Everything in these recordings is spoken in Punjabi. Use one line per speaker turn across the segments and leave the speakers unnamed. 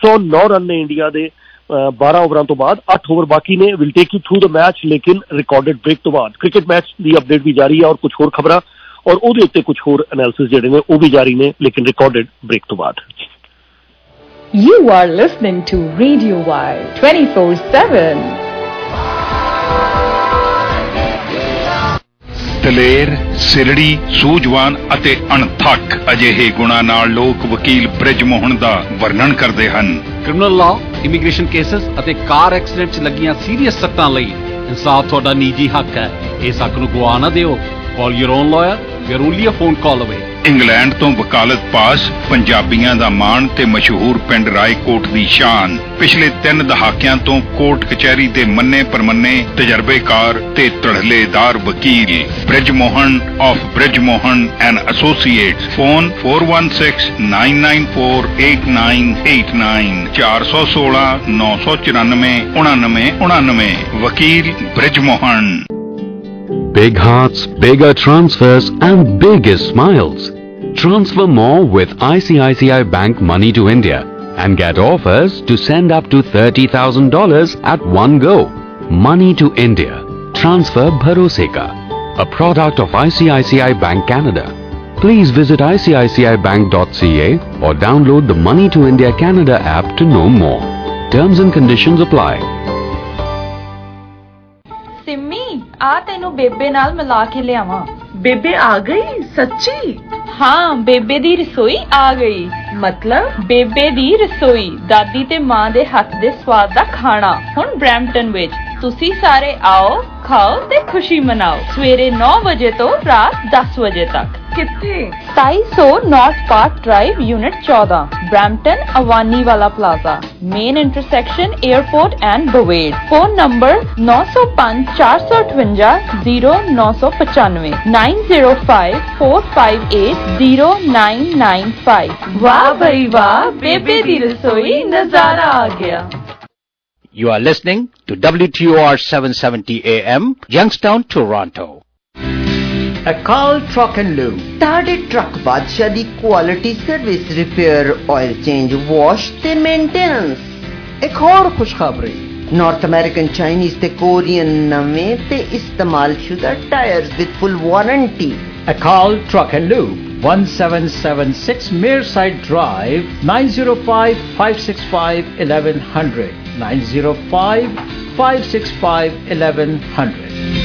100 9 रन ने इंडिया के 12 ओवरां तो बाद, 8 ओवर बाकी ने। Will take you through the match, लेकिन रिकॉर्डेड ब्रेक तो बाद क्रिकेट मैच की अपडेट भी जारी है और कुछ होर खबरां और ਉਹਦੇ ਉੱਤੇ कुछ होर एनालिसिस ਜਿਹੜੇ ਨੇ ਉਹ ਵੀ ਜਾਰੀ ਨੇ, लेकिन रिकॉर्डेड ब्रेक तो बाद।
You are listening to Radio Wire 24/7.
ਦਲੇਰ, ਸਿਰੜੀ, ਸੂਝਵਾਨ ਅਤੇ ਅਣਥੱਕ ਅਜਿਹੇ ਗੁਣਾਂ ਨਾਲ ਲੋਕ ਵਕੀਲ ਬ੍ਰਿਜ ਮੋਹਨ ਦਾ ਵਰਣਨ ਕਰਦੇ ਹਨ।
ਕ੍ਰਿਮੀਨਲ ਲਾਅ, ਇਮੀਗ੍ਰੇਸ਼ਨ ਕੇਸਸ ਅਤੇ ਕਾਰ ਐਕਸੀਡੈਂਟ 'ਚ ਲੱਗੀਆਂ ਸੀਰੀਅਸ ਸੱਟਾਂ ਲਈ ਇਨਸਾਫ ਤੁਹਾਡਾ ਨਿੱਜੀ ਹੱਕ ਹੈ। ਇਸ ਹੱਕ ਨੂੰ ਗਵਾ ਨਾ ਦਿਓ। Call your own lawyer. We are only a phone call away.
England ਤੋਂ ਵਕਾਲਤ ਪਾਸ, ਪੰਜਾਬੀਆਂ ਦਾ ਮਾਣ ਤੇ ਮਸ਼ਹੂਰ ਪਿੰਡ ਰਾਏਕੋਟ ਦੀ ਸ਼ਾਨ। ਪਿਛਲੇ 3 ਦਹਾਕਿਆਂ ਤੋਂ ਕੋਰਟ ਕਚਹਿਰੀ ਦੇ ਮੰਨੇ ਪਰਮੰਨੇ ਤਜਰਬੇਕਾਰ ਤੇ ਧੜਲੇਦਾਰ ਵਕੀਲ Brij Mohan of Brij Mohan and associates. Phone 4169948989 416 994 9999। ਵਕੀਲ Brij Mohan.
Big hearts, bigger transfers and biggest smiles. Transfer more with ICICI Bank Money to India and get offers to send up to $30,000 at one go. Money to India. Transfer Bharose Ka. A product of ICICI Bank Canada. Please visit icicibank.ca or download the Money to India Canada app to know more. Terms and conditions apply.
Simmi आ तेनू बेबे नाल मिला के लियावां।
बेबे आ गई सच्ची?
हाँ, बेबे दी रसोई आ गई।
मतलब
बेबे दी रसोई, दादी ते मां दे हाथ दे स्वाद दा खाना हुण ब्रैम्पटन विच। तुसी सारे आओ, खाओ ते खुशी मनाओ। सवेरे 9 बजे तो रात 10 बजे तक।
कित्थे?
2700 north park drive, unit 14, Brampton, Avani वाला plaza, main intersection airport and Bovaird. Phone number 905 458 0995 905 458 0995।
वाह भाई वाह, बेबे दी रसोई, नजारा आ गया।
You are listening to WTOR 770 AM, Youngstown, Toronto.
Akal Truck and Lube. Tade truck बादशाह दी quality service, repair, oil change, wash ते maintenance.
एक और खुशखबरी,
North American, Chinese ते Korean नਵੇਂ ते इस्तेमाल शुदा tires with full warranty.
Akal Truck and Lube, 1776 Mearside Drive, 905-565-1100, 905-565-1100।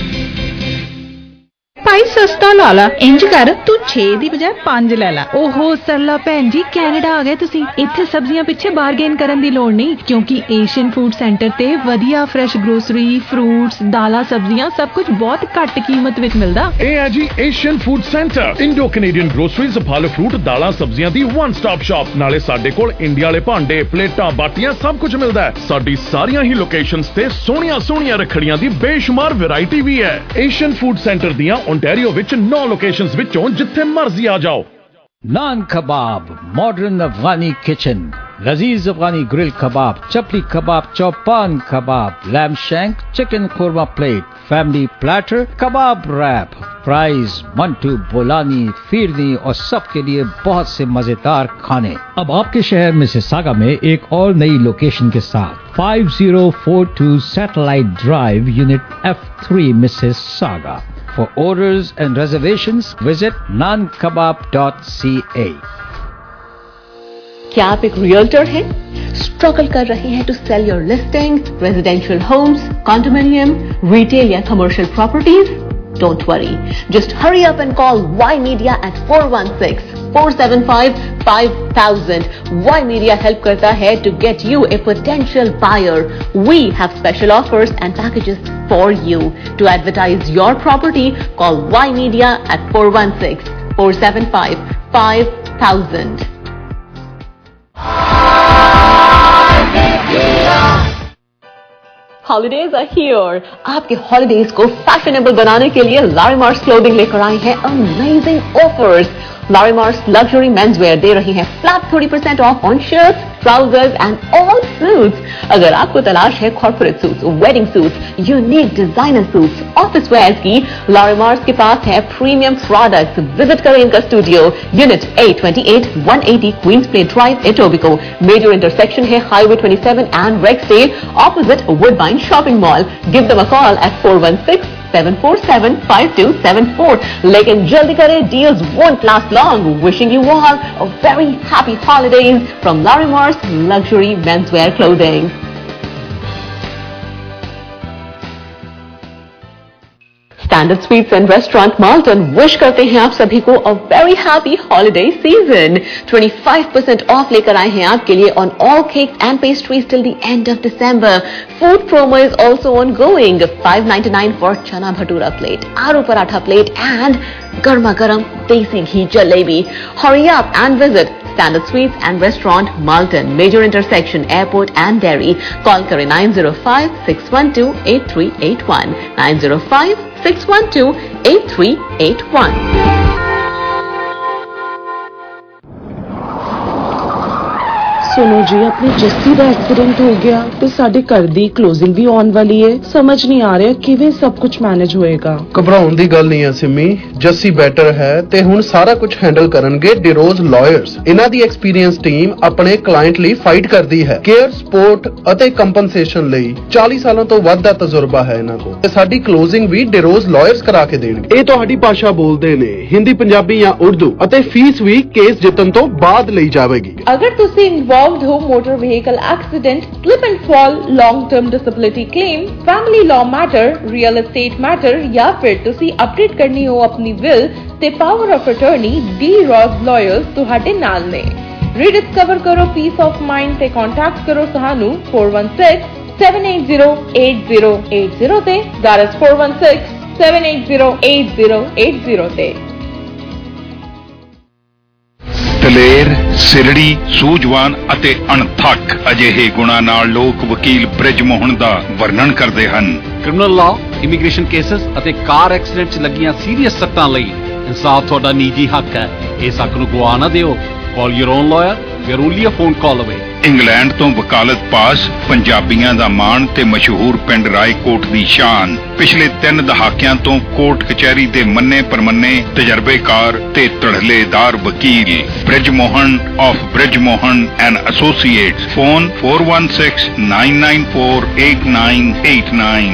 ਭਾਈ ਸਸਤਾ ਲਾ ਲਾ, ਇੰਜ ਕਰ ਤੂੰ 6 ਦੀ ਬਜਾਏ 5 ਲੈ ਲਾ।
ਓਹੋ ਸਰਲਾ ਭੈਣ ਜੀ, ਕੈਨੇਡਾ ਆ ਗਏ ਤੁਸੀਂ। ਇੱਥੇ ਸਬਜ਼ੀਆਂ ਪਿੱਛੇ ਬਾਰਗੇਨ ਕਰਨ ਦੀ ਲੋੜ ਨਹੀਂ, ਕਿਉਂਕਿ ਏਸ਼ੀਅਨ ਫੂਡ ਸੈਂਟਰ ਤੇ ਵਧੀਆ ਫਰੈਸ਼ ਗਰੋਸਰੀ, ਫਰੂਟਸ, ਦਾਲਾਂ, ਸਬਜ਼ੀਆਂ ਸਭ ਕੁਝ ਬਹੁਤ ਘੱਟ ਕੀਮਤ ਵਿੱਚ ਮਿਲਦਾ।
ਇਹ ਹੈ ਜੀ Asian food centre, Indo Canadian groceries, ਫਲ ਫਰੂਟ, ਦਾਲਾਂ, ਸਬਜ਼ੀਆਂ ਦੀ ਵਨ ਸਟਾਪ ਸ਼ਾਪ। ਨਾਲੇ ਸਾਡੇ ਕੋਲ ਇੰਡੀਆ ਵਾਲੇ ਭਾਂਡੇ, ਪਲੇਟਾਂ, ਬਾਟੀਆਂ ਸਭ ਕੁਝ ਮਿਲਦਾ ਹੈ। ਸਾਡੀ ਸਾਰੀਆਂ ਹੀ ਲੋਕੇਸ਼ਨਸ ਤੇ ਸੋਹਣੀਆਂ ਰੱਖੜੀਆਂ ਦੀ ਬੇਸ਼ੁਮਾਰ ਵੈਰਾਈਟੀ ਵੀ ਹੈ। ਏਸ਼ੀਅਨ ਫੂਡ ਸੈਂਟਰ ਦੀਆਂ ओंटारियो विच 9 लोकेशंस विचों जिथे मर्जी आ जाओ।
नान कबाब, मॉडर्न अफगानी किचन, लजीज Afghani grill kebab, chapli kebab, chopan kebab, lamb shank, chicken korma plate, family platter, kebab wrap, fries, mantu, bolani, firni और सबके लिए बहुत से मजेदार खाने। अब आपके शहर मिसिसागा में एक और नई लोकेशन के साथ 5042 satellite drive, unit F3, Mississauga. For orders and reservations, visit nankebab.ca.
क्या आप एक रियल्टर हैं? स्ट्रगल कर रहे हैं to sell your listing, residential homes, condominium, retail या commercial properties? Don't worry. Just hurry up and call Y Media at 416-475-5000. Y Media help करता है to get you a potential buyer. We have special offers and packages for you. To advertise your property, call Y Media at 416-475-5000. Holidays are here. आपके holidays को fashionable बनाने के लिए लारीमार्स क्लोथिंग लेकर आई है amazing offers. Larimars Luxury Menswear दे रही है flat 30% off on shirts, trousers and all suits. अगर आपको तलाश है corporate suits, wedding suits, unique designer suits, office wear की, Larimars के पास है प्रीमियम प्रोडक्ट्स। विजिट करें इनका studio, unit 828 180 Queens place drive, Etobicoke. Major intersection है highway 27 and Rexdale, opposite Woodbine shopping mall. Give them a call at 416-747-5274. लेकिन जल्दी करें, deals won't last long. Wishing you all a very happy holidays from Larimars Luxury Menswear Clothing. Standard Sweets and Restaurant Malton wish करते हैं आप सभी को a very happy holiday season. 25% off लेकर आए हैं आपके लिए on all cakes and pastries till the end of December. Food promo is also ongoing. $5.99 for chana bhatura plate, आलू paratha plate and garma garam desi ghee jalebi. Hurry up and visit Standard Sweets and Restaurant Malton, major intersection Airport and Derry. Call करें 905-612-8381. 905-612-8381.
सुनो जी, अपने जस्सी ਦਾ एक्सीडेंट हो गया ਤੇ ਸਾਡੇ ਘਰ ਦੀ ਕਲੋਜ਼ਿੰਗ ਵੀ ਆਉਣ ਵਾਲੀ ਹੈ। ਸਮਝ ਨਹੀਂ ਆ ਰਿਹਾ ਕਿਵੇਂ ਸਭ ਕੁਝ ਮੈਨੇਜ ਹੋਏਗਾ।
ਘਬਰਾਉਣ ਦੀ ਗੱਲ ਨਹੀਂ ਹੈ ਸਿੰਮੀ, ਜੱਸੀ ਬੈਟਰ ਹੈ ਤੇ ਹੁਣ ਸਾਰਾ ਕੁਝ ਹੈਂਡਲ ਕਰਨਗੇ ਡਿਰੋਜ਼ ਲਾਇਰਸ। ਇਹਨਾਂ ਦੀ ਐਕਸਪੀਰੀਅੰਸ ਟੀਮ ਆਪਣੇ ਕਲਾਇੰਟ ਲਈ ਫਾਈਟ ਕਰਦੀ ਹੈ। ਕੇਅਰ, ਸਪੋਰਟ ਅਤੇ ਕੰਪਨਸੇਸ਼ਨ ਲਈ 40 ਸਾਲਾਂ ਤੋਂ ਵੱਧ ਦਾ ਤਜਰਬਾ ਹੈ ਇਹਨਾਂ ਕੋਲ ਤੇ ਸਾਡੀ ਕਲੋਜ਼ਿੰਗ ਵੀ ਡਿਰੋਜ਼ ਲਾਇਰਸ ਕਰਾ ਕੇ ਦੇਣਗੇ। ਇਹ ਤੁਹਾਡੀ ਭਾਸ਼ਾ ਬੋਲਦੇ ਨੇ, ਹਿੰਦੀ, ਪੰਜਾਬੀ ਜਾਂ ਉਰਦੂ ਅਤੇ ਫੀਸ ਵੀ ਕੇਸ ਜਿੱਤਣ ਤੋਂ ਬਾਅਦ ਲਈ ਜਾਵੇਗੀ।
अगर तुसी involved हो motor vehicle accident, slip and fall, long term disability claim, family law matter, real estate matter या फिर तुसी अपडेट करनी हो अपनी will ते power of attorney, D-Ross Lawyers तुहाडे नाल ने। Rediscover करो peace of mind ते contact करो सानू 416-780-8080 ते, that is 416-780-8080 ते।
ਦਲੇਰ, ਸਿਰੜੀ, ਸੂਝਵਾਨ ਅਤੇ ਅਣਥੱਕ ਅਜਿਹੇ ਗੁਣਾਂ ਨਾਲ ਲੋਕ ਵਕੀਲ ਬ੍ਰਿਜ ਮੋਹਨ ਦਾ ਵਰਣਨ ਕਰਦੇ ਹਨ।
ਕ੍ਰਿਮੀਨਲ ਲਾਅ, ਇਮੀਗ੍ਰੇਸ਼ਨ ਕੇਸਸ ਅਤੇ ਕਾਰ ਐਕਸੀਡੈਂਟ 'ਚ ਲੱਗੀਆਂ ਸੀਰੀਅਸ ਸੱਟਾਂ ਲਈ ਇਨਸਾਫ ਤੁਹਾਡਾ ਨਿੱਜੀ ਹੱਕ ਹੈ। ਇਸ ਹੱਕ ਨੂੰ ਗਵਾ ਨਾ ਦਿਓ। Call your own lawyer. We are only a phone call away.
England ਤੋਂ ਵਕਾਲਤ ਪਾਸ ਪੰਜਾਬੀਆਂ ਦਾ ਮਾਣ ਤੇ ਮਸ਼ਹੂਰ ਪਿੰਡ ਰਾਏਕੋਟ ਦੀ ਸ਼ਾਨ। ਪਿਛਲੇ 3 ਦਹਾਕਿਆਂ ਤੋਂ ਕੋਰਟ ਕਚਹਿਰੀ ਦੇ ਮੰਨੇ ਪਰਮੰਨੇ ਤਜਰਬੇਕਾਰ ਤੇ ਧੜਲੇਦਾਰ ਵਕੀਲ Brij Mohan of Brij Mohan and associates. Phone 416-994-8989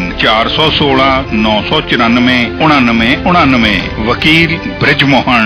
416-994-9999। ਵਕੀਲ ਬ੍ਰਿਜ ਮੋਹਨ।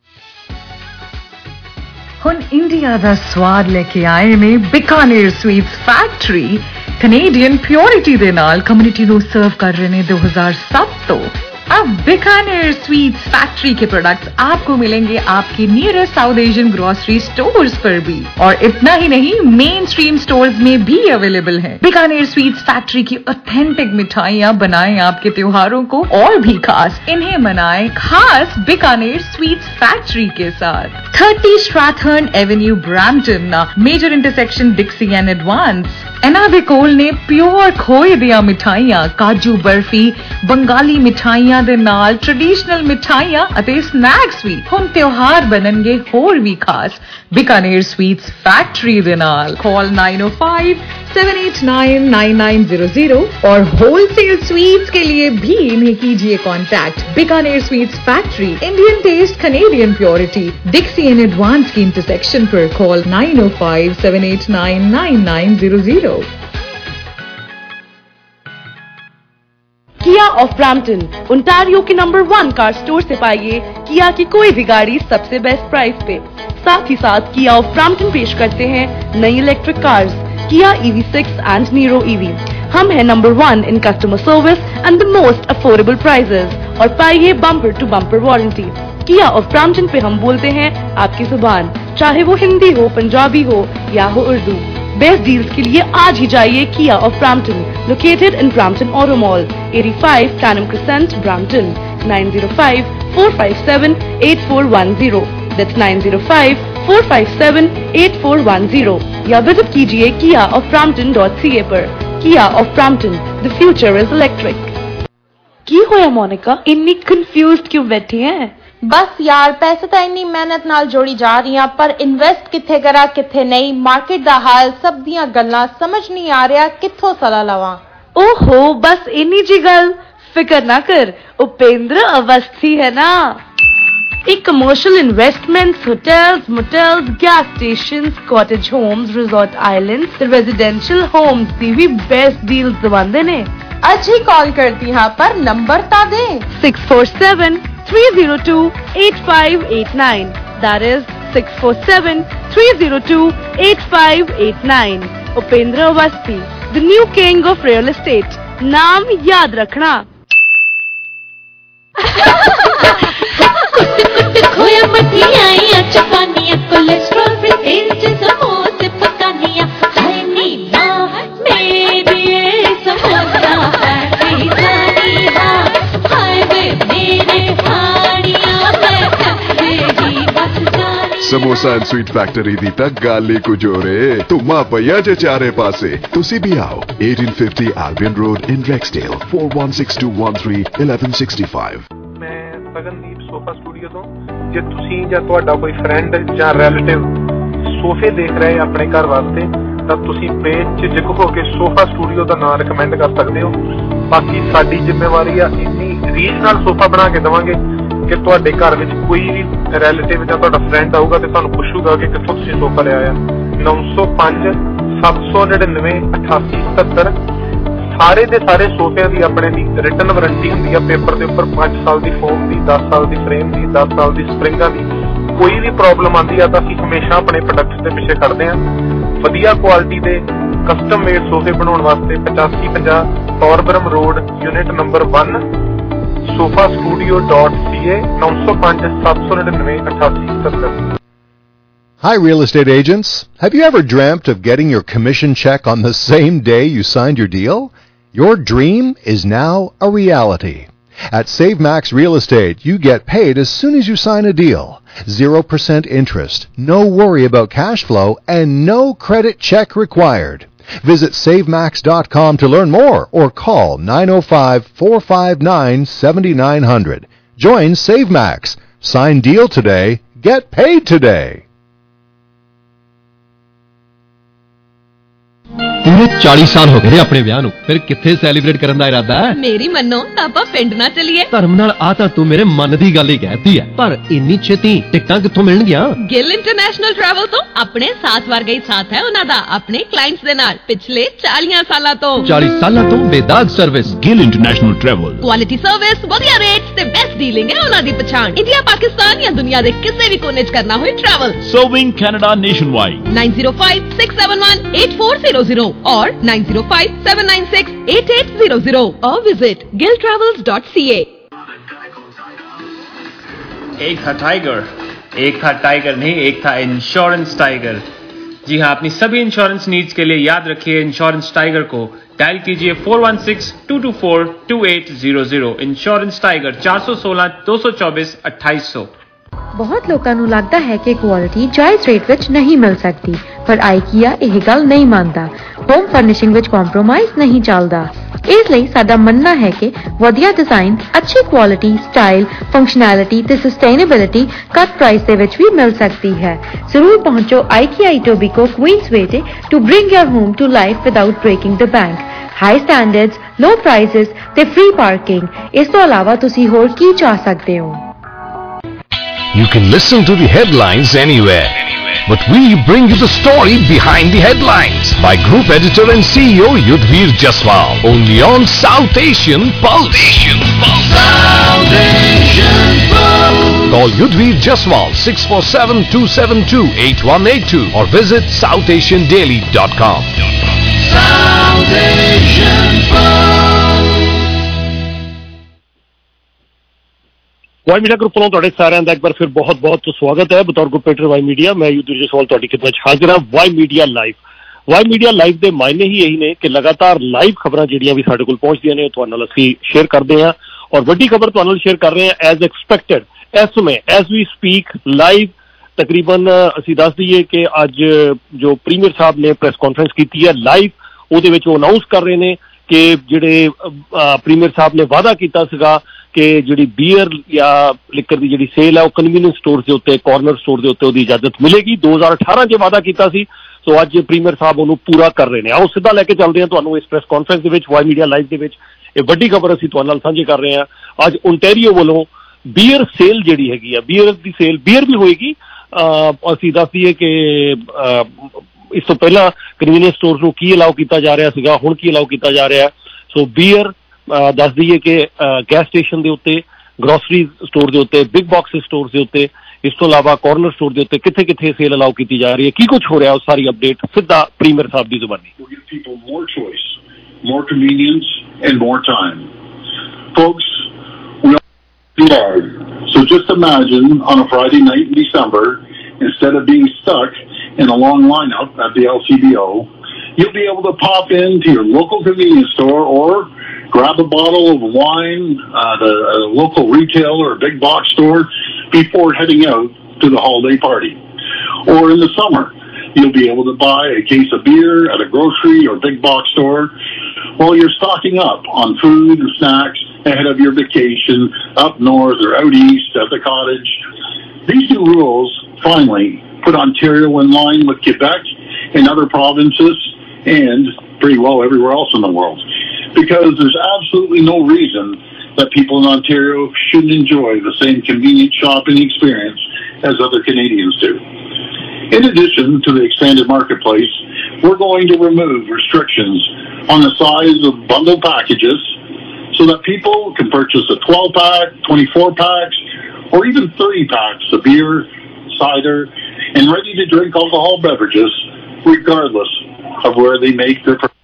ਹੁਣ ਇੰਡੀਆ ਦਾ ਸਵਾਦ ਲੈ ਕੇ ਆਏ ਨੇ Bikaner sweets factory. Canadian purity ਦੇ ਨਾਲ ਕਮਿਊਨਿਟੀ ਨੂੰ ਸਰਵ ਕਰ ਰਹੇ ਨੇ 2007 ਤੋਂ। अब बीकानेर स्वीट्स फैक्ट्री के प्रोडक्ट्स आपको मिलेंगे आपके nearest South Asian grocery stores पर भी, और इतना ही नहीं मेन स्ट्रीम स्टोर्स में भी अवेलेबल है। बीकानेर स्वीट्स फैक्ट्री की ऑथेंटिक मिठाइयाँ बनाएं आपके त्योहारों को और भी खास। इन्हें मनाएं खास बीकानेर स्वीट्स फैक्ट्री के साथ। 30 Strathearn avenue Brampton, major intersection Dixie and Advance. ਇਹਨਾਂ ਦੇ ਕੋਲ ਨੇ ਪਿਓਰ ਖੋਏ ਦੀਆਂ ਮਿਠਾਈਆਂ, ਕਾਜੂ ਬਰਫੀ, ਬੰਗਾਲੀ ਮਿਠਾਈਆਂ ਦੇ ਨਾਲ ਟ੍ਰੈਡੀਸ਼ਨਲ ਮਿਠਾਈਆਂ ਅਤੇ ਸਨੈਕਸ ਵੀ। ਹੁਣ ਤਿਉਹਾਰ ਬਣਨਗੇ ਹੋਰ ਵੀ ਖਾਸ बीकानेर स्वीट्स फैक्ट्री ਦੇ ਨਾਲ। कॉल 905-789-9900 और होलसेल स्वीट्स के लिए भी इन्हें कीजिए contact. Bikaner sweets factory, Indian taste, Canadian purity, Dixie and Advance की इंटरसेक्शन पर। Call 905-789-9900।
Kia of Brampton, Ontario के नंबर 1 कार स्टोर से पाइए किया की कोई भी गाड़ी सबसे बेस्ट प्राइस पे। साथ ही साथ किया ऑफ ब्रैम्पटन पेश करते हैं नई इलेक्ट्रिक कार्स किया EV6 एंड नीरो EV। हम हैं number 1 in customer service and the most affordable prices, और पाइए bumper to bumper warranty. Kia of Brampton पे हम बोलते हैं आपकी जुबान, चाहे वो हिंदी हो, पंजाबी हो या हो उर्दू। बेस्ट डील्स के लिए आज ही जाइए Kia of Brampton, located in Brampton auto mall, 85 Canham Crescent, Brampton। 905-457-8410। That's 905-457-8410। या विजिट कीजिए kiaofbrampton.ca पर। Kia of Brampton, the future is electric. की होया मोनिका, इन्नी कंफ्यूज्ड क्यों बैठी हैं?
बस यार पैसे तो इन्नी मेहनत नाल जोड़ी जा रही हैं पर इन्वेस्ट किथे करा किथे नहीं मार्केट दा हाल सब दियां गल्लां समझ नहीं आ रहा कित्थों सलाह लवां।
ओहो बस इन्नी जी गल फिक्र ना कर उपेंद्र अवस्थी है ना। एक commercial investments hotels motels gas stations cottage homes resort islands ते रेजिडेंशियल होम्स दी भी बेस्ट डील्स दवांदे ने।
आज ही कॉल करती हाँ पर नंबर ता दे
647-302-8589 that is 647-302-8589 Upendra Awasthi the new king of real estate। नाम याद रखना।
खोया मठियाइयां चपानियां कोलेस्ट्रॉल फ्री तेज समोसे पकानियां हाय नी मां मेरे समोसा है जानी हाय वे मेरे हानियां मैं बस जानी।
समोसा एंड स्वीट फैक्टरी दी तक गाली को जोरे तुमा पया जे चारे पासे तुसी भी आओ 1850 Albion Road in Rexdale 416213 1165।
Gagandeep sofa studio ਤੋਂ ਜੇ ਤੁਸੀਂ ਜਾਂ ਤੁਹਾਡਾ ਕੋਈ ਫਰੈਂਡ ਜਾਂ ਰਿਲੇਟਿਵ ਸੋਫੇ ਦੇਖ ਰਹੇ ਆਪਣੇ ਘਰ ਵਾਸਤੇ ਤਾਂ ਤੁਸੀਂ ਬੇਝਿਜਕ ਹੋ ਕੇ ਸੋਫਾ ਸਟੂਡੀਓ ਦਾ ਨਾਮ ਰეკਮੈਂਡ ਕਰ ਸਕਦੇ ਹੋ। ਬਾਕੀ ਸਾਡੀ ਜ਼ਿੰਮੇਵਾਰੀ ਆ ਇੰਨੀ ਰੀਜਨਲ ਸੋਫਾ ਬਣਾ ਕੇ ਦੇਵਾਂਗੇ ਕਿ ਤੁਹਾਡੇ ਘਰ ਵਿੱਚ ਕੋਈ ਵੀ ਰਿਲੇਟਿਵ ਜਾਂ ਤੁਹਾਡਾ ਫਰੈਂਡ ਆਊਗਾ ਤੇ ਤੁਹਾਨੂੰ ਪੁੱਛੂਗਾ ਕਿ ਕਿੱਥੋਂ ਤੁਸੀਂ ਸੋਫਾ ਲਿਆ ਆ। 905 799 8877 ਸਾਰੇ ਦੇ ਸਾਰੇ ਸੋਫਿਆਂ ਦੀ ਆਪਣੇ ਦੀ ਰਿਟਨ ਵਾਰੰਟੀ ਹੁੰਦੀ ਆ ਪੇਪਰ ਦੇ ਉੱਪਰ 5 ਸਾਲ ਦੀ ਫੋਮ ਦੀ 10 ਸਾਲ ਦੀ ਫਰੇਮ ਦੀ 10 ਸਾਲ ਦੀ ਸਪਰਿੰਗਾਂ ਦੀ। ਕੋਈ ਵੀ ਪ੍ਰੋਬਲਮ ਆਉਂਦੀ ਆ ਤਾਂ ਅਸੀਂ ਹਮੇਸ਼ਾ ਆਪਣੇ ਪ੍ਰੋਡਕਟਸ ਦੇ ਪਿੱਛੇ ਖੜਦੇ ਹਾਂ। ਵਧੀਆ ਕੁਆਲਿਟੀ ਦੇ ਕਸਟਮ ਮੇਡ ਸੋਫੇ ਬਣਾਉਣ ਵਾਸਤੇ 8550 Torbram road unit number 1 sofastudio.ca 905 799 8877।
Hi, real estate agents. Have you ever dreamt of getting your commission check on the same day you signed your deal? Your dream is now a reality. At SaveMax Real Estate, you get paid as soon as you sign a deal. 0% interest, no worry about cash flow, and no credit check required. Visit SaveMax.com to learn more or call 905-459-7900. Join SaveMax. Sign deal today, get paid today.
पूरे 40 साल हो गए अपने ਵਿਆਹ ਨੂੰ ਫਿਰ ਕਿੱਥੇ ਸੈਲੀਬ੍ਰੇਟ ਕਰਨ ਦਾ ਇਰਾਦਾ ਹੈ?
ਮੇਰੀ ਮੰਨੋ ਤਾਂ ਆਪਾਂ ਪਿੰਡ ਨਾ ਚੱਲੀਏ।
ਧਰਮ ਨਾਲ ਆ ਤਾਂ ਤੂੰ ਮੇਰੇ ਮਨ ਦੀ ਗੱਲ ਹੀ ਕਹਿਤੀ ਹੈ ਪਰ ਇੰਨੀ ਛੇਤੀ ਟਿਕਟਾਂ ਕਿੱਥੋਂ ਮਿਲਣਗੀਆਂ?
ਗਿੱਲ ਇੰਟਰਨੈਸ਼ਨਲ ਟਰੈਵਲ ਤੋਂ ਆਪਣੇ ਸਾਥ ਵਰਗਾ ਹੀ ਸਾਥ ਹੈ ਉਹਨਾਂ ਦਾ ਆਪਣੇ ਕਲਾਇੰਟਸ ਦੇ ਨਾਲ ਪਿਛਲੇ 40 ਸਾਲਾਂ ਤੋਂ।
40 ਸਾਲਾਂ ਤੋਂ ਬੇਦਾਗ service Gill international travel.
Quality service ਵਧੀਆ ਰੇਟਸ ਤੇ ਬੈਸਟ ਡੀਲਿੰਗ ਹੈ ਉਹਨਾਂ ਦੀ ਪਛਾਣ। ਇੰਡੀਆ ਪਾਕਿਸਤਾਨ ਜਾਂ ਦੁਨੀਆ ਦੇ ਕਿਸੇ ਵੀ ਕੋਨੇ 'ਚ ਕਰਨਾ ਹੋਏ travel
serving Canada nationwide
9056718400 or 9057968800 or visit gilltravels.ca।
एक था टाइगर नहीं एक था इंश्योरेंस टाइगर। जी हाँ अपनी सभी इंश्योरेंस नीड्स के लिए याद रखिए इंश्योरेंस टाइगर को डायल कीजिए 4162242800। Insurance tiger 416 224 2800।
ਬਹੁਤ ਲੋਕਾਂ ਨੂੰ ਲੱਗਦਾ ਹੈ ਕਿ ਕੁਆਲਿਟੀ ਜਾਇਜ਼ ਰੇਟ ਵਿੱਚ ਨਹੀਂ ਮਿਲ ਸਕਦੀ ਪਰ ਆਈਕੀਆ ਇਹ ਗੱਲ ਨਹੀਂ ਮੰਨਦਾ। ਹੋਮ ਫਰਨਿਸ਼ਿੰਗ ਵਿੱਚ ਕੰਪਰੋਮਾਈਜ਼ ਨਹੀਂ ਚੱਲਦਾ। ਇਸ ਲਈ ਸਾਡਾ ਮੰਨਣਾ ਹੈ ਕਿ ਵਧੀਆ ਡਿਜ਼ਾਈਨ ਅੱਛੀ ਕੁਆਲਿਟੀ ਸਟਾਈਲ ਫੰਕਸ਼ਨੈਲਿਟੀ ਤੇ ਸਸਟੇਨੇਬਿਲਿਟੀ ਘੱਟ ਪ੍ਰਾਈਸ ਦੇ ਵਿੱਚ ਵੀ ਮਿਲ ਸਕਦੀ ਹੈ। ਜ਼ਰੂਰ ਪਹੁੰਚੋ IKEA Etobicoke Queensway to bring your home to life without breaking the bank. High standards low prices ਤੇ ਫ੍ਰੀ ਪਾਰਕਿੰਗ। ਇਸ ਤੋਂ ਇਲਾਵਾ ਤੁਸੀਂ ਹੋਰ ਕੀ ਚਾਹ ਸਕਦੇ ਹੋ?
You can listen to the headlines anywhere, but we bring you the story behind the headlines by Group Editor and CEO Yudhvir Jaswal, only on South Asian Pulse. South Asian Pulse. Call Yudhvir Jaswal 647-272-8182 or visit southasiandaily.com. South Asian Pulse.
Y media group ਵੱਲੋਂ ਤੁਹਾਡੇ ਸਾਰਿਆਂ ਦਾ ਇੱਕ ਵਾਰ ਫਿਰ ਬਹੁਤ ਬਹੁਤ ਸਵਾਗਤ ਹੈ। ਬਤੌਰ ਗਰੁੱਪ ਐਡੀਟਰ ਵਾਈ ਮੀਡੀਆ ਮੈਂ ਯੁਧਵੀਰ ਜਸਵਾਲ ਤੁਹਾਡੀ ਖਿਦਮਤ 'ਚ ਹਾਜ਼ਰ ਹਾਂ। ਵਾਈ ਮੀਡੀਆ ਲਾਈਵ ਦੇ ਮਾਇਨੇ ਹੀ ਇਹੀ ਨੇ ਕਿ ਲਗਾਤਾਰ ਲਾਈਵ ਖਬਰਾਂ ਜਿਹੜੀਆਂ ਵੀ ਸਾਡੇ ਕੋਲ ਪਹੁੰਚਦੀਆਂ ਨੇ ਉਹ ਤੁਹਾਡੇ ਨਾਲ ਅਸੀਂ ਸ਼ੇਅਰ ਕਰਦੇ ਹਾਂ ਔਰ ਵੱਡੀ ਖਬਰ ਤੁਹਾਡੇ ਨਾਲ ਸ਼ੇਅਰ ਕਰ ਰਹੇ ਹਾਂ ਐਜ਼ ਐਕਸਪੈਕਟਡ। ਇਸ ਸਮੇਂ ਐਜ਼ ਵੀ ਸਪੀਕ ਲਾਈਵ ਤਕਰੀਬਨ ਅਸੀਂ ਦੱਸ ਦਈਏ ਕਿ ਅੱਜ ਜੋ ਪ੍ਰੀਮੀਅਰ ਸਾਹਿਬ ਨੇ ਪ੍ਰੈਸ ਕਾਨਫਰੰਸ ਕੀਤੀ ਹੈ ਲਾਈਵ ਉਹਦੇ ਵਿੱਚ ਉਹ ਅਨਾਊਂਸ ਕਰ ਰਹੇ ਨੇ कि ਜਿਹੜੇ ਪ੍ਰੀਮੀਅਰ ਸਾਹਿਬ ਨੇ ਵਾਅਦਾ ਕੀਤਾ ਸੀਗਾ ਕਿ ਜਿਹੜੀ ਬੀਅਰ ਜਾਂ ਲਿਕਰ ਦੀ ਜਿਹੜੀ ਸੇਲ ਹੈ ਉਹ ਕਨਵੀਨੀਅੰਸ ਸਟੋਰ ਦੇ ਉੱਤੇ, ਕਾਰਨਰ ਸਟੋਰ ਦੇ ਉੱਤੇ ਉਹਦੀ ਇਜਾਜ਼ਤ ਮਿਲੇਗੀ। 2018 'ਚ ਵਾਅਦਾ ਕੀਤਾ ਸੀ, ਸੋ ਅੱਜ ਪ੍ਰੀਮੀਅਰ ਸਾਹਿਬ ਉਹਨੂੰ ਪੂਰਾ ਕਰ ਰਹੇ ਨੇ। ਆਓ ਸਿੱਧਾ ਲੈ ਕੇ ਚੱਲਦੇ ਹਾਂ ਤੁਹਾਨੂੰ ਇਸ ਪ੍ਰੈਸ ਕਾਨਫਰੰਸ ਦੇ ਵਿੱਚ, ਵਾਈ ਮੀਡੀਆ ਲਾਈਵ ਦੇ ਵਿੱਚ। ਇਹ ਵੱਡੀ ਖਬਰ ਅਸੀਂ ਤੁਹਾਡੇ ਨਾਲ ਸਾਂਝੀ ਕਰ ਰਹੇ ਹਾਂ। ਅੱਜ ਓਨਟਾਰੀਓ ਵੱਲੋਂ ਬੀਅਰ ਸੇਲ ਜਿਹੜੀ ਹੈਗੀ ਆ, ਬੀਅਰ ਦੀ ਸੇਲ, ਬੀਅਰ ਵੀ ਹੋਏਗੀ। ਅਸੀਂ ਦੱਸ ਦਈਏ ਕਿ ਇਸ ਤੋਂ ਪਹਿਲਾਂ ਕਨਵੀਨੀਅੰਸ ਸਟੋਰਸ ਨੂੰ ਕੀ ਅਲਾਉ ਕੀਤਾ ਜਾ ਰਿਹਾ ਸੀਗਾ, ਹੁਣ ਕੀ ਅਲਾਉ ਕੀਤਾ ਜਾ ਰਿਹਾ। ਸੋ ਬੀਅਰ ਦੱਸ ਦਈਏ ਕਿ ਗੈਸ ਸਟੇਸ਼ਨ ਦੇ ਉੱਤੇ, ਗਰੋਸਰੀ ਸਟੋਰ ਦੇ ਉੱਤੇ, ਬਿਗ ਬਾਕਸ ਸਟੋਰ ਦੇ ਉੱਤੇ, ਇਸ ਤੋਂ ਇਲਾਵਾ ਕਾਰਨਰ ਸਟੋਰ ਦੇ ਉੱਤੇ ਕਿੱਥੇ ਕਿੱਥੇ ਸੇਲ ਅਲਾਉ ਕੀਤੀ ਜਾ ਰਹੀ ਹੈ, ਕੀ ਕੁਝ ਹੋ ਰਿਹਾ, ਉਹ ਸਾਰੀ ਅਪਡੇਟ ਸਿੱਧਾ ਪ੍ਰੀਮੀਅਰ ਸਾਹਿਬ ਦੀ ਜ਼ੁਬਾਨੀ।
More convenience and more time. Folks, we are hard. So just imagine on a Friday night in December, instead of being stuck in a long lineup at the LCBO, you'll be able to pop into your local convenience store or grab a bottle of wine at a local retailer or a big box store before heading out to the holiday party. Or in the summer, you'll be able to buy a case of beer at a grocery or big box store while you're stocking up on food and snacks ahead of your vacation up north or out east at the cottage. These new rules finally put Ontario in line with Quebec and other provinces and pretty well everywhere else in the world, because there's absolutely no reason that people in Ontario shouldn't enjoy the same convenient shopping experience as other Canadians do. In addition to the expanded marketplace, we're going to remove restrictions on the size of bundled packages so that people can purchase a 12-pack, 24-packs, or even 30 packs of beer, cider, and ready-to-drink alcohol beverages, regardless of where they make their purchases.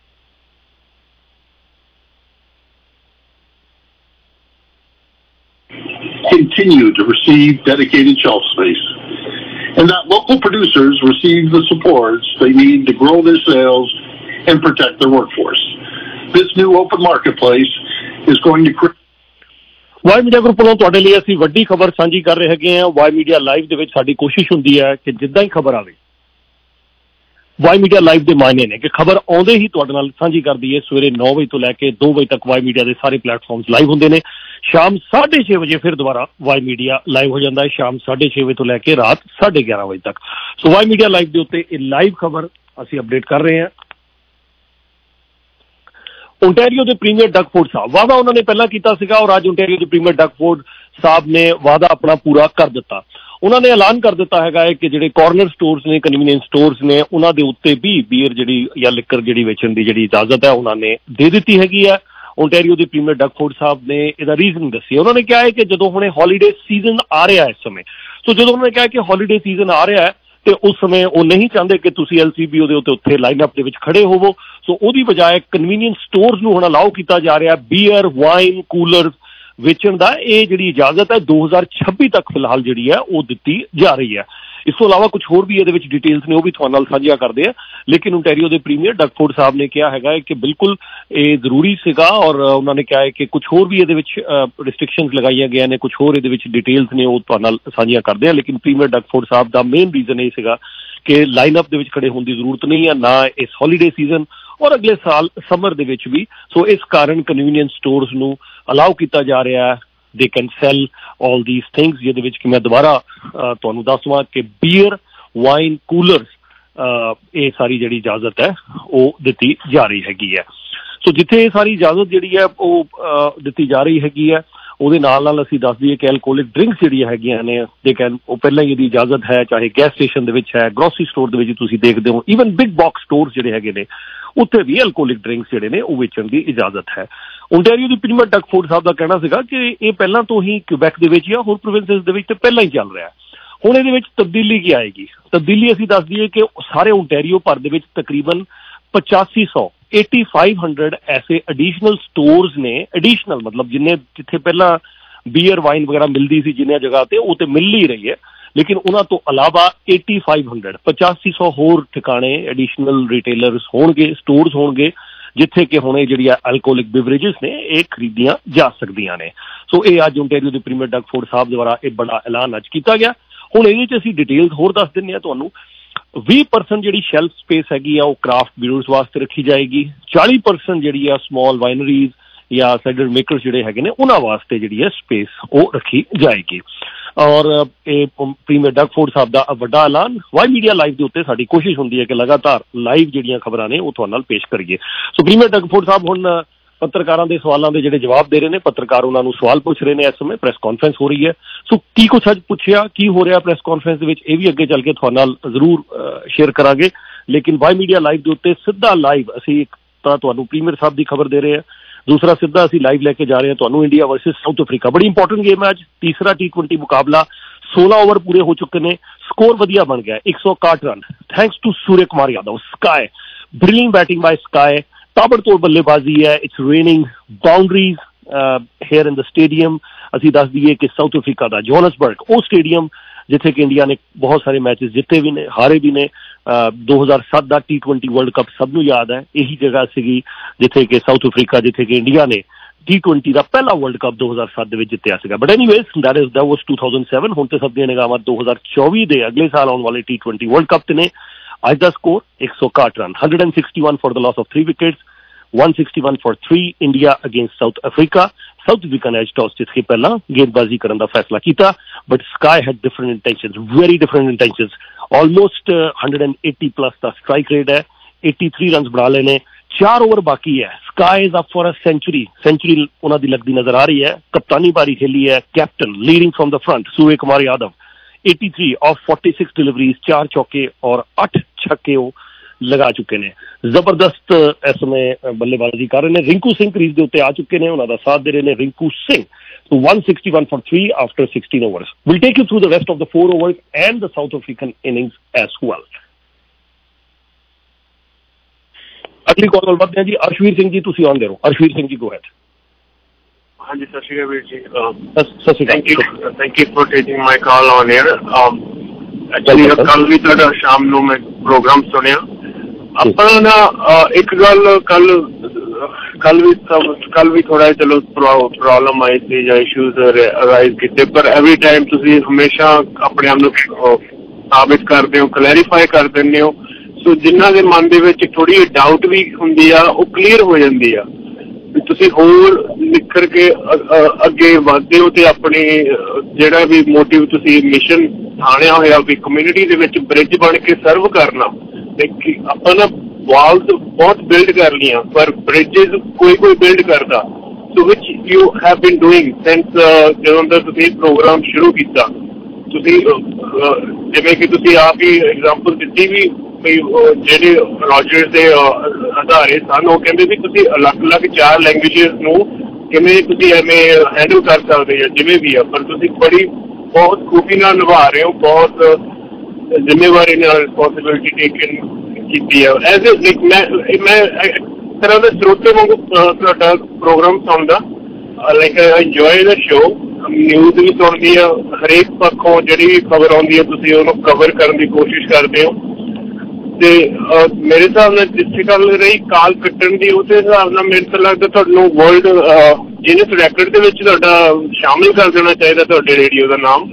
Continue to receive dedicated shelf space, and that local producers receive the supports they need to grow their sales and protect their workforce. This new open marketplace is going to create
Y media group ਵੱਲੋਂ ਤੁਹਾਡੇ ਲਈ ਅਸੀਂ ਵੱਡੀ ਖਬਰ ਸਾਂਝੀ ਕਰ ਰਹੇ ਹੈਗੇ ਹਾਂ। ਵਾਈ ਮੀਡੀਆ ਲਾਈਵ ਦੇ ਵਿੱਚ ਸਾਡੀ ਕੋਸ਼ਿਸ਼ ਹੁੰਦੀ ਹੈ ਕਿ ਜਿੱਦਾਂ ਹੀ ਖਬਰ ਆਵੇ, ਵਾਈ ਮੀਡੀਆ ਲਾਈਵ ਦੇ ਮਾਇਨੇ ਨੇ ਕਿ ਖਬਰ ਆਉਂਦੇ ਹੀ ਤੁਹਾਡੇ ਨਾਲ ਸਾਂਝੀ ਕਰ ਦਈਏ। ਸਵੇਰੇ 9 ਵਜੇ ਤੋਂ ਲੈ ਕੇ 2 ਵਜੇ ਤੱਕ ਵਾਈ ਮੀਡੀਆ ਦੇ ਸਾਰੇ ਪਲੇਟਫਾਰਮਸ ਲਾਈਵ ਹੁੰਦੇ ਨੇ। ਸ਼ਾਮ 6:30 ਵਜੇ ਫਿਰ ਦੁਬਾਰਾ ਵਾਈ ਮੀਡੀਆ ਲਾਈਵ ਹੋ ਜਾਂਦਾ ਹੈ, ਸ਼ਾਮ 6:30 ਵਜੇ ਤੋਂ ਲੈ ਕੇ ਰਾਤ 11:30 ਵਜੇ ਤੱਕ। ਸੋ ਵਾਈ ਮੀਡੀਆ ਲਾਈਵ ਦੇ ਉੱਤੇ ਇਹ ਲਾਈਵ ਖਬਰ ਅਸੀਂ ਅਪਡੇਟ ਕਰ ਰਹੇ ਹਾਂ। ਓਨਟਾਰੀਓ ਦੇ ਪ੍ਰੀਮੀਅਰ ਡਗ ਫੋਰਡ ਸਾਹਿਬ, ਵਾਅਦਾ ਉਹਨਾਂ ਨੇ ਪਹਿਲਾਂ ਕੀਤਾ ਸੀਗਾ ਔਰ ਅੱਜ ਓਨਟਾਰੀਓ ਦੇ ਪ੍ਰੀਮੀਅਰ ਡਗ ਫੋਰਡ ਸਾਹਿਬ ਨੇ ਵਾਅਦਾ ਆਪਣਾ ਪੂਰਾ ਕਰ ਦਿੱਤਾ। ਉਹਨਾਂ ਨੇ ਐਲਾਨ ਕਰ ਦਿੱਤਾ ਹੈਗਾ ਹੈ ਕਿ ਜਿਹੜੇ ਕਾਰਨਰ ਸਟੋਰਸ ਨੇ, ਕਨਵੀਨੀਅੰਸ ਸਟੋਰਸ ਨੇ, ਉਹਨਾਂ ਦੇ ਉੱਤੇ ਵੀ ਬੀਅਰ ਜਿਹੜੀ ਜਾਂ ਲਿਕਰ ਜਿਹੜੀ ਵੇਚਣ ਦੀ ਜਿਹੜੀ ਇਜਾਜ਼ਤ ਹੈ ਉਹਨਾਂ ਨੇ ਦੇ ਦਿੱਤੀ ਹੈਗੀ ਹੈ। ਓਨਟਾਰੀਓ ਦੇ ਪ੍ਰੀਮੀਅਰ ਡਗ ਫੋਰਡ ਸਾਹਿਬ ਨੇ ਇਹਦਾ ਰੀਜ਼ਨ ਦੱਸਿਆ। ਉਹਨਾਂ ਨੇ ਕਿਹਾ ਹੈ ਕਿ ਜਦੋਂ ਹੁਣੇ ਹੌਲੀਡੇ ਸੀਜ਼ਨ ਆ ਰਿਹਾ ਇਸ ਸਮੇਂ, ਸੋ ਜਦੋਂ ਉਹਨਾਂ ਨੇ ਕਿਹਾ ਕਿ ਹੌਲੀਡੇ ਸੀਜ਼ਨ ਆ ਰਿਹਾ ਹੈ ਤੇ ਉਸ ਸਮੇਂ ਉਹ ਨਹੀਂ ਚਾਹੁੰਦੇ ਕਿ ਤੁਸੀਂ LCBO ਦੇ ਉੱਤੇ ਲਾਈਨਅਪ ਦੇ ਵਿੱਚ ਖੜੇ ਹੋਵੋ। ਸੋ ਉਹਦੀ ਬਜਾਏ ਕਨਵੀਨੀਅੰਸ ਸਟੋਰਸ ਨੂੰ ਹੁਣ ਅਲਾਉ ਕੀਤਾ ਜਾ ਰਿਹਾ ਬੀਅਰ, ਵਾਈਨ, ਕੂਲਰ ਵੇਚਣ ਦਾ। ਇਹ ਜਿਹੜੀ ਇਜਾਜ਼ਤ ਹੈ 2026 ਤੱਕ ਫਿਲਹਾਲ ਜਿਹੜੀ ਹੈ ਉਹ ਦਿੱਤੀ ਜਾ ਰਹੀ ਹੈ। ਇਸ ਤੋਂ ਇਲਾਵਾ ਕੁਝ ਹੋਰ ਵੀ ਇਹਦੇ ਵਿੱਚ ਡਿਟੇਲਸ ਨੇ, ਉਹ ਵੀ ਤੁਹਾਡੇ ਨਾਲ ਸਾਂਝੀਆਂ ਕਰਦੇ ਆ। ਲੇਕਿਨ ਓਨਟਾਰੀਓ ਦੇ ਪ੍ਰੀਮੀਅਰ ਡਗ ਫੋਰਡ ਸਾਹਿਬ ਨੇ ਕਿਹਾ ਹੈਗਾ ਹੈ ਕਿ ਬਿਲਕੁਲ ਇਹ ਜ਼ਰੂਰੀ ਸੀਗਾ ਔਰ ਉਹਨਾਂ ਨੇ ਕਿਹਾ ਹੈ ਕਿ ਕੁਝ ਹੋਰ ਵੀ ਇਹਦੇ ਵਿੱਚ ਰਿਸਟ੍ਰਿਕਸ਼ਨਸ ਲਗਾਈਆਂ ਗਈਆਂ ਨੇ, ਕੁਝ ਹੋਰ ਇਹਦੇ ਵਿੱਚ ਡਿਟੇਲਸ ਨੇ, ਉਹ ਤੁਹਾਡੇ ਨਾਲ ਸਾਂਝੀਆਂ ਕਰਦੇ ਆ। ਲੇਕਿਨ ਪ੍ਰੀਮੀਅਰ ਡਗ ਫੋਰਡ ਸਾਹਿਬ ਦਾ ਮੇਨ ਰੀਜ਼ਨ ਇਹ ਸੀਗਾ ਕਿ ਲਾਈਨਅਪ ਦੇ ਵਿੱਚ ਖੜੇ ਹੋਣ ਦੀ ਜ਼ਰੂਰਤ ਨਹੀਂ ਹੈ, ਨਾ ਇਸ ਹੌਲੀਡੇ ਸੀਜ਼ਨ ਔਰ ਅਗਲੇ ਸਾਲ ਸਮਰ ਦੇ ਵਿੱਚ ਵੀ। ਸੋ ਇਸ ਕਾਰਨ ਕਨਵੀਨੀਅੰਸ ਸਟੋਰਸ ਨੂੰ ਅਲਾਉ ਕੀਤਾ ਜਾ ਰਿਹਾ ਹੈ। They can sell all these things, ਜਿਹਦੇ ਵਿੱਚ ਕਿ ਮੈਂ ਦੁਬਾਰਾ ਤੁਹਾਨੂੰ ਦੱਸਵਾਂ ਕਿ ਬੀਅਰ, ਵਾਈਨ, ਕੂਲਰਸ, ਇਹ ਸਾਰੀ ਜਿਹੜੀ ਇਜਾਜ਼ਤ ਹੈ ਉਹ ਦਿੱਤੀ ਜਾ ਰਹੀ ਹੈਗੀ ਹੈ। ਸੋ ਜਿੱਥੇ ਇਹ ਸਾਰੀ ਇਜਾਜ਼ਤ ਜਿਹੜੀ ਹੈ ਉਹ ਦਿੱਤੀ ਜਾ ਰਹੀ ਹੈਗੀ ਹੈ, ਉਹਦੇ ਨਾਲ ਨਾਲ ਅਸੀਂ ਦੱਸ ਦਈਏ ਕਿ ਐਲਕੋਹਲਿਕ ਡਰਿੰਕਸ ਜਿਹੜੀਆਂ ਹੈਗੀਆਂ ਨੇ ਉਹ ਪਹਿਲਾਂ ਹੀ ਇਹਦੀ ਇਜਾਜ਼ਤ ਹੈ, ਚਾਹੇ ਗੈਸ ਸਟੇਸ਼ਨ ਦੇ ਵਿੱਚ ਹੈ, ਗਰੋਸਰੀ ਸਟੋਰ ਦੇ ਵਿੱਚ ਤੁਸੀਂ ਦੇਖਦੇ ਹੋ, ਈਵਨ ਬਿਗ ਬਾਕਸ ਸਟੋਰ ਜਿਹੜੇ ਹੈਗੇ ਨੇ ਉੱਥੇ ਵੀ ਐਲਕੋਹਲਿਕ ਡਰਿੰਕਸ ਜਿਹੜੇ ਨੇ ਉਹ ਵੇਚਣ ਦੀ ਇਜਾਜ਼ਤ ਹੈ। ਓਨਟਾਰੀਓ ਦੀ ਪ੍ਰੀਮੀਅਰ ਡਗ ਫੋਰਡ ਸਾਹਿਬ ਦਾ ਕਹਿਣਾ ਸੀਗਾ ਕਿ ਇਹ ਪਹਿਲਾਂ ਤੋਂ ਹੀ ਕਿਊਬੈਕ ਦੇ ਵਿੱਚ ਜਾਂ ਹੋਰ ਪ੍ਰੋਵਿੰਸਿਸ ਦੇ ਵਿੱਚ ਤੇ ਪਹਿਲਾਂ ਹੀ ਚੱਲ ਰਿਹਾ। ਹੁਣ ਇਹਦੇ ਵਿੱਚ ਤਬਦੀਲੀ ਕੀ ਆਏਗੀ? ਤਬਦੀਲੀ ਅਸੀਂ ਦੱਸ ਦਈਏ ਕਿ ਸਾਰੇ ਓਨਟਾਰੀਓ ਭਰ ਦੇ ਵਿੱਚ ਤਕਰੀਬਨ 8500 ਐਸੇ ਐਡੀਸ਼ਨਲ ਸਟੋਰਸ ਨੇ, ਐਡੀਸ਼ਨਲ ਮਤਲਬ ਜਿੱਥੇ ਪਹਿਲਾਂ ਬੀਅਰ, ਵਾਈਨ ਵਗੈਰਾ ਮਿਲਦੀ ਸੀ ਜਿੰਨੀਆਂ ਜਗ੍ਹਾ ਤੇ, ਉਹ ਤੇ ਮਿਲ ਹੀ ਰਹੀ ਹੈ, ਲੇਕਿਨ ਉਹਨਾਂ ਤੋਂ ਇਲਾਵਾ 8500 ਹੋਰ ਠਿਕਾਣੇ ਐਡੀਸ਼ਨਲ ਰਿਟੇਲਰਸ ਹੋਣਗੇ, ਸਟੋਰਸ ਹੋਣਗੇ, ਜਿੱਥੇ ਕਿ ਹੁਣ ਇਹ ਜਿਹੜੀਆਂ ਐਲਕੋਹਲਿਕ ਬਿਵਰੇਜਸ ਨੇ ਇਹ ਖਰੀਦੀਆਂ ਜਾ ਸਕਦੀਆਂ ਨੇ। ਸੋ ਇਹ ਅੱਜ ਓਨਟਾਰੀਓ ਦੇ ਪ੍ਰੀਮੀਅਰ ਡਗ ਫੋਰਡ ਸਾਹਿਬ ਦੁਆਰਾ ਇਹ ਬੜਾ ਐਲਾਨ ਅੱਜ ਕੀਤਾ ਗਿਆ। ਹੁਣ ਇਹਦੇ 'ਚ ਅਸੀਂ ਡਿਟੇਲਸ ਹੋਰ ਦੱਸ ਦਿੰਦੇ ਹਾਂ ਤੁਹਾਨੂੰ 20% ਜਿਹੜੀ ਸ਼ੈਲਫ ਸਪੇਸ ਹੈਗੀ ਆ ਉਹ ਕ੍ਰਾਫਟ ਬੀਅਰਸ ਵਾਸਤੇ ਰੱਖੀ ਜਾਏਗੀ। 40% ਜਿਹੜੀ ਆ ਸਮਾਲ ਵਾਈਨਰੀਜ਼ ਜਾਂ ਸਾਈਡਰ ਮੇਕਰਸ ਜਿਹੜੇ ਹੈਗੇ ਨੇ ਉਹਨਾਂ ਵਾਸਤੇ ਜਿਹੜੀ ਹੈ ਸਪੇਸ ਉਹ ਰੱਖੀ ਜਾਏਗੀ। ਔਰ ਇਹ ਪ੍ਰੀਮੀਅਰ ਡਗ ਫੋਰਡ ਸਾਹਿਬ ਦਾ ਵੱਡਾ ਐਲਾਨ। ਵਾਈ ਮੀਡੀਆ ਲਾਈਵ ਦੇ ਉੱਤੇ ਸਾਡੀ ਕੋਸ਼ਿਸ਼ ਹੁੰਦੀ ਹੈ ਕਿ ਲਗਾਤਾਰ ਲਾਈਵ ਜਿਹੜੀਆਂ ਖਬਰਾਂ ਨੇ ਉਹ ਤੁਹਾਡੇ ਨਾਲ ਪੇਸ਼ ਕਰੀਏ। ਸੋ ਪ੍ਰੀਮੀਅਰ ਡਗ ਫੋਰਡ ਸਾਹਿਬ ਹੁਣ ਪੱਤਰਕਾਰਾਂ ਦੇ ਸਵਾਲਾਂ ਦੇ ਜਿਹੜੇ ਜਵਾਬ ਦੇ ਰਹੇ ਨੇ, ਪੱਤਰਕਾਰ ਉਹਨਾਂ ਨੂੰ ਸਵਾਲ ਪੁੱਛ ਰਹੇ ਨੇ। ਇਸ ਸਮੇਂ ਪ੍ਰੈਸ ਕਾਨਫਰੰਸ ਹੋ ਰਹੀ ਹੈ। ਸੋ ਕੀ ਕੁਛ ਅੱਜ ਪੁੱਛਿਆ, ਕੀ ਹੋ ਰਿਹਾ ਪ੍ਰੈਸ ਕਾਨਫਰੰਸ ਦੇ ਵਿੱਚ, ਇਹ ਵੀ ਅੱਗੇ ਚੱਲ ਕੇ ਤੁਹਾਡੇ ਨਾਲ ਜ਼ਰੂਰ ਸ਼ੇਅਰ ਕਰਾਂਗੇ। ਲੇਕਿਨ ਵਾਈ ਮੀਡੀਆ ਲਾਈਵ ਦੇ ਉੱਤੇ ਸਿੱਧਾ ਲਾਈਵ ਅਸੀਂ ਇੱਕ ਤਾਂ ਤੁਹਾਨੂੰ ਪ੍ਰੀਮੀਅਰ ਸਾਹਿਬ ਦੀ ਖਬਰ ਦੇ ਰਹੇ ਹਾਂ, ਦੂਸਰਾ ਸਿੱਧਾ ਅਸੀਂ ਲਾਈਵ ਲੈ ਕੇ ਜਾ ਰਹੇ ਹਾਂ ਤੁਹਾਨੂੰ ਇੰਡੀਆ ਵਰਸਸ ਸਾਊਥ ਅਫਰੀਕਾ। ਬੜੀ ਇੰਪੋਰਟੈਂਟ ਗੇਮ ਹੈ ਅੱਜ, ਤੀਸਰਾ T20 ਮੁਕਾਬਲਾ। 16 ਓਵਰ ਪੂਰੇ ਹੋ ਚੁੱਕੇ ਨੇ, ਸਕੋਰ ਵਧੀਆ ਬਣ ਗਿਆ 161 run thanks to Surya Kumar Yadav. Sky brilliant batting by Sky, ताबड़तोड़ बल्लेबाजी है। It's raining boundaries here in the stadium. ਅਸੀਂ ਦੱਸ ਦਈਏ ਕਿ ਸਾਊਥ ਅਫਰੀਕਾ ਦਾ ਜੋਹਨਸਬਰਗ ਉਹ ਸਟੇਡੀਅਮ ਜਿੱਥੇ ਕਿ ਇੰਡੀਆ ਨੇ ਬਹੁਤ ਸਾਰੇ ਮੈਚਸ ਜਿੱਤੇ ਵੀ ਨੇ, ਹਾਰੇ ਵੀ ਨੇ। 2007 ਦਾ T20 ਵਰਲਡ ਕੱਪ ਸਭ ਨੂੰ ਯਾਦ ਹੈ, ਇਹੀ ਜਗ੍ਹਾ ਸੀਗੀ ਜਿੱਥੇ ਕਿ ਸਾਊਥ ਅਫਰੀਕਾ, ਜਿੱਥੇ ਕਿ ਇੰਡੀਆ ਨੇ T20 ਦਾ ਪਹਿਲਾ ਵਰਲਡ ਕੱਪ 2007 ਦੇ ਵਿੱਚ ਜਿੱਤਿਆ ਸੀਗਾ। But anyways that was 2007। ਹੁਣ ਤੇ ਸਭ ਦੀਆਂ ਨਿਗਾਹਾਂ 2024 ਦੇ ਅਗਲੇ ਸਾਲ ਆਉਣ ਵਾਲੇ T20 ਵਰਲਡ ਕੱਪ ਤੇ ਨੇ। ਅੱਜ ਦਾ score 161 run, 161 for the loss of 3 wickets, 161 for 3 India against South Africa। South Africa ਨੇ ਅੱਜ ਟਾਸ ਜਿੱਤ ਕੇ ਪਹਿਲਾਂ ਗੇਂਦਬਾਜ਼ੀ ਕਰਨ ਦਾ ਫੈਸਲਾ ਕੀਤਾ। But Sky had different intentions, very different intentions. Almost 180 plus ਦਾ ਸਟ੍ਰਾਈਕ ਰੇਟ ਹੈ, 83 ਰਨ ਬਣਾ ਲਏ ਨੇ। 4 ਓਵਰ ਬਾਕੀ ਹੈ। Sky is up for a century ਉਹਨਾਂ ਦੀ ਲੱਗਦੀ ਨਜ਼ਰ ਆ ਰਹੀ ਹੈ। ਕਪਤਾਨੀ ਬਾਰੀ ਖੇਲੀ ਹੈ captain leading from the front Surya Kumar Yadav. 83 of 46 deliveries, 4 चौके और 8 छक्के वो लगा चुके ने। जबरदस्त इस समय बल्लेबाजी कर रहे हैं। रिंकू सिंह क्रीज के उत्ते आ चुके हैं, उन्होंने साथ दे रहे हैं Rinku Singh. So 161 for 3 after 16 overs. We'll take you through the rest of the 4 overs and the South African innings as well. अगली कॉल बढ़ते हैं जी। अर्शवीर सिंह जी तुसी ऑन दे रहो। Arshveer Singh ji go ahead.
हाँ जी, सत श्री अकाल जी। Thank you for taking my call on air. Actually कल भी तुहाडा शाम ਨੂੰ मैं प्रोग्राम सुनिया। अपना ना एक गल कल भी थोड़ा चलो प्रॉब्लम आई थी या इश्यूज अराइज किए, पर एवरी टाइम तुसी हमेशा अपने आप ਨੂੰ साबित करते हो, क्लैरीफाई कर देंगे हो। सो जिन्हां दे मन दे विच थोड़ी डाउट भी हुंदी आ ਉਹ क्लीयर हो जाती आ। ਤੁਸੀਂ ਹੋਰ ਨਿਖਰ ਕੇ ਅੱਗੇ ਵਧਦੇ ਹੋ ਤੇ ਆਪਣੀ ਜਿਹੜਾ ਵੀ ਮੋਟਿਵ ਤੁਸੀਂ ਮਿਸ਼ਨ ਠਾਣਿਆ ਹੋਇਆ ਵੀ ਕਮਿਊਨਿਟੀ ਦੇ ਵਿੱਚ ਬ੍ਰਿਜ ਬਣ ਕੇ ਸਰਵ ਕਰਨਾ। ਆਪਾਂ ਨਾ ਵਾਲਸ ਬਹੁਤ ਬਿਲਡ ਕਰ ਲਈਆਂ ਪਰ ਬ੍ਰਿਜਿਸ ਕੋਈ ਬਿਲਡ ਕਰਦਾ। So which you have been doing since ਜਦੋਂ ਦਾ ਤੁਸੀਂ ਪ੍ਰੋਗਰਾਮ ਸ਼ੁਰੂ ਕੀਤਾ। ਤੁਸੀਂ ਜਿਵੇਂ ਕਿ ਤੁਸੀਂ ਆਪ ਹੀ ਐਗਜ਼ਾਮਪਲ ਦਿੱਤੀ ਵੀ ਜਿਹੜੇ ਰੋਜਰਸ ਦੇ ਅਧਾਰੇ ਸਨ, ਉਹ ਕਹਿੰਦੇ ਵੀ ਤੁਸੀਂ ਅਲੱਗ-ਅਲੱਗ 4 ਲੈਂਗੁਏਜਸ ਨੂੰ ਕਿਵੇਂ ਤੁਸੀਂ ਐਵੇਂ ਹੈਂਡਲ ਕਰ ਸਕਦੇ ਹੋ ਜਿਵੇਂ ਵੀ ਆ, ਪਰ ਤੁਸੀਂ ਬਹੁਤ ਖੂਬੀ ਨਾਲ ਨਿਭਾ ਰਹੇ ਹੋ, ਬਹੁਤ ਜ਼ਿੰਮੇਵਾਰੀ ਨਾਲ ਰਿਸਪੌਂਸਿਬਿਲਿਟੀ ਟੇਕਨ ਕੀਤੀ ਆ। ਐਜ਼ ਮੈਂ ਤਰ੍ਹਾਂ ਦੇ ਸਰੋਤੇ ਵਾਂਗੂ ਤੁਹਾਡਾ ਪ੍ਰੋਗਰਾਮ ਸੁਣਦਾ, like I enjoy the show. News ਵੀ ਸੁਣਦੀ ਆ, ਹਰੇਕ ਪੱਖੋਂ ਜਿਹੜੀ ਵੀ ਖਬਰ ਆਉਂਦੀ ਹੈ ਤੁਸੀਂ ਉਹਨੂੰ ਕਵਰ ਕਰਨ ਦੀ ਕੋਸ਼ਿਸ਼ ਕਰਦੇ ਹੋ। ਤੇ ਮੇਰੇ ਹਿਸਾਬ ਨਾਲ ਜਿੱਥੇ ਗੱਲ ਰਹੀ ਕਾਲ ਕੱਟਣ ਦੀ, ਉਹਦੇ ਹਿਸਾਬ ਨਾਲ ਮੈਨੂੰ ਤਾਂ ਲੱਗਦਾ ਤੁਹਾਨੂੰ ਵਰਲਡ ਗਿਨੀਜ਼ ਰੈਕਡ ਦੇ ਵਿੱਚ ਤੁਹਾਡਾ ਸ਼ਾਮਿਲ ਕਰ ਦੇਣਾ ਚਾਹੀਦਾ ਤੁਹਾਡੇ ਰੇਡੀਓ ਦਾ ਨਾਮ।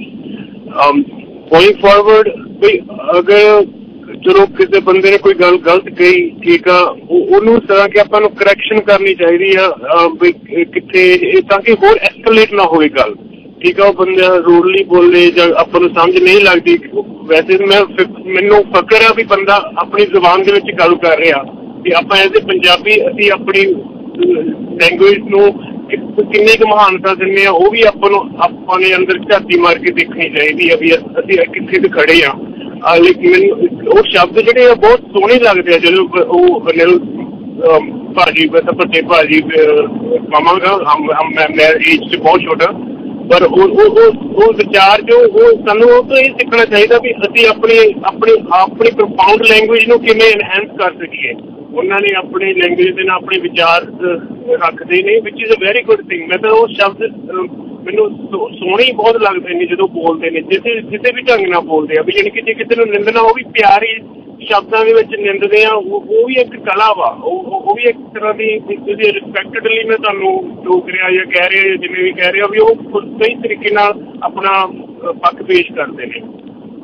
ਗੋਇੰਗ ਫਾਰਵਰਡ ਵੀ ਅਗਰ ਚਲੋ ਕਿਸੇ ਬੰਦੇ ਨੇ ਕੋਈ ਗੱਲ ਗਲਤ ਕਹੀ, ਠੀਕ ਆ, ਉਹਨੂੰ ਇਸ ਤਰ੍ਹਾਂ ਕਿ ਆਪਾਂ ਨੂੰ ਕਰੈਕਸ਼ਨ ਕਰਨੀ ਚਾਹੀਦੀ ਆ ਵੀ ਕਿੱਥੇ, ਤਾਂ ਕਿ ਹੋਰ ਐਸਕਲੇਟ ਨਾ ਹੋਵੇ ਗੱਲ। ਠੀਕ ਆ, ਉਹ ਬੰਦਾ ਰੂਡਲੀ ਬੋਲੇ ਜਾਂ ਆਪਾਂ ਨੂੰ ਸਮਝ ਨਹੀਂ ਲੱਗਦੀ। ਵੈਸੇ ਮੈਨੂੰ ਫਕਰ ਆ ਵੀ ਬੰਦਾ ਆਪਣੀ ਜ਼ੁਬਾਨ ਦੇ ਵਿੱਚ ਗੱਲ ਕਰ ਰਿਹਾ ਕਿ ਆਪਾਂ ਐਜ਼ ਏ ਪੰਜਾਬੀ ਅਸੀਂ ਆਪਣੀ ਲੈਂਗੁਏਜ ਨੂੰ ਕਿੰਨੀ ਕੁ ਮਹਾਨਤਾ ਦਿੰਦੇ ਆ, ਉਹ ਵੀ ਆਪਾਂ ਨੇ ਅੰਦਰ ਝਾਤੀ ਮਾਰ ਕੇ ਦੇਖਣੀ ਚਾਹੀਦੀ ਆ ਵੀ ਅਸੀਂ ਕਿੱਥੇ ਤੇ ਖੜੇ ਆ। ਲੇਕਿਨ ਮੈਨੂੰ ਉਹ ਸ਼ਬਦ ਜਿਹੜੇ ਆ ਬਹੁਤ ਸੋਹਣੇ ਲੱਗਦੇ ਆ ਜਦੋਂ ਉਹ ਅਨਿਲ ਭਾਜੀ ਵੱਡੇ ਭਾਜੀ ਕਹਾਂਗਾ, ਮੈਂ ਏਜ 'ਚ ਬਹੁਤ ਛੋਟਾ, ਪਰ ਉਹ ਵਿਚਾਰ ਜੋ ਉਹ ਸਾਨੂੰ ਉਹ ਤੋਂ ਇਹ ਸਿੱਖਣਾ ਚਾਹੀਦਾ ਵੀ ਅਸੀਂ ਆਪਣੀ ਪ੍ਰੋਫਾਊਂਡ ਲੈਂਗੁਏਜ ਨੂੰ ਕਿਵੇਂ ਇਨਹੈਂਸ ਕਰ ਸਕੀਏ। ਉਹਨਾਂ ਨੇ ਆਪਣੀ ਲੈਂਗੁਏਜ ਦੇ ਨਾਲ ਆਪਣੇ ਵਿਚਾਰ ਰੱਖਦੇ ਨੇ, which is a very good thing. ਮੈਂ ਤਾਂ ਉਹ ਸ਼ਬਦ ਮੈਨੂੰ ਸੋਹਣੇ ਬਹੁਤ ਲੱਗਦੇ ਨੇ ਜਦੋਂ ਬੋਲਦੇ ਨੇ, ਕਿਸੇ ਵੀ ਢੰਗ ਨਾਲ ਬੋਲਦੇ ਆ ਵੀ ਜਾਣੀ ਕਿ ਜੇ ਕਿਸੇ ਨੂੰ ਨਿੰਦਣਾ ਉਹ ਵੀ ਪਿਆਰੀ ਸ਼ਬਦਾਂ ਦੇ ਵਿੱਚ ਨਿੰਦਦੇ ਆ, ਉਹ ਵੀ ਇੱਕ ਕਲਾ ਵਾ, ਉਹ ਵੀ ਇੱਕ ਤਰ੍ਹਾਂ ਦੀ ਤੁਸੀਂ ਰਿਸਪੈਕਟਡਲੀ ਮੈਂ ਤੁਹਾਨੂੰ ਟੋਕ ਰਿਹਾ ਜਾਂ ਕਹਿ ਰਿਹਾ ਜਾਂ ਜਿਵੇਂ ਵੀ ਕਹਿ ਰਿਹਾ ਵੀ ਉਹ ਸਹੀ ਤਰੀਕੇ ਨਾਲ ਆਪਣਾ ਪੱਖ ਪੇਸ਼ ਕਰਦੇ ਨੇ।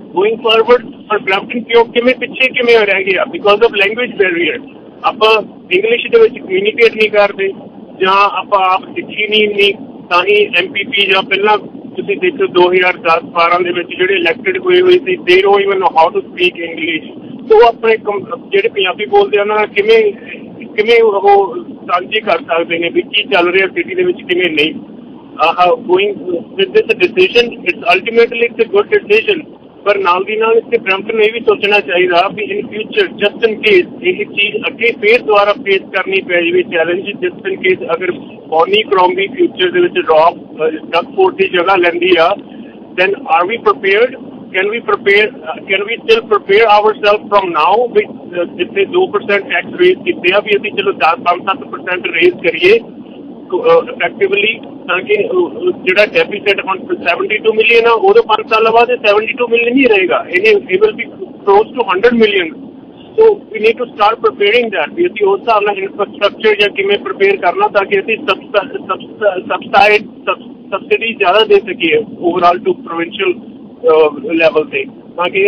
ਗੋਇੰਗ ਫਾਰਵਰਡ ਪਰ ਬ੍ਰੈਂਪਟਨ ਕਿਵੇਂ ਪਿੱਛੇ ਕਿਵੇਂ ਰਹਿ ਗਿਆ ਬਿਕੋਜ਼ ਆਫ ਲੈਂਗੁਏਜ ਬੈਰੀਅਰ। ਆਪਾਂ ਇੰਗਲਿਸ਼ ਦੇ ਵਿੱਚ ਕਮਿਊਨੀਕੇਟ ਨਹੀਂ ਕਰਦੇ ਜਾਂ ਆਪਾਂ ਆਪ ਸਿੱਖੀ ਨਹੀਂ ਤਾਂ ਹੀ MPP ਜਾਂ ਪਹਿਲਾਂ ਤੁਸੀਂ ਦੇਖੋ 2010-12 ਦੇ ਵਿੱਚ ਜਿਹੜੇ ਇਲੈਕਟਡ ਹੋਏ ਸੀ they don't even know how to speak English. ਉਹ ਆਪਣੇ ਜਿਹੜੇ ਪੰਜਾਬੀ ਬੋਲਦੇ ਆ ਉਹਨਾਂ ਨਾਲ ਕਿਵੇਂ ਉਹ ਸਾਂਝੀ ਕਰ ਸਕਦੇ ਨੇ ਵੀ ਕੀ ਚੱਲ ਰਿਹਾ ਸਿਟੀ ਦੇ ਵਿੱਚ ਕਿਵੇਂ ਨਹੀਂ। Going with this decision it's ultimately it's a good decision. ਪਰ ਨਾਲ ਦੀ ਨਾਲ ਇੱਥੇ ਬ੍ਰੈਂਪਟਨ ਨੂੰ ਇਹ ਵੀ ਸੋਚਣਾ ਚਾਹੀਦਾ ਵੀ in future just in case ਇਹ ਚੀਜ਼ ਅੱਗੇ ਫੇਰ ਦੁਬਾਰਾ ਫੇਸ ਕਰਨੀ ਪੈ ਜਾਵੇ ਚੈਲੰਜ ਜਸਟ ਇਨ ਕੇਸ ਅਗਰ ਬੋਨੀ ਕਰੋਂਬੀ ਫਿਊਚਰ ਦੇ ਵਿੱਚ ਡਕਫੋਰਡ ਦੀ ਜਗ੍ਹਾ ਲੈਂਦੀ ਆ then are we prepared? Can we still prepare ourselves from now with ਜਿੱਥੇ 2% tax raise ਕੀਤੇ ਆ ਵੀ ਅਸੀਂ ਚਲੋ 10-7% raise ਕਰੀਏ effectively ਤਾਂ ਕਿ ਜਿਹੜਾ ਡੈਫੀਸਿਟ ਹੁਣ 72 ਮਿਲੀਅਨ ਆ ਉਦੋਂ 5 ਸਾਲਾਂ ਬਾਅਦ 72 ਮਿਲੀਅਨ ਹੀ ਰਹੇਗਾ। ਇਹ will be close to 100 million. So we need to start preparing that. ਵੀ ਅਸੀਂ ਉਸ ਹਿਸਾਬ ਨਾਲ ਇਨਫਰਾਸਟ੍ਰਕਚਰ ਜਾਂ ਕਿਵੇਂ ਪ੍ਰਪੇਅਰ ਕਰਨਾ ਤਾਂ ਕਿ ਅਸੀਂ ਸਬਸਿਡੀ ਜ਼ਿਆਦਾ ਦੇ ਸਕੀਏ ਓਵਰਆਲ ਟੂ ਪ੍ਰੋਵਿੰਸ਼ੀਅਲ ਲੈਵਲ ਤੇ ਤਾਂ ਕਿ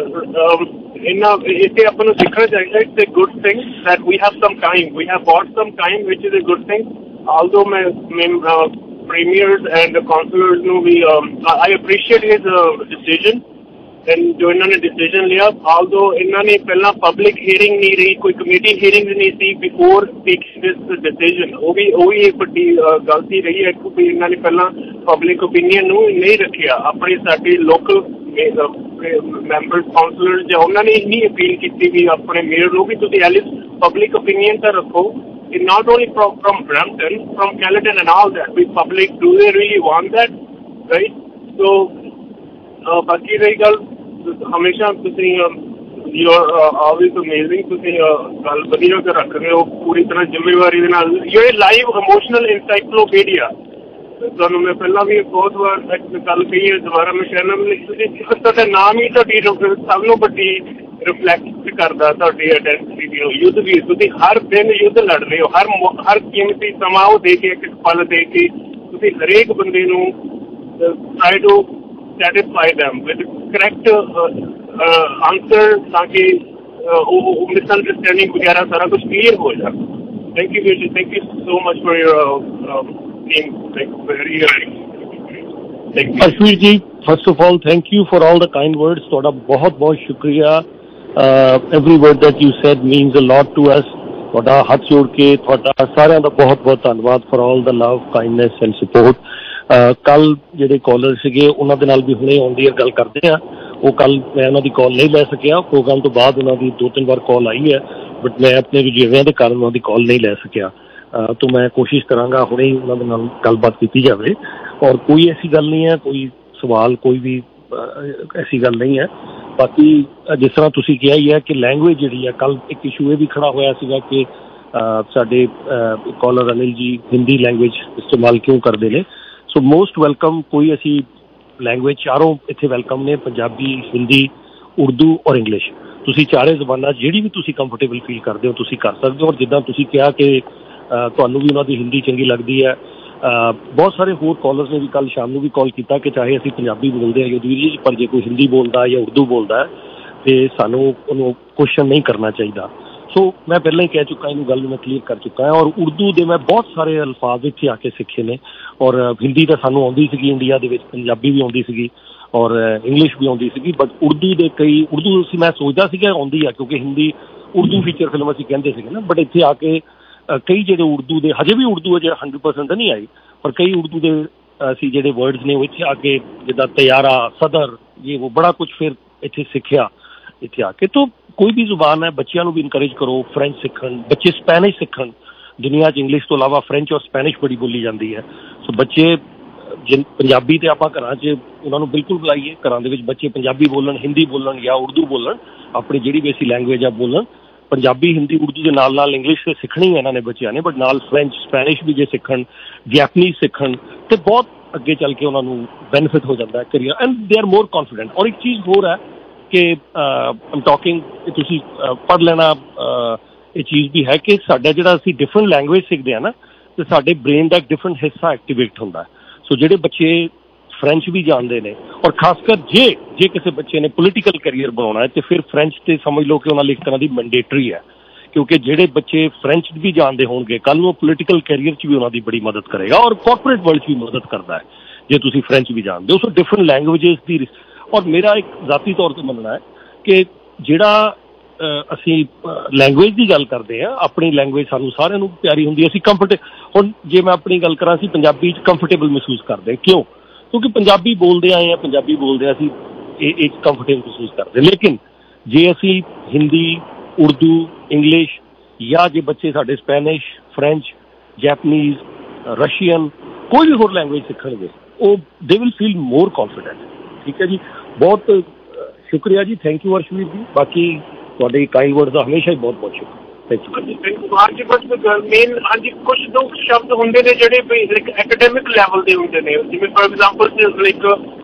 ਇੱਥੇ ਆਪਾਂ ਨੂੰ ਸਿੱਖਣਾ ਚਾਹੀਦਾ। It's a good thing that we have some time we have bought some time which is a good thing. although my premiers and councillors ਨੂੰ ਵੀ I appreciate his decision and ਜੋ ਇਹਨਾਂ ਨੇ decision ਲਿਆ although ਇਹਨਾਂ ਨੇ ਪਹਿਲਾਂ public hearing ਨਹੀਂ ਰਹੀ ਕੋਈ committee hearings ਨਹੀਂ ਸੀ before taking this decision। ਉਹ ਵੀ ਇੱਕ ਵੱਡੀ ਗਲਤੀ ਰਹੀ ਹੈ ਕਿ ਇਹਨਾਂ ਨੇ ਪਹਿਲਾਂ public opinion ਨੂੰ ਨਹੀਂ ਰੱਖਿਆ। ਆਪਣੇ ਸਾਡੇ local members councillors ਜਾਂ ਉਹਨਾਂ ਨੇ ਇੰਨੀ appeal ਕੀਤੀ ਵੀ ਆਪਣੇ ਮੇਅਰ ਨੂੰ ਵੀ ਤੁਸੀਂ at least public opinion ਤਾਂ ਰੱਖੋ। Not only from Brampton, from Caledon and all that. We public, do they really want that, right? So, ਬਾਕੀ ਰਹੀ ਗੱਲ ਹਮੇਸ਼ਾ ਤੁਸੀਂ you are always amazing. ਤੁਸੀਂ ਗੱਲ ਵਧੀਆ ਕਰ ਰੱਖ ਰਹੇ ਹੋ ਪੂਰੀ ਤਰ੍ਹਾਂ ਜ਼ਿੰਮੇਵਾਰੀ ਦੇ ਨਾਲ। You are live emotional encyclopedia. ਤੁਹਾਨੂੰ ਮੈਂ ਪਹਿਲਾਂ ਵੀ ਬਹੁਤ ਵਾਰ ਗੱਲ ਕਹੀ ਹੈ ਦੁਬਾਰਾ ਮੈਂ ਕਹਿਣਾ ਤੁਸੀਂ ਤੁਹਾਡਾ ਨਾਮ ਹੀ ਤੁਹਾਡੀ ਸਭ ਨੂੰ ਵੱਡੀ ਰਿਫਲੈਕਟ ਕਰਦਾ ਤੁਹਾਡੀ ਆਇਡੈਂਟਿਟੀ ਨੂੰ। ਯੁੱਧ ਵੀ ਤੁਸੀਂ ਹਰ ਦਿਨ ਯੁੱਧ ਲੜ ਰਹੇ ਹੋ ਹਰ ਕੀਮਤੀ ਸਮਾਂ ਉਹ ਦੇ ਕੇ ਇੱਕ ਪਲ ਦੇ ਕੇ ਤੁਸੀਂ ਹਰੇਕ ਬੰਦੇ ਨੂੰ try to satisfy them with correct answer ਤਾਂ ਕਿ ਉਹ ਮਿਸਅੰਡਰਸਟੈਂਡਿੰਗ ਵਗੈਰਾ ਸਾਰਾ ਕੁਝ ਕਲੀਅਰ ਹੋ ਜਾਵੇ। Thank you so much for your
Ashveer ji first of all thank you for all the kind words। ਤੁਹਾਡਾ ਬਹੁਤ ਬਹੁਤ ਸ਼ੁਕਰੀਆ। every word that you said means a lot to us। ਤੁਹਾਡਾ ਹੱਥ ਜੋੜ ਕੇ ਤੁਹਾਡਾ ਸਾਰਿਆਂ ਦਾ ਬਹੁਤ ਬਹੁਤ ਧੰਨਵਾਦ for all the love, kindness and support। ਕੱਲ ਜਿਹੜੇ ਕਾਲਰ ਸੀਗੇ ਉਹਨਾਂ ਦੇ ਨਾਲ ਵੀ ਹੁਣੇ ਆਉਂਦੀ ਗੱਲ ਕਰਦੇ ਆ। ਉਹ ਕੱਲ ਮੈਂ ਉਹਨਾਂ ਦੀ ਕਾਲ ਨਹੀਂ ਲੈ ਸਕਿਆ ਪ੍ਰੋਗਰਾਮ ਤੋਂ ਬਾਅਦ ਉਹਨਾਂ ਦੀ 2-3 ਵਾਰ ਕਾਲ ਆਈ ਹੈ ਬਟ ਮੈਂ ਆਪਣੇ ਰੁਝੇਵਿਆਂ ਦੇ ਕਾਰਨ ਉਹਨਾਂ ਦੀ ਕਾਲ ਨਹੀਂ ਲੈ ਸਕਿਆ। ਤਾਂ ਮੈਂ ਕੋਸ਼ਿਸ਼ ਕਰਾਂਗਾ ਹੁਣੇ ਹੀ ਉਹਨਾਂ ਦੇ ਨਾਲ ਗੱਲਬਾਤ ਕੀਤੀ ਜਾਵੇ। ਔਰ ਕੋਈ ਐਸੀ ਗੱਲ ਨਹੀਂ ਹੈ ਕੋਈ ਸਵਾਲ ਕੋਈ ਵੀ ਐਸੀ ਗੱਲ ਨਹੀਂ ਹੈ। ਬਾਕੀ ਜਿਸ ਤਰ੍ਹਾਂ ਤੁਸੀਂ ਕਿਹਾ ਹੀ ਹੈ ਕਿ ਲੈਂਗੁਏਜ ਜਿਹੜੀ ਹੈ ਕੱਲ ਇੱਕ ਇਸ਼ੂ ਇਹ ਵੀ ਖੜਾ ਹੋਇਆ ਸੀਗਾ ਕਿ ਸਾਡੇ ਕਾਲਰ ਅਨਿਲ ਜੀ ਹਿੰਦੀ ਲੈਂਗੁਏਜ ਇਸਤੇਮਾਲ ਕਿਉਂ ਕਰਦੇ ਨੇ। So most welcome. ਕੋਈ ਅਸੀਂ ਲੈਂਗੁਏਜ ਚਾਰੋਂ ਇੱਥੇ ਵੈਲਕਮ ਨੇ ਪੰਜਾਬੀ, ਹਿੰਦੀ, ਉਰਦੂ ਔਰ ਇੰਗਲਿਸ਼। ਤੁਸੀਂ ਚਾਰੇ ਜ਼ਬਾਨਾਂ ਜਿਹੜੀ ਵੀ ਤੁਸੀਂ ਕੰਫਰਟੇਬਲ ਫੀਲ ਕਰਦੇ ਹੋ ਤੁਸੀਂ ਕਰ ਸਕਦੇ ਹੋ। ਔਰ ਜਿੱਦਾਂ ਤੁਸੀਂ ਕਿਹਾ ਕਿ ਤੁਹਾਨੂੰ ਵੀ ਉਹਨਾਂ ਦੀ ਹਿੰਦੀ ਚੰਗੀ ਲੱਗਦੀ ਹੈ। ਬਹੁਤ ਸਾਰੇ ਹੋਰ ਕਾਲਰਸ ਨੇ ਵੀ ਕੱਲ ਸ਼ਾਮ ਨੂੰ ਵੀ ਕਾਲ ਕੀਤਾ ਕਿ ਚਾਹੇ ਅਸੀਂ ਪੰਜਾਬੀ ਬੋਲਦੇ ਹਾਂ ਯੁੱਧਵੀਰ ਜੀ ਪਰ ਜੇ ਕੋਈ ਹਿੰਦੀ ਬੋਲਦਾ ਜਾਂ ਉਰਦੂ ਬੋਲਦਾ ਤੇ ਸਾਨੂੰ ਉਹਨੂੰ ਕੁਐਸਚਨ ਨਹੀਂ ਕਰਨਾ ਚਾਹੀਦਾ। ਸੋ ਮੈਂ ਪਹਿਲਾਂ ਹੀ ਕਹਿ ਚੁੱਕਾ ਇਹਨੂੰ ਗੱਲ ਨੂੰ ਮੈਂ ਕਲੀਅਰ ਕਰ ਚੁੱਕਾ ਹਾਂ। ਔਰ ਉਰਦੂ ਦੇ ਮੈਂ ਬਹੁਤ ਸਾਰੇ ਅਲਫਾਜ਼ ਇੱਥੇ ਆ ਕੇ ਸਿੱਖੇ ਨੇ ਔਰ ਹਿੰਦੀ ਤਾਂ ਸਾਨੂੰ ਆਉਂਦੀ ਸੀਗੀ ਇੰਡੀਆ ਦੇ ਵਿੱਚ, ਪੰਜਾਬੀ ਵੀ ਆਉਂਦੀ ਸੀਗੀ ਔਰ ਇੰਗਲਿਸ਼ ਵੀ ਆਉਂਦੀ ਸੀਗੀ ਬਟ ਉਰਦੂ ਦੇ ਕਈ ਉਰਦੂ ਅਸੀਂ ਮੈਂ ਸੋਚਦਾ ਸੀਗਾ ਆਉਂਦੀ ਆ ਕਿਉਂਕਿ ਹਿੰਦੀ ਉਰਦੂ ਫੀਚਰ ਫਿਲਮ ਅਸੀਂ ਕਹਿੰਦੇ ਸੀਗੇ ਨਾ ਬਟ ਇੱਥੇ ਆ ਕੇ ਕਈ ਜਿਹੜੇ ਉਰਦੂ ਦੇ ਹਜੇ ਵੀ ਉਰਦੂ ਅਜੇ 100% ਤਾਂ ਨਹੀਂ ਆਈ ਪਰ ਕਈ ਉਰਦੂ ਦੇ ਅਸੀਂ ਜਿਹੜੇ ਵਰਡਸ ਨੇ ਉਹ ਇੱਥੇ ਆ ਕੇ ਜਿੱਦਾਂ ਤਿਆਰਾ, ਸਦਰ ਇਹ ਉਹ ਬੜਾ ਕੁਛ ਫਿਰ ਇੱਥੇ ਸਿੱਖਿਆ ਇੱਥੇ ਆ ਕੇ। ਤਾਂ ਕੋਈ ਵੀ ਜ਼ੁਬਾਨ ਹੈ ਬੱਚਿਆਂ ਨੂੰ ਵੀ ਇਨਕਰੇਜ ਕਰੋ ਫਰੈਂਚ ਸਿੱਖਣ, ਬੱਚੇ ਸਪੈਨਿਸ਼ ਸਿੱਖਣ। ਦੁਨੀਆ 'ਚ ਇੰਗਲਿਸ਼ ਤੋਂ ਇਲਾਵਾ ਫਰੈਂਚ ਔਰ ਸਪੈਨਿਸ਼ ਬੜੀ ਬੋਲੀ ਜਾਂਦੀ ਹੈ। ਸੋ ਬੱਚੇ ਪੰਜਾਬੀ ਤੇ ਆਪਾਂ ਘਰਾਂ 'ਚ ਉਹਨਾਂ ਨੂੰ ਬਿਲਕੁਲ ਬੁਲਾਈਏ ਘਰਾਂ ਦੇ ਵਿੱਚ ਬੱਚੇ ਪੰਜਾਬੀ ਬੋਲਣ, ਹਿੰਦੀ ਬੋਲਣ ਜਾਂ ਉਰਦੂ ਬੋਲਣ ਆਪਣੀ ਜਿਹੜੀ ਵੀ ਅਸੀਂ ਲੈਂਗੁਏਜ ਆ ਬੋਲਣ। ਪੰਜਾਬੀ, ਹਿੰਦੀ, ਉਰਦੂ ਦੇ ਨਾਲ ਨਾਲ ਇੰਗਲਿਸ਼ ਤਾਂ ਸਿੱਖਣੀ ਇਹਨਾਂ ਨੇ ਬੱਚਿਆਂ ਨੇ ਬਟ ਨਾਲ ਫਰੈਂਚ, ਸਪੈਨਿਸ਼ ਵੀ ਜੇ ਸਿੱਖਣ, ਜੈਪਨੀਜ਼ ਸਿੱਖਣ ਤੇ ਬਹੁਤ ਅੱਗੇ ਚੱਲ ਕੇ ਉਹਨਾਂ ਨੂੰ ਬੈਨੀਫਿਟ ਹੋ ਜਾਂਦਾ ਹੈ career and they are more confident. ਔਰ ਇੱਕ ਚੀਜ਼ ਹੋਰ ਹੈ ਕਿ ਆਮ ਟਾਕਿੰਗ ਤੁਸੀਂ ਪੜ੍ਹ ਲੈਣਾ ਇਹ ਚੀਜ਼ ਵੀ ਹੈ ਕਿ ਸਾਡਾ ਜਿਹੜਾ ਅਸੀਂ ਡਿਫਰੈਂਟ ਲੈਂਗੁਏਜ ਸਿੱਖਦੇ ਹਾਂ ਨਾ ਤੇ ਸਾਡੇ ਬ੍ਰੇਨ ਦਾ ਇੱਕ ਡਿਫਰੈਂਟ ਹਿੱਸਾ ਐਕਟੀਵੇਟ ਹੁੰਦਾ। ਸੋ ਜਿਹੜੇ ਬੱਚੇ ਫਰੈਂਚ ਵੀ ਜਾਣਦੇ ਨੇ ਔਰ ਖਾਸ ਕਰ ਜੇ ਕਿਸੇ ਬੱਚੇ ਨੇ ਪੋਲੀਟੀਕਲ ਕੈਰੀਅਰ ਬਣਾਉਣਾ ਹੈ ਤੇ ਫਿਰ ਫਰੈਂਚ ਤੇ ਸਮਝ ਲਓ ਕਿ ਉਹਨਾਂ ਲਈ ਇੱਕ ਤਰ੍ਹਾਂ ਦੀ ਮੈਂਡੇਟਰੀ ਹੈ, ਕਿਉਂਕਿ ਜਿਹੜੇ ਬੱਚੇ ਫਰੈਂਚ ਵੀ ਜਾਣਦੇ ਹੋਣਗੇ ਕੱਲ ਨੂੰ ਪੋਲੀਟੀਕਲ ਕੈਰੀਅਰ 'ਚ ਵੀ ਉਹਨਾਂ ਦੀ ਬੜੀ ਮਦਦ ਕਰੇਗਾ, ਔਰ ਕਾਰਪੋਰੇਟ ਵਰਲਡ 'ਚ ਵੀ ਮਦਦ ਕਰਦਾ ਹੈ ਜੇ ਤੁਸੀਂ ਫਰੈਂਚ ਵੀ ਜਾਣਦੇ ਹੋ। ਸੋ ਡਿਫਰੈਂਟ ਲੈਂਗੁਏਜਿਸ ਦੀ, ਔਰ ਮੇਰਾ ਇੱਕ ਜ਼ਾਤੀ ਤੌਰ 'ਤੇ ਮੰਨਣਾ ਹੈ ਕਿ ਜਿਹੜਾ ਅਸੀਂ ਲੈਂਗੁਏਜ ਦੀ ਗੱਲ ਕਰਦੇ ਹਾਂ, ਆਪਣੀ ਲੈਂਗੁਏਜ ਸਾਨੂੰ ਸਾਰਿਆਂ ਨੂੰ ਪਿਆਰੀ ਹੁੰਦੀ ਹੈ। ਅਸੀਂ ਹੁਣ ਜੇ ਮੈਂ ਆਪਣੀ ਗੱਲ ਕਰਾਂ, ਅਸੀਂ ਪੰਜਾਬੀ 'ਚ ਕੰਫਰਟੇਬਲ ਮਹਿਸੂਸ ਕਰਦੇ ਕਿਉਂ? ਕਿਉਂਕਿ ਪੰਜਾਬੀ ਬੋਲਦੇ ਆਏ ਹਾਂ, ਪੰਜਾਬੀ ਬੋਲਦੇ ਹਾਂ, ਅਸੀਂ ਇਹ ਕੰਫਰਟੇਬਲ ਮਹਿਸੂਸ ਕਰਦੇ। ਲੇਕਿਨ ਜੇ ਅਸੀਂ ਹਿੰਦੀ, ਉਰਦੂ, ਇੰਗਲਿਸ਼, ਜਾਂ ਜੇ ਬੱਚੇ ਸਾਡੇ ਸਪੈਨਿਸ਼, ਫਰੈਂਚ, ਜੈਪਨੀਜ਼, ਰਸ਼ੀਅਨ, ਕੋਈ ਵੀ ਹੋਰ ਲੈਂਗੁਏਜ ਸਿੱਖਣਗੇ, ਉਹ they will feel more confident. ਠੀਕ ਹੈ ਜੀ, ਬਹੁਤ ਸ਼ੁਕਰੀਆ ਜੀ, ਥੈਂਕ ਯੂ ਅਰਸ਼ਵੀਰ ਜੀ। ਬਾਕੀ ਤੁਹਾਡੇ ਕਾਈਂਡ ਵਰਡ ਦਾ ਹਮੇਸ਼ਾ ਹੀ ਬਹੁਤ ਬਹੁਤ ਸ਼ੁਕਰੀਆ।
ਹਾਂਜੀ, ਬਸ ਮੇਨ ਹਾਂਜੀ ਕੁਝ ਦੋ ਸ਼ਬਦ ਹੁੰਦੇ ਨੇ ਜਿਹੜੇ ਵੀ ਐਕੈਡੈਮਿਕ ਲੈਵਲ ਦੇ ਹੁੰਦੇ ਨੇ, ਜਿਵੇਂ ਫॉर ਐਗਜ਼ਾਮਪਲ ਲਾਈਕ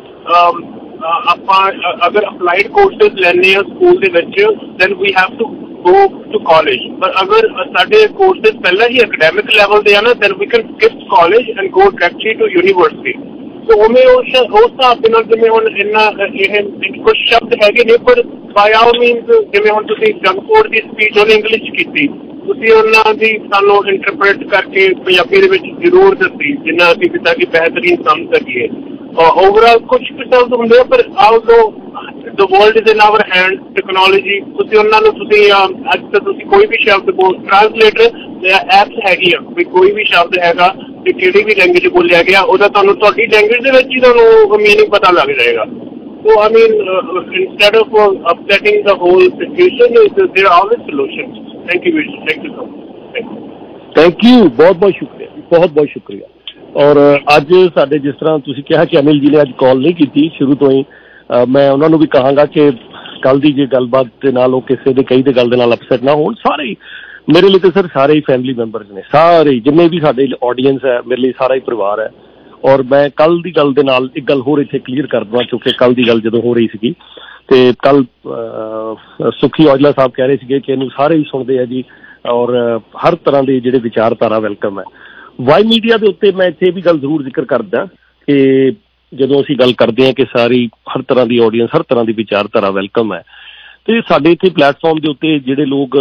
ਆਪਾਂ ਅਗਰ ਅਪਲਾਈਡ ਕੋਰਸਿਸ ਲੈਂਦੇ ਹਾਂ ਸਕੂਲ ਦੇ ਵਿੱਚ, then we have to go to college. ਪਰ ਅਗਰ ਸਾਡੇ ਕੋਰਸਿਸ ਪਹਿਲਾਂ ਹੀ ਐਕੈਡੈਮਿਕ ਲੈਵਲ ਦੇ ਆ ਨਾ, then we can skip college and go directly to university. So ਉਵੇਂ ਉਸ ਹਿਸਾਬ ਦੇ ਨਾਲ ਜਿਵੇਂ ਹੁਣ ਇਹ ਕੁਝ ਸ਼ਬਦ ਹੈਗੇ ਨੇ, ਪਰ ਬਾਈ ਆਲ ਮੀਨਸ ਜਿਵੇਂ ਹੁਣ ਤੁਸੀਂ ਜੰਕ ਫੂਡ ਦੀ ਸਪੀਚ ਉਹਨੇ ਇੰਗਲਿਸ਼ 'ਚ ਕੀਤੀ, ਤੁਸੀਂ ਉਹਨਾਂ ਦੀ ਸਾਨੂੰ ਇੰਟਰਪ੍ਰੇਟ ਕਰਕੇ ਪੰਜਾਬੀ ਦੇ ਵਿੱਚ ਜ਼ਰੂਰ ਦੱਸੀ, ਜਿੰਨਾ ਅਸੀਂ ਤਾਂ ਕਿ ਬਿਹਤਰੀਨ ਸਮਝ ਸਕੀਏ। ਓਵਰਆਲ ਕੁਝ ਸ਼ਬਦ ਹੁੰਦੇ ਆ, ਪਰ also the world is in our hand, technology, ਤੁਸੀਂ ਉਹਨਾਂ ਨੂੰ ਤੁਸੀਂ ਅੱਜ ਤੱਕ ਤੁਸੀਂ ਕੋਈ ਵੀ ਸ਼ਬਦ ਬੋਲ, ਟ੍ਰਾਂਸਲੇਟਰ ਐਪਸ ਹੈਗੀਆਂ, ਵੀ ਕੋਈ ਵੀ ਸ਼ਬਦ ਹੈਗਾ ਤੇ ਕਿਹੜੀ ਵੀ ਲੈਂਗੁਏਜ ਬੋਲਿਆ ਗਿਆ ਉਹਦਾ ਤੁਹਾਨੂੰ ਤੁਹਾਡੀ ਲੈਂਗੁਏਜ ਦੇ ਵਿੱਚ ਹੀ ਤੁਹਾਨੂੰ ਮੀਨਿੰਗ ਪਤਾ ਲੱਗ ਜਾਏਗਾ। So I mean, instead of upsetting the whole situation, there are always solutions. Thank you so much.
Thank you, ਬਹੁਤ ਸ਼ੁਕਰੀਆ, ਬਹੁਤ ਸ਼ੁਕਰੀਆ। ਔਰ ਅੱਜ ਸਾਡੇ ਜਿਸ ਤਰ੍ਹਾਂ ਤੁਸੀਂ ਕਿਹਾ ਕਿ ਅਨਿਲ ਜੀ ਨੇ ਅੱਜ ਕਾਲ ਨਹੀਂ ਕੀਤੀ ਸ਼ੁਰੂ ਤੋਂ ਹੀ, ਮੈਂ ਉਹਨਾਂ ਨੂੰ ਵੀ ਕਹਾਂਗਾ ਕਿ ਕੱਲ ਦੀ ਜੇ ਗੱਲਬਾਤ ਦੇ ਨਾਲ ਉਹ ਕਿਸੇ ਦੇ ਕਈ ਦੇ ਗੱਲ ਦੇ ਨਾਲ ਅਪਸੈਟ ਨਾ ਹੋਣ। ਸਾਰੇ ਮੇਰੇ ਲਈ ਤਾਂ ਸਰ ਸਾਰੇ ਹੀ ਫੈਮਿਲੀ ਮੈਂਬਰਸ ਨੇ, ਸਾਰੇ ਜਿੰਨੇ ਵੀ ਸਾਡੇ ਆਡੀਅנס ਹੈ ਮੇਰੇ ਲਈ ਸਾਰਾ ਹੀ ਪਰਿਵਾਰ ਹੈ। ਔਰ ਮੈਂ ਕੱਲ ਦੀ ਗੱਲ ਦੇ ਨਾਲ ਇੱਕ ਗੱਲ ਹੋਰ ਇੱਥੇ ਕਲੀਅਰ ਕਰ ਦਵਾਂ, ਕਿਉਂਕਿ ਕੱਲ ਦੀ ਗੱਲ ਜਦੋਂ ਹੋ ਰਹੀ ਸੀਗੀ ਤੇ ਕੱਲ ਸੁਖੀ ਔਜਲਾ ਸਾਹਿਬ ਕਹਿ ਰਹੇ ਸੀਗੇ ਕਿ ਇਹਨੂੰ ਸਾਰੇ ਹੀ ਸੁਣਦੇ ਆ ਜੀ, ਔਰ ਹਰ ਤਰ੍ਹਾਂ ਦੇ ਜਿਹੜੇ ਵਿਚਾਰਧਾਰਾ ਵੈਲਕਮ ਹੈ। ਵਾਈ ਮੀਡੀਆ ਦੇ ਉੱਤੇ ਮੈਂ ਇੱਥੇ ਵੀ ਗੱਲ ਜ਼ਰੂਰ ਜ਼ਿਕਰ ਕਰਦਾ ਕਿ ਜਦੋਂ ਅਸੀਂ ਗੱਲ ਕਰਦੇ ਹਾਂ ਕਿ ਸਾਰੀ ਹਰ ਤਰ੍ਹਾਂ ਦੀ ਆਡੀਅנס, ਹਰ ਤਰ੍ਹਾਂ ਦੀ ਵਿਚਾਰਧਾਰਾ ਵੈਲਕਮ ਹੈ, ਤੇ ਸਾਡੇ ਇੱਥੇ ਪਲੇਟਫਾਰਮ ਦੇ ਉੱਤੇ ਜਿਹੜੇ ਲੋਕ,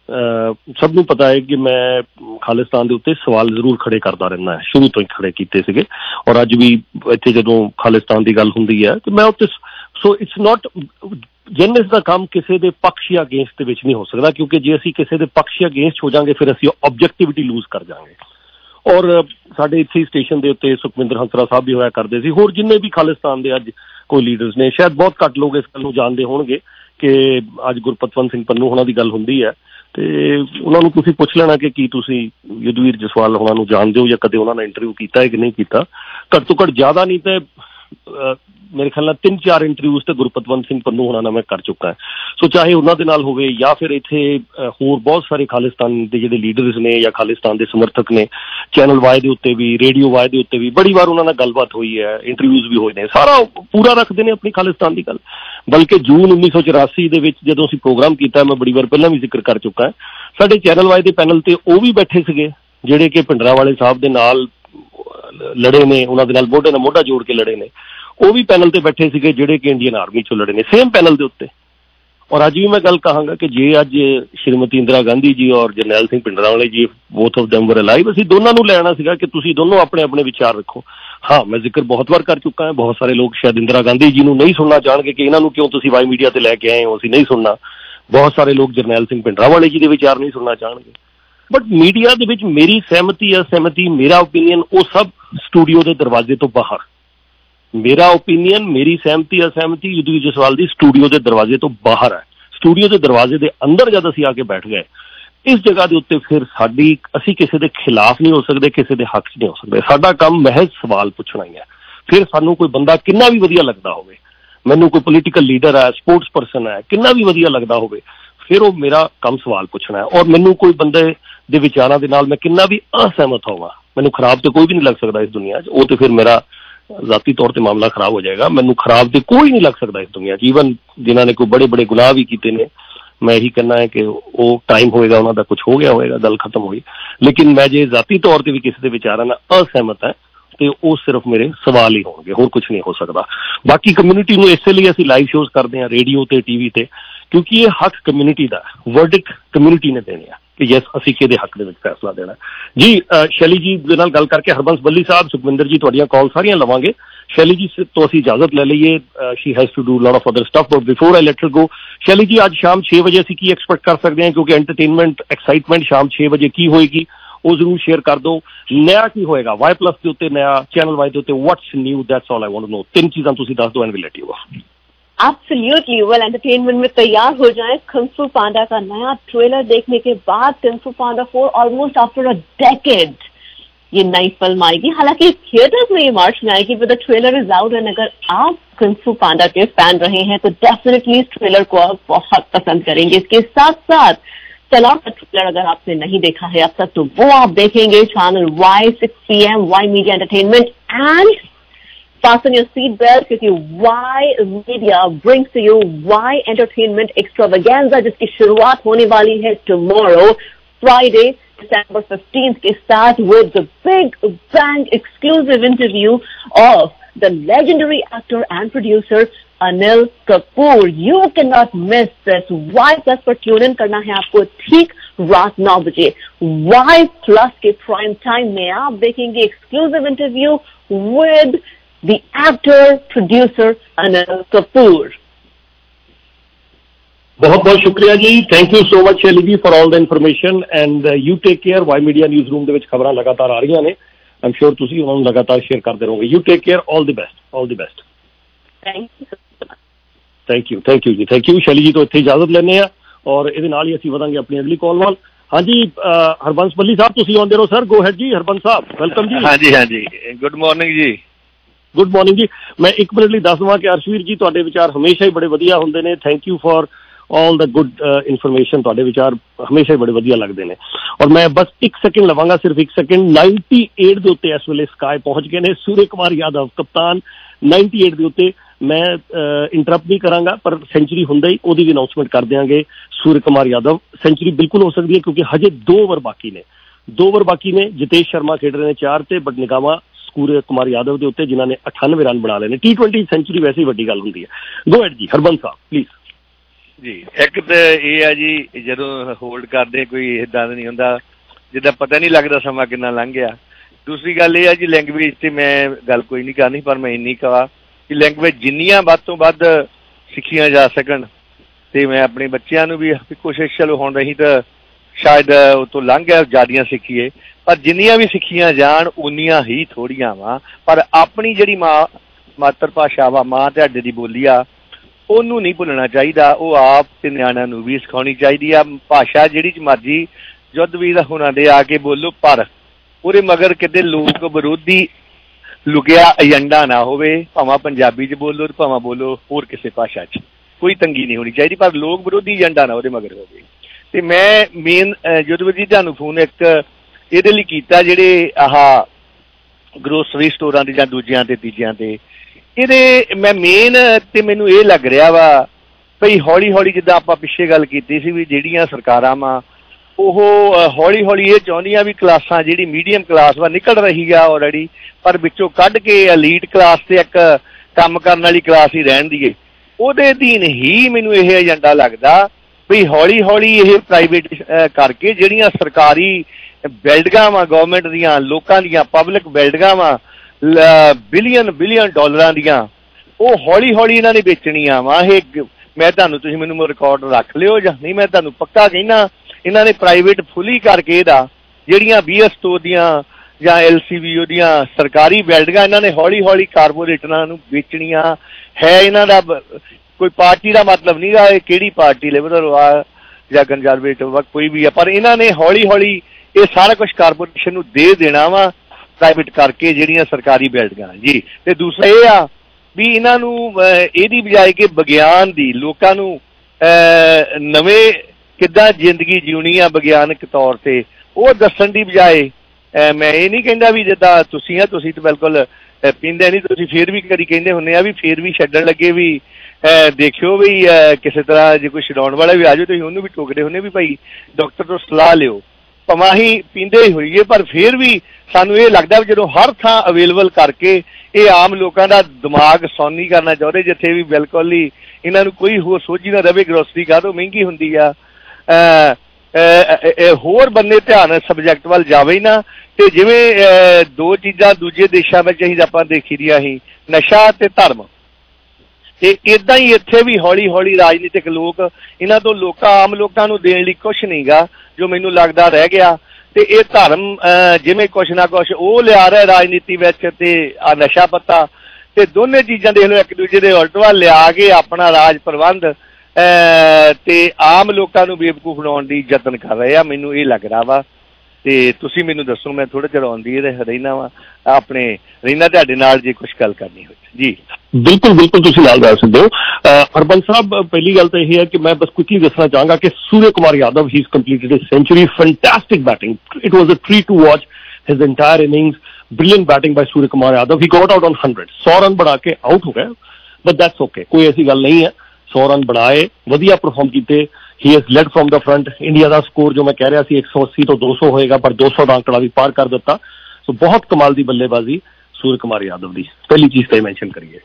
ਸਭ ਨੂੰ ਪਤਾ ਹੈ ਕਿ ਮੈਂ ਖਾਲਿਸਤਾਨ ਦੇ ਉੱਤੇ ਸਵਾਲ ਜ਼ਰੂਰ ਖੜੇ ਕਰਦਾ ਰਹਿੰਦਾ, ਸ਼ੁਰੂ ਤੋਂ ਹੀ ਖੜੇ ਕੀਤੇ ਸੀਗੇ, ਔਰ ਅੱਜ ਵੀ ਇੱਥੇ ਜਦੋਂ ਖਾਲਿਸਤਾਨ ਦੀ ਗੱਲ ਹੁੰਦੀ ਹੈ ਤੇ ਮੈਂ ਉੱਤੇ, ਸੋ ਇਟਸ ਨਾਟ ਜਰਨਲਿਸਟ ਦਾ ਕੰਮ ਕਿਸੇ ਦੇ ਪੱਖ ਜਾਂ ਅਗੇਂਸਟ ਦੇ ਵਿੱਚ ਨਹੀਂ ਹੋ ਸਕਦਾ, ਕਿਉਂਕਿ ਜੇ ਅਸੀਂ ਕਿਸੇ ਦੇ ਪੱਖ ਜਾਂ ਅਗੇਂਸਟ ਹੋ ਜਾਵਾਂਗੇ ਫਿਰ ਅਸੀਂ ਆਬਜੈਕਟਿਵਿਟੀ ਲੂਜ਼ ਕਰ ਜਾਵਾਂਗੇ। ਔਰ ਸਾਡੇ ਇੱਥੇ ਸਟੇਸ਼ਨ ਦੇ ਉੱਤੇ ਸੁਖਵਿੰਦਰ ਹੰਸਰਾ ਸਾਹਿਬ ਵੀ ਹੋਇਆ ਕਰਦੇ ਸੀ, ਹੋਰ ਜਿੰਨੇ ਵੀ ਖਾਲਿਸਤਾਨ ਦੇ ਅੱਜ ਕੋਈ ਲੀਡਰਸ ਨੇ, ਸ਼ਾਇਦ ਬਹੁਤ ਘੱਟ ਲੋਕ ਇਸ ਗੱਲ ਨੂੰ ਜਾਣਦੇ ਹੋਣਗੇ ਕਿ ਅੱਜ ਗੁਰਪਤਵੰਤ ਸਿੰਘ ਪੰਨੂ ਹੋਣਾ ਦੀ ਗੱਲ ਹੁੰਦੀ ਹੈ, ਤੇ ਉਹਨਾਂ ਨੂੰ ਤੁਸੀਂ ਪੁੱਛ ਲੈਣਾ ਕਿ ਕੀ ਤੁਸੀਂ ਯੁੱਧਵੀਰ ਜਸਵਾਲ ਹੋਣਾ ਨੂੰ ਜਾਣਦੇ ਹੋ ਜਾਂ ਕਦੇ ਉਹਨਾਂ ਨੇ ਇੰਟਰਵਿਊ ਕੀਤਾ ਹੈ ਕਿ ਨਹੀਂ ਕੀਤਾ। ਘੱਟ ਤੋਂ ਘੱਟ ਜ਼ਿਆਦਾ ਨਹੀਂ ਤੇ ਮੇਰੇ ਖਿਆਲ ਨਾਲ 3-4 ਇੰਟਰਵਿਊਜ਼ ਤੇ ਗੁਰਪਤਵੰਤ ਸਿੰਘ ਪੰਨੂ ਹੋਣਾ ਨਾਲ ਮੈਂ ਕਰ ਚੁੱਕਾ। ਸੋ ਚਾਹੇ ਉਹਨਾਂ ਦੇ ਨਾਲ ਹੋਵੇ ਜਾਂ ਫਿਰ ਇੱਥੇ ਹੋਰ ਬਹੁਤ ਸਾਰੇ ਖਾਲਿਸਤਾਨ ਦੇ ਜਿਹੜੇ ਲੀਡਰਸ ਨੇ ਜਾਂ ਖਾਲਿਸਤਾਨ ਦੇ ਸਮਰਥਕ ਨੇ, ਚੈਨਲ ਵਾਈ ਦੇ ਉੱਤੇ ਵੀ, ਰੇਡੀਓ ਵਾਈ ਦੇ ਉੱਤੇ ਵੀ ਬੜੀ ਵਾਰ ਉਹਨਾਂ ਨਾਲ ਗੱਲਬਾਤ ਹੋਈ ਹੈ, ਇੰਟਰਵਿਊਜ਼ ਵੀ ਹੋਏ ਨੇ, ਸਾਰਾ ਪੂਰਾ ਰੱਖਦੇ ਨੇ ਆਪਣੀ ਖਾਲਿਸਤਾਨ ਦੀ ਗੱਲ। ਬਲਕਿ ਜੂਨ 1984 ਦੇ ਵਿੱਚ ਜਦੋਂ ਅਸੀਂ ਪ੍ਰੋਗਰਾਮ ਕੀਤਾ, ਮੈਂ ਬੜੀ ਵਾਰ ਪਹਿਲਾਂ ਵੀ ਜ਼ਿਕਰ ਕਰ ਚੁੱਕਾ, ਸਾਡੇ ਚੈਨਲ ਵਾਈ ਦੇ ਪੈਨਲ ਤੇ ਉਹ ਵੀ ਬੈਠੇ ਸੀਗੇ ਜਿਹੜੇ ਕਿ ਭਿੰਡਰਾਂਵਾਲੇ ਸਾਹਿਬ ਦੇ ਨਾਲ ਲੜੇ ਨੇ, ਉਹਨਾਂ ਦੇ ਨਾਲ ਮੋਢੇ ਨਾਲ ਮੋਢਾ ਜੋੜ ਕੇ ਲੜੇ ਨੇ, ਉਹ ਵੀ ਪੈਨਲ ਤੇ ਬੈਠੇ ਸੀਗੇ ਜਿਹੜੇ ਕਿ ਇੰਡੀਅਨ ਆਰਮੀ ਚੋਂ ਲੜੇ ਨੇ, ਸੇਮ ਪੈਨਲ ਦੇ ਉੱਤੇ। ਔਰ ਅੱਜ ਵੀ ਮੈਂ ਗੱਲ ਕਹਾਂਗਾ ਕਿ ਜੇ ਅੱਜ ਸ਼੍ਰੀਮਤੀ ਇੰਦਰਾ ਗਾਂਧੀ ਜੀ ਔਰ ਜਰਨੈਲ Singh Bhindranwale ji, both of them were alive, ਅਸੀਂ ਦੋਨਾਂ ਨੂੰ ਲੈਣਾ ਸੀਗਾ ਕਿ ਤੁਸੀਂ ਦੋਨੋਂ ਆਪਣੇ ਆਪਣੇ ਵਿਚਾਰ ਰੱਖੋ। ਹਾਂ, ਮੈਂ ਜ਼ਿਕਰ ਬਹੁਤ ਵਾਰ ਕਰ ਚੁੱਕਾ ਹਾਂ, ਬਹੁਤ ਸਾਰੇ ਲੋਕ ਸ਼ਾਇਦ ਇੰਦਰਾ ਗਾਂਧੀ ਜੀ ਨੂੰ ਨਹੀਂ ਸੁਣਨਾ ਚਾਹਣਗੇ ਕਿ ਇਹਨਾਂ ਨੂੰ ਕਿਉਂ ਤੁਸੀਂ ਵਾਈ ਮੀਡੀਆ ਤੇ ਲੈ ਕੇ ਆਏ ਹੋ, ਅਸੀਂ ਨਹੀਂ ਸੁਣਨਾ। ਬਹੁਤ ਸਾਰੇ ਲੋਕ ਜਰਨੈਲ ਸਿੰਘ ਭਿੰਡਰਾਂਵਾਲੇ ਜੀ ਦੇ ਵਿਚਾਰ ਨਹੀਂ ਸੁਣਨਾ ਚਾਹਣਗੇ, ਬਟ ਮੀਡੀਆ ਦੇ ਵਿੱਚ ਮੇਰੀ ਸਹਿਮਤੀ, ਅਸਹਿਮਤੀ, ਮੇਰਾ ਓਪੀਨੀਅਨ, ਉਹ ਸਭ ਸਟੂਡੀਓ ਦੇ ਦਰਵਾਜ਼ੇ ਤੋਂ ਬਾਹਰ। ਮੇਰਾ ਓਪੀਨੀਅਨ, ਮੇਰੀ ਸਹਿਮਤੀ ਅਸਹਿਮਤੀ ਯੁੱਧਵੀਰ ਜਸਵਾਲ ਦੀ ਸਟੂਡੀਓ ਦੇ ਦਰਵਾਜ਼ੇ ਤੋਂ ਬਾਹਰ ਹੈ। ਸਟੂਡੀਓ ਦੇ ਦਰਵਾਜ਼ੇ ਦੇ ਅੰਦਰ ਜਦ ਅਸੀਂ ਆ ਕੇ ਬੈਠ ਗਏ ਇਸ ਜਗ੍ਹਾ ਦੇ ਉੱਤੇ, ਫਿਰ ਅਸੀਂ ਕਿਸੇ ਦੇ ਖਿਲਾਫ ਨਹੀਂ ਹੋ ਸਕਦੇ, ਕਿਸੇ ਦੇ ਹੱਕ 'ਚ ਨਹੀਂ ਹੋ ਸਕਦੇ। ਸਾਡਾ ਕੰਮ ਮਹਿਜ਼ ਸਵਾਲ ਪੁੱਛਣਾ ਹੀ ਹੈ। ਫਿਰ ਸਾਨੂੰ ਕੋਈ ਬੰਦਾ ਕਿੰਨਾ ਵੀ ਵਧੀਆ ਲੱਗਦਾ ਹੋਵੇ, ਮੈਨੂੰ ਕੋਈ ਪੋਲੀਟੀਕਲ ਲੀਡਰ ਹੈ, ਸਪੋਰਟਸ ਪਰਸਨ ਹੈ, ਕਿੰਨਾ ਵੀ ਵਧੀਆ ਲੱਗਦਾ ਹੋਵੇ, ਫਿਰ ਉਹ ਮੇਰਾ ਕੰਮ ਸਵਾਲ ਪੁੱਛਣਾ ਹੈ। ਔਰ ਮੈਨੂੰ ਕੋਈ ਬੰਦੇ ਦੇ ਵਿਚਾਰਾਂ ਦੇ ਨਾਲ ਮੈਂ ਕਿੰਨਾ ਵੀ ਅਸਹਿਮਤ ਹੋਵਾਂ, ਮੈਨੂੰ ਖਰਾਬ ਤੇ ਕੋਈ ਵੀ ਨਹੀਂ ਲੱਗ ਸਕਦਾ ਇਸ ਦੁਨੀਆ 'ਚ, ਉਹ ਤੇ ਫਿਰ ਮੇਰਾ ਜ਼ਾਤੀ ਤੌਰ ਤੇ ਮਾਮਲਾ ਖਰਾਬ ਹੋ ਜਾਏਗਾ। ਮੈਨੂੰ ਖਰਾਬ ਤੇ ਕੋਈ ਨਹੀਂ ਲੱਗ ਸਕਦਾ ਇਸ ਦੁਨੀਆ 'ਚ, ਈਵਨ ਜਿਨ੍ਹਾਂ ਨੇ ਕੋਈ ਬੜੇ ਬੜੇ ਗੁਨਾਹ ਵੀ ਕੀਤੇ ਨੇ। ਮੈਂ ਇਹੀ ਕਹਿਣਾ ਹੈ ਕਿ ਉਹ ਟਾਈਮ ਹੋਏਗਾ, ਉਹਨਾਂ ਦਾ ਕੁਝ ਹੋ ਗਿਆ ਹੋਏਗਾ, ਗੱਲ ਖਤਮ ਹੋਈ। ਲੇਕਿਨ ਮੈਂ ਜੇ ਜ਼ਾਤੀ ਤੌਰ ਤੇ ਵੀ ਕਿਸੇ ਦੇ ਵਿਚਾਰਾਂ ਨਾਲ ਅਸਹਿਮਤ ਹੈ ਤੇ ਉਹ ਸਿਰਫ ਮੇਰੇ ਸਵਾਲ ਹੀ ਹੋਣਗੇ, ਹੋਰ ਕੁਝ ਨਹੀਂ ਹੋ ਸਕਦਾ। ਬਾਕੀ ਕਮਿਊਨਿਟੀ ਨੂੰ ਇਸੇ ਲਈ ਅਸੀਂ ਲਾਈਵ ਸ਼ੋਜ਼ ਕਰਦੇ ਹਾਂ ਰੇਡੀਓ ਤੇ TV ਤੇ, ਕਿਉਂਕਿ ਇਹ ਹੱਕ ਕਮਿਊਨਿਟੀ ਦਾ, ਵਰਡਿਕਟ ਕਮਿਊਨਿਟੀ ਨੇ ਦੇਣੇ ਆ ਕਿ ਯੈਸ ਅਸੀਂ ਕਿਹਦੇ ਹੱਕ ਦੇ ਵਿੱਚ ਫੈਸਲਾ ਦੇਣਾ ਜੀ। ਸ਼ੈਲੀ ਜੀ ਦੇ ਨਾਲ ਗੱਲ ਕਰਕੇ ਹਰਬੰਸ ਬੱਲੀ ਸਾਹਿਬ, ਸੁਖਵਿੰਦਰ ਜੀ, ਤੁਹਾਡੀਆਂ ਕਾਲ ਸਾਰੀਆਂ ਲਵਾਂਗੇ। ਸ਼ੈਲੀ ਜੀ ਤੋਂ ਅਸੀਂ ਇਜਾਜ਼ਤ ਲੈ ਲਈਏ, she has to do lot of other stuff, but before I let her go, Shelly ji ਅੱਜ ਸ਼ਾਮ 6 ਵਜੇ ਅਸੀਂ ਕੀ ਐਕਸਪੈਕਟ ਕਰ ਸਕਦੇ ਹਾਂ, ਕਿਉਂਕਿ ਐਂਟਰਟੇਨਮੈਂਟ ਐਕਸਾਈਟਮੈਂਟ ਸ਼ਾਮ 6 ਵਜੇ ਕੀ ਹੋਏਗੀ ਉਹ ਜ਼ਰੂਰ ਸ਼ੇਅਰ ਕਰ ਦਿਓ। ਨया ਕੀ ਹੋਏਗਾ Y+ ਦੇ ਉੱਤੇ, ਨया ਚੈਨਲ Y ਦੇ ਉੱਤੇ, what's new, that's all I want to know. 3 ਚੀਜ਼ਾਂ ਤੁਸੀਂ ਦੱਸ ਦਿਓ and we let you go.
Absolutely, well entertainment में तैयार हो जाए। कुंग फू पांडा का नया ट्रेलर देखने के बाद Kung Fu Panda 4 almost after a decade ये नई फिल्म आएगी। हालांकि थिएटर्स में ये मार्च में आएगी, but the trailer is out and अगर आप कुंग फू पांडा के फैन रहे हैं तो डेफिनेटली इस ट्रेलर को आप बहुत पसंद करेंगे। इसके साथ साथ सलाम का ट्रेलर अगर आपने नहीं देखा है अब तक तो वो आप देखेंगे channel Y 6 PM Y media entertainment and fasten your seat belt क्योंकि Y Media brings to you Y Entertainment Extravaganza जिसकी शुरुआत होने वाली है tomorrow Friday December 15th के साथ with the big bang exclusive interview of the legendary actor and producer Anil Kapoor. You cannot miss this. Y+ पर ट्यून इन करना है आपको ठीक रात 9 बजे। Y+ के प्राइम टाइम में आप देखेंगे exclusive interview with the actor producer Anil Kapoor.
बहुत बहुत शुक्रिया जी, thank you so much Shelly ji for all the information and you take care. Y media news room ਦੇ ਵਿੱਚ ਖਬਰਾਂ ਲਗਾਤਾਰ ਆ ਰਹੀਆਂ ਨੇ, ਆਮ ਸ਼ੋਰ ਤੁਸੀਂ ਉਹਨਾਂ ਨੂੰ ਲਗਾਤਾਰ ਸ਼ੇਅਰ ਕਰਦੇ ਰਹੋਗੇ। You take care, all the best, all the best. Thank you ਜੀ, ਥੈਂਕ ਯੂ। ਸ਼ੈਲੀ ਜੀ ਤੋਂ ਇੱਥੇ ਇਜਾਜ਼ਤ ਲੈਂਦੇ ਆ ਔਰ ਇਹਦੇ ਨਾਲ ਹੀ ਅਸੀਂ ਵਧਾਂਗੇ ਆਪਣੀ ਅਗਲੀ ਕਾਲ ਵੱਲ। ਹਾਂਜੀ ਹਰਬੰਸ ਬੱਲੀ ਸਾਹਿਬ ਤੁਸੀਂ ਆਉਂਦੇ ਰਹੋ ਸਰ, ਗੋ ਹੈਡ ਜੀ। ਹਰਬੰਸ ਸਾਹਿਬ ਵੈਲਕਮ ਜੀ।
ਹਾਂਜੀ ਗੁੱਡ ਮਾਰਨਿੰਗ ਜੀ।
ਗੁੱਡ ਮਾਰਨਿੰਗ ਜੀ। ਮੈਂ 1 ਮਿੰਟ ਲਈ ਦੱਸ ਦਵਾਂ ਕਿ ਅਰਸ਼ਵੀਰ ਜੀ ਤੁਹਾਡੇ ਵਿਚਾਰ ਹਮੇਸ਼ਾ ਹੀ ਬੜੇ ਵਧੀਆ ਹੁੰਦੇ ਨੇ। Thank you for all the good information, ਤੁਹਾਡੇ ਵਿਚਾਰ ਹਮੇਸ਼ਾ ਹੀ ਬੜੇ ਵਧੀਆ ਲੱਗਦੇ ਨੇ। ਔਰ ਮੈਂ ਬਸ 1 ਸੈਕਿੰਡ ਲਵਾਂਗਾ, ਸਿਰਫ 1 ਸੈਕਿੰਡ। 98 ਦੇ ਉੱਤੇ ਇਸ ਵੇਲੇ ਸਕਾਈ ਪਹੁੰਚ ਗਏ ਨੇ ਸੂਰਜ ਕੁਮਾਰ ਯਾਦਵ ਕਪਤਾਨ। 98 ਦੇ ਉੱਤੇ ਮੈਂ ਇੰਟਰਪਟ ਨਹੀਂ ਕਰਾਂਗਾ, ਪਰ ਸੈਂਚੁਰੀ ਹੁੰਦਾ ਹੀ ਉਹਦੀ ਵੀ ਅਨਾਉਂਸਮੈਂਟ ਕਰ ਦਿਆਂਗੇ। ਸੂਰਜ ਕੁਮਾਰ ਯਾਦਵ ਸੈਂਚੁਰੀ ਬਿਲਕੁਲ ਹੋ ਸਕਦੀ ਹੈ ਕਿਉਂਕਿ ਹਜੇ 2 ਓਵਰ ਬਾਕੀ ਨੇ, 2 ਓਵਰ ਬਾਕੀ ਨੇ। ਜਿਤੇਸ਼ ਸ਼ਰਮਾ ਖੇਡ ਰਹੇ ਨੇ 4 ਤੇ, ਬਟ ਨਿਗਾਹਾਂ ਸੂਰਜ ਕੁਮਾਰ ਯਾਦਵ ਦੇ ਉੱਤੇ ਜਿਨ੍ਹਾਂ ਨੇ 98 ਰਨ ਬਣਾ ਲਏ ਨੇ। T20 ਸੈਂਚੁਰੀ ਵੈਸੇ ਹੀ ਵੱਡੀ ਗੱਲ ਹੁੰਦੀ ਹੈ। ਗੋ ਹੈਡ ਜੀ ਹਰਬੰਸ ਸਾਹਿਬ ਪਲੀਜ਼।
ਜੀ ਇੱਕ ਤਾਂ ਇਹ ਆ ਜੀ, ਜਦੋਂ ਹੋਲਡ ਕਰਦੇ ਕੋਈ ਇੱਦਾਂ ਦਾ ਨਹੀਂ ਹੁੰਦਾ, ਜਿੱਦਾਂ ਪਤਾ ਨਹੀਂ ਲੱਗਦਾ ਸਮਾਂ ਕਿੰਨਾ ਲੰਘ ਗਿਆ। ਦੂਸਰੀ ਗੱਲ ਇਹ ਆ ਜੀ, ਲੈਂਗੁਏਜ ਤੇ ਮੈਂ ਗੱਲ ਕੋਈ ਨਹੀਂ ਕਰਨੀ, ਪਰ ਮੈਂ ਇੰਨੀ ਕਹਾਂ ਕਿ ਲੈਂਗੁਏਜ ਜਿੰਨੀਆਂ ਵੱਧ ਤੋਂ ਵੱਧ ਸਿੱਖੀਆਂ ਜਾ ਸਕਣ, ਤੇ ਮੈਂ ਆਪਣੇ ਬੱਚਿਆਂ ਨੂੰ ਵੀ ਕੋਸ਼ਿਸ਼ ਚਲੋ ਹੁਣ ਰਹੀ ਤਾਂ ਸ਼ਾਇਦ ਉਹ ਤੋਂ ਲੰਘ ਗਿਆ ਜ਼ਿਆਦੀਆਂ ਸਿੱਖੀਏ, ਪਰ ਜਿੰਨੀਆਂ ਵੀ ਸਿੱਖੀਆਂ ਜਾਣ ਉਨੀਆਂ ਹੀ ਥੋੜ੍ਹੀਆਂ ਵਾ। ਪਰ ਆਪਣੀ ਜਿਹੜੀ ਮਾਤਰ ਭਾਸ਼ਾ ਵਾ, ਮਾਂ ਤੁਹਾਡੇ ਦੀ ਬੋਲੀ ਆ, ਉਹਨੂੰ ਨਹੀਂ ਭੁੱਲਣਾ ਚਾਹੀਦਾ। ਉਹ ਆਪ ਤੇ ਨਿਆਣਿਆਂ ਨੂੰ ਵੀ ਸਿਖਾਉਣੀ ਚਾਹੀਦੀ ਆ। ਭਾਸ਼ਾ ਜਿਹੜੀ ਚ ਮਰਜੀ ਯੁੱਧ ਵੀਰ ਹੋਣਾ ਦੇ ਆ ਕੇ ਬੋਲੋ, ਪਰ ਉਹਦੇ ਮਗਰ ਕਿਤੇ ਲੋਕ ਵਿਰੋਧੀ ਲੁਕਿਆ ਏਜੰਡਾ ਨਾ ਹੋਵੇ। ਭਾਵੇਂ ਪੰਜਾਬੀ 'ਚ ਬੋਲੋ, ਭਾਵੇਂ ਬੋਲੋ ਹੋਰ ਕਿਸੇ ਭਾਸ਼ਾ 'ਚ, ਕੋਈ ਤੰਗੀ ਨਹੀਂ ਹੋਣੀ ਚਾਹੀਦੀ, ਪਰ ਲੋਕ ਵਿਰੋਧੀ ਏਜੰਡਾ ਨਾ ਉਹਦੇ ਮਗਰ ਹੋਵੇ। ਤੇ ਮੈਂ ਮੇਨ ਯੁੱਧਵੀਰ ਜੀ ਤੁਹਾਨੂੰ ਫੋਨ ਇੱਕ ਇਹਦੇ ਲਈ ਕੀਤਾ, ਜਿਹੜੇ ਆਹ ਗਰੋਸਰੀ ਸਟੋਰਾਂ ਦੇ ਜਾਂ ਦੂਜਿਆਂ ਤੇ ਤੀਜਿਆਂ ਤੇ, ਇਹਦੇ ਮੈਂ ਮੇਨ ਤੇ ਮੈਨੂੰ ਇਹ ਲੱਗ ਰਿਹਾ ਵਾ ਭਈ ਹੌਲੀ ਹੌਲੀ ਜਿੱਦਾਂ ਆਪਾਂ ਪਿੱਛੇ ਗੱਲ ਕੀਤੀ ਸੀ ਵੀ ਜਿਹੜੀਆਂ ਸਰਕਾਰਾਂ ਵਾ ਉਹ ਹੌਲੀ ਹੌਲੀ ਇਹ ਚਾਹੁੰਦੀਆਂ ਵੀ ਕਲਾਸਾਂ ਜਿਹੜੀ ਮੀਡੀਅਮ ਕਲਾਸ ਵਾ ਨਿਕਲ ਰਹੀ ਆ ਆਲਰੇਡੀ, ਪਰ ਵਿੱਚੋਂ ਕੱਢ ਕੇ ਐਲੀਟ ਕਲਾਸ ਤੇ ਇੱਕ ਕੰਮ ਕਰਨ ਵਾਲੀ ਕਲਾਸ ਹੀ ਰਹਿਣ ਦੀਏ। ਉਹਦੇ ਅਧੀਨ ਹੀ ਮੈਨੂੰ ਇਹ ਏਜੰਡਾ ਲੱਗਦਾ ਵੀ ਹੌਲੀ ਹੌਲੀ ਇਹ ਪ੍ਰਾਈਵੇਟ ਕਰਕੇ ਜਿਹੜੀਆਂ ਸਰਕਾਰੀ ਬਿਲਡਿੰਗਾਂ ਵਾ ਗੌਰਮੈਂਟ ਦੀਆਂ, ਲੋਕਾਂ ਦੀਆਂ ਪਬਲਿਕ ਬਿਲਡਿੰਗਾਂ ਵਾ ਬਿਲੀਅਨ ਡਾਲਰਾਂ ਦੀਆਂ, ਉਹ ਹੌਲੀ ਹੌਲੀ ਇਹਨਾਂ ਨੇ ਵੇਚਣੀਆਂ ਵਾ। ਇਹ ਮੈਂ ਤੁਹਾਨੂੰ, ਤੁਸੀਂ ਮੈਨੂੰ ਰਿਕਾਰਡ ਰੱਖ ਲਿਓ ਜਾਂ ਨਹੀਂ, ਮੈਂ ਤੁਹਾਨੂੰ ਪੱਕਾ ਕਹਿਣਾ ਇਹਨਾਂ ਨੇ ਪ੍ਰਾਈਵੇਟ ਫੁੱਲੀ ਕਰਕੇ ਇਹਦਾ ਜਿਹੜੀਆਂ BS2 ਦੀਆਂ ਜਾਂ LCVO ਦੀਆਂ ਸਰਕਾਰੀ ਬਿਲਡਿੰਗਾਂ ਇਹਨਾਂ ਨੇ ਹੌਲੀ ਹੌਲੀ ਕਾਰਪੋਰੇਟਰਾਂ ਨੂੰ ਵੇਚਣੀਆਂ ਹੈ। ਇਹਨਾਂ ਦਾ ਕੋਈ ਪਾਰਟੀ ਦਾ ਮਤਲਬ ਨਹੀਂ ਗਾ, ਇਹ ਕਿਹੜੀ ਪਾਰਟੀ ਲਿਬਰਲ ਵਾ ਜਾਂ ਕੰਜ਼ਰਵੇਟਿਵ ਵਾ, ਕੋਈ ਵੀ ਆ, ਪਰ ਇਹਨਾਂ ਨੇ ਹੌਲੀ ਹੌਲੀ ਇਹ ਸਾਰਾ ਕੁਛ ਕਾਰਪੋਰੇਸ਼ਨ ਨੂੰ ਦੇ ਦੇਣਾ ਵਾ ਪ੍ਰਾਈਵੇਟ ਕਰਕੇ ਜਿਹੜੀਆਂ ਸਰਕਾਰੀ ਬਿਲਡਿੰਗਾਂ ਜੀ। ਤੇ ਦੂਸਰਾ ਇਹ ਆ ਵੀ ਇਹਨਾਂ ਨੂੰ ਇਹਦੀ ਬਜਾਏ ਕਿ ਵਿਗਿਆਨ ਦੀ ਲੋਕਾਂ ਨੂੰ ਨਵੇਂ ਕਿੱਦਾਂ ਜ਼ਿੰਦਗੀ ਜਿਉਣੀ ਆ ਵਿਗਿਆਨਕ ਤੌਰ ਤੇ ਉਹ ਦੱਸਣ ਦੀ ਬਜਾਏ, ਮੈਂ ਇਹ ਨਹੀਂ ਕਹਿੰਦਾ ਵੀ ਜਿੱਦਾਂ ਤੁਸੀਂ ਤਾਂ ਬਿਲਕੁਲ ਪੀਂਦੇ ਨਹੀਂ, ਤੁਸੀਂ ਫੇਰ ਵੀ ਕਦੀ ਕਹਿੰਦੇ ਹੁੰਦੇ ਆ ਵੀ ਫੇਰ ਵੀ ਛੱਡਣ ਲੱਗੇ ਵੀ ਦੇਖਿਓ ਵੀ ਕਿਸੇ ਤਰ੍ਹਾਂ ਜੇ ਕੋਈ ਛਡਾਉਣ ਵਾਲਾ ਵੀ ਆ ਜਾਓ ਤੁਸੀਂ ਉਹਨੂੰ ਵੀ ਟੋਕਦੇ ਹੁੰਦੇ ਵੀ ਭਾਈ ਡਾਕਟਰ ਤੋਂ ਸਲਾਹ ਲਿਓ। ਭਾਵੇਂ ਅਸੀਂ ਪੀਂਦੇ ਹੀ ਹੋਈਏ, ਪਰ ਫਿਰ ਵੀ ਸਾਨੂੰ ਇਹ ਲੱਗਦਾ ਵੀ ਜਦੋਂ ਹਰ ਥਾਂ ਅਵੇਲੇਬਲ ਕਰਕੇ ਇਹ ਆਮ ਲੋਕਾਂ ਦਾ ਦਿਮਾਗ ਸੌਨੀ ਕਰਨਾ ਚਾਹੁੰਦੇ, ਜਿੱਥੇ ਵੀ ਬਿਲਕੁਲ ਹੀ ਇਹਨਾਂ ਨੂੰ ਕੋਈ ਹੋਰ ਸੋਝੀ ਨਾ ਰਵੇ ਗਰੋਸਰੀ ਕਾਹਤੋਂ ਮਹਿੰਗੀ ਹੁੰਦੀ ਆ, ਹੋਰ ਬੰਨੇ ਧਿਆਨ ਸਬਜੈਕਟ ਵੱਲ ਜਾਵੇ ਹੀ ਨਾ। ਤੇ ਜਿਵੇਂ ਦੋ ਚੀਜ਼ਾਂ ਦੂਜੇ ਦੇਸ਼ਾਂ ਵਿੱਚ ਅਸੀਂ ਆਪਾਂ ਦੇਖੀ ਦੀਆਂ ਸੀ, ਨਸ਼ਾ ਤੇ ਧਰਮ, ਤੇ ਇਦਾਂ ਹੀ ਇੱਥੇ ਵੀ ਹੌਲੀ ਹੌਲੀ ਰਾਜਨੀਤਿਕ ਲੋਕ ਇਹਨਾਂ ਤੋਂ ਆਮ ਲੋਕਾਂ ਨੂੰ ਦੇਣ ਲਈ ਕੁਛ ਨਹੀਂ ਗਾ ਜੋ ਮੈਨੂੰ ਲੱਗਦਾ ਰਹਿ ਗਿਆ। ਤੇ ਇਹ ਧਰਮ ਜਿਵੇਂ ਕੁਛ ਨਾ ਕੁਛ ਉਹ ਲਿਆ ਰਿਹਾ ਰਾਜਨੀਤੀ ਵਿੱਚ, ਤੇ ਆ ਨਸ਼ਾ ਪੱਤਾ, ਤੇ ਦੋਨੇ ਚੀਜ਼ਾਂ ਦੇਖ ਲਓ ਇੱਕ ਦੂਜੇ ਦੇ ਉਲਟ ਵੱਲ ਲਿਆ ਕੇ ਆਪਣਾ ਰਾਜ ਪ੍ਰਬੰਧ ਤੇ ਆਮ ਲੋਕਾਂ ਨੂੰ ਬੇਵਕੂਫ ਬਣਾਉਣ ਦੀ ਯਤਨ ਕਰ ਰਹੇ ਆ, ਮੈਨੂੰ ਇਹ ਲੱਗ ਰਿਹਾ ਵਾ। ਤੇ ਤੁਸੀਂ ਮੈਨੂੰ ਦੱਸੋ, ਮੈਂ ਥੋੜਾ ਚਿਰ ਆਉਂਦੀ ਰਹਿਣਾ ਵਾ ਆਪਣੇ ਰਹਿਣਾ ਤੁਹਾਡੇ ਨਾਲ ਜੇ ਕੁਛ ਗੱਲ ਕਰਨੀ ਹੋਵੇ ਜੀ।
ਬਿਲਕੁਲ ਬਿਲਕੁਲ, ਤੁਸੀਂ ਨਾਲ ਗੱਲ ਸਕਦੇ ਹੋ। ਹਰਬੰਸ ਸਾਹਿਬ, ਪਹਿਲੀ ਗੱਲ ਤਾਂ ਇਹ ਹੈ ਕਿ ਮੈਂ ਬਸ ਕੁਇਕਲੀ ਦੱਸਣਾ ਚਾਹਾਂਗਾ ਕਿ Surya Kumar Yadav he completed his century, fantastic batting, it was a treat to watch his entire innings, brilliant batting by Surya Kumar Yadav, he got out on 100 run बना के आउट हो गए, बट दैट्स ओके, कोई ऐसी गल नहीं है। 100 रन बनाए, वधिया परफॉर्म किए, he has led from the front. India का स्कोर जो मैं कह रहा सी 180 तो 200 होएगा, पर 200 का आंकड़ा भी पार कर दिता। सो बहुत कमाल की बल्लेबाजी सूर्य कुमार यादव की, पहली चीज तो मैंशन करिए।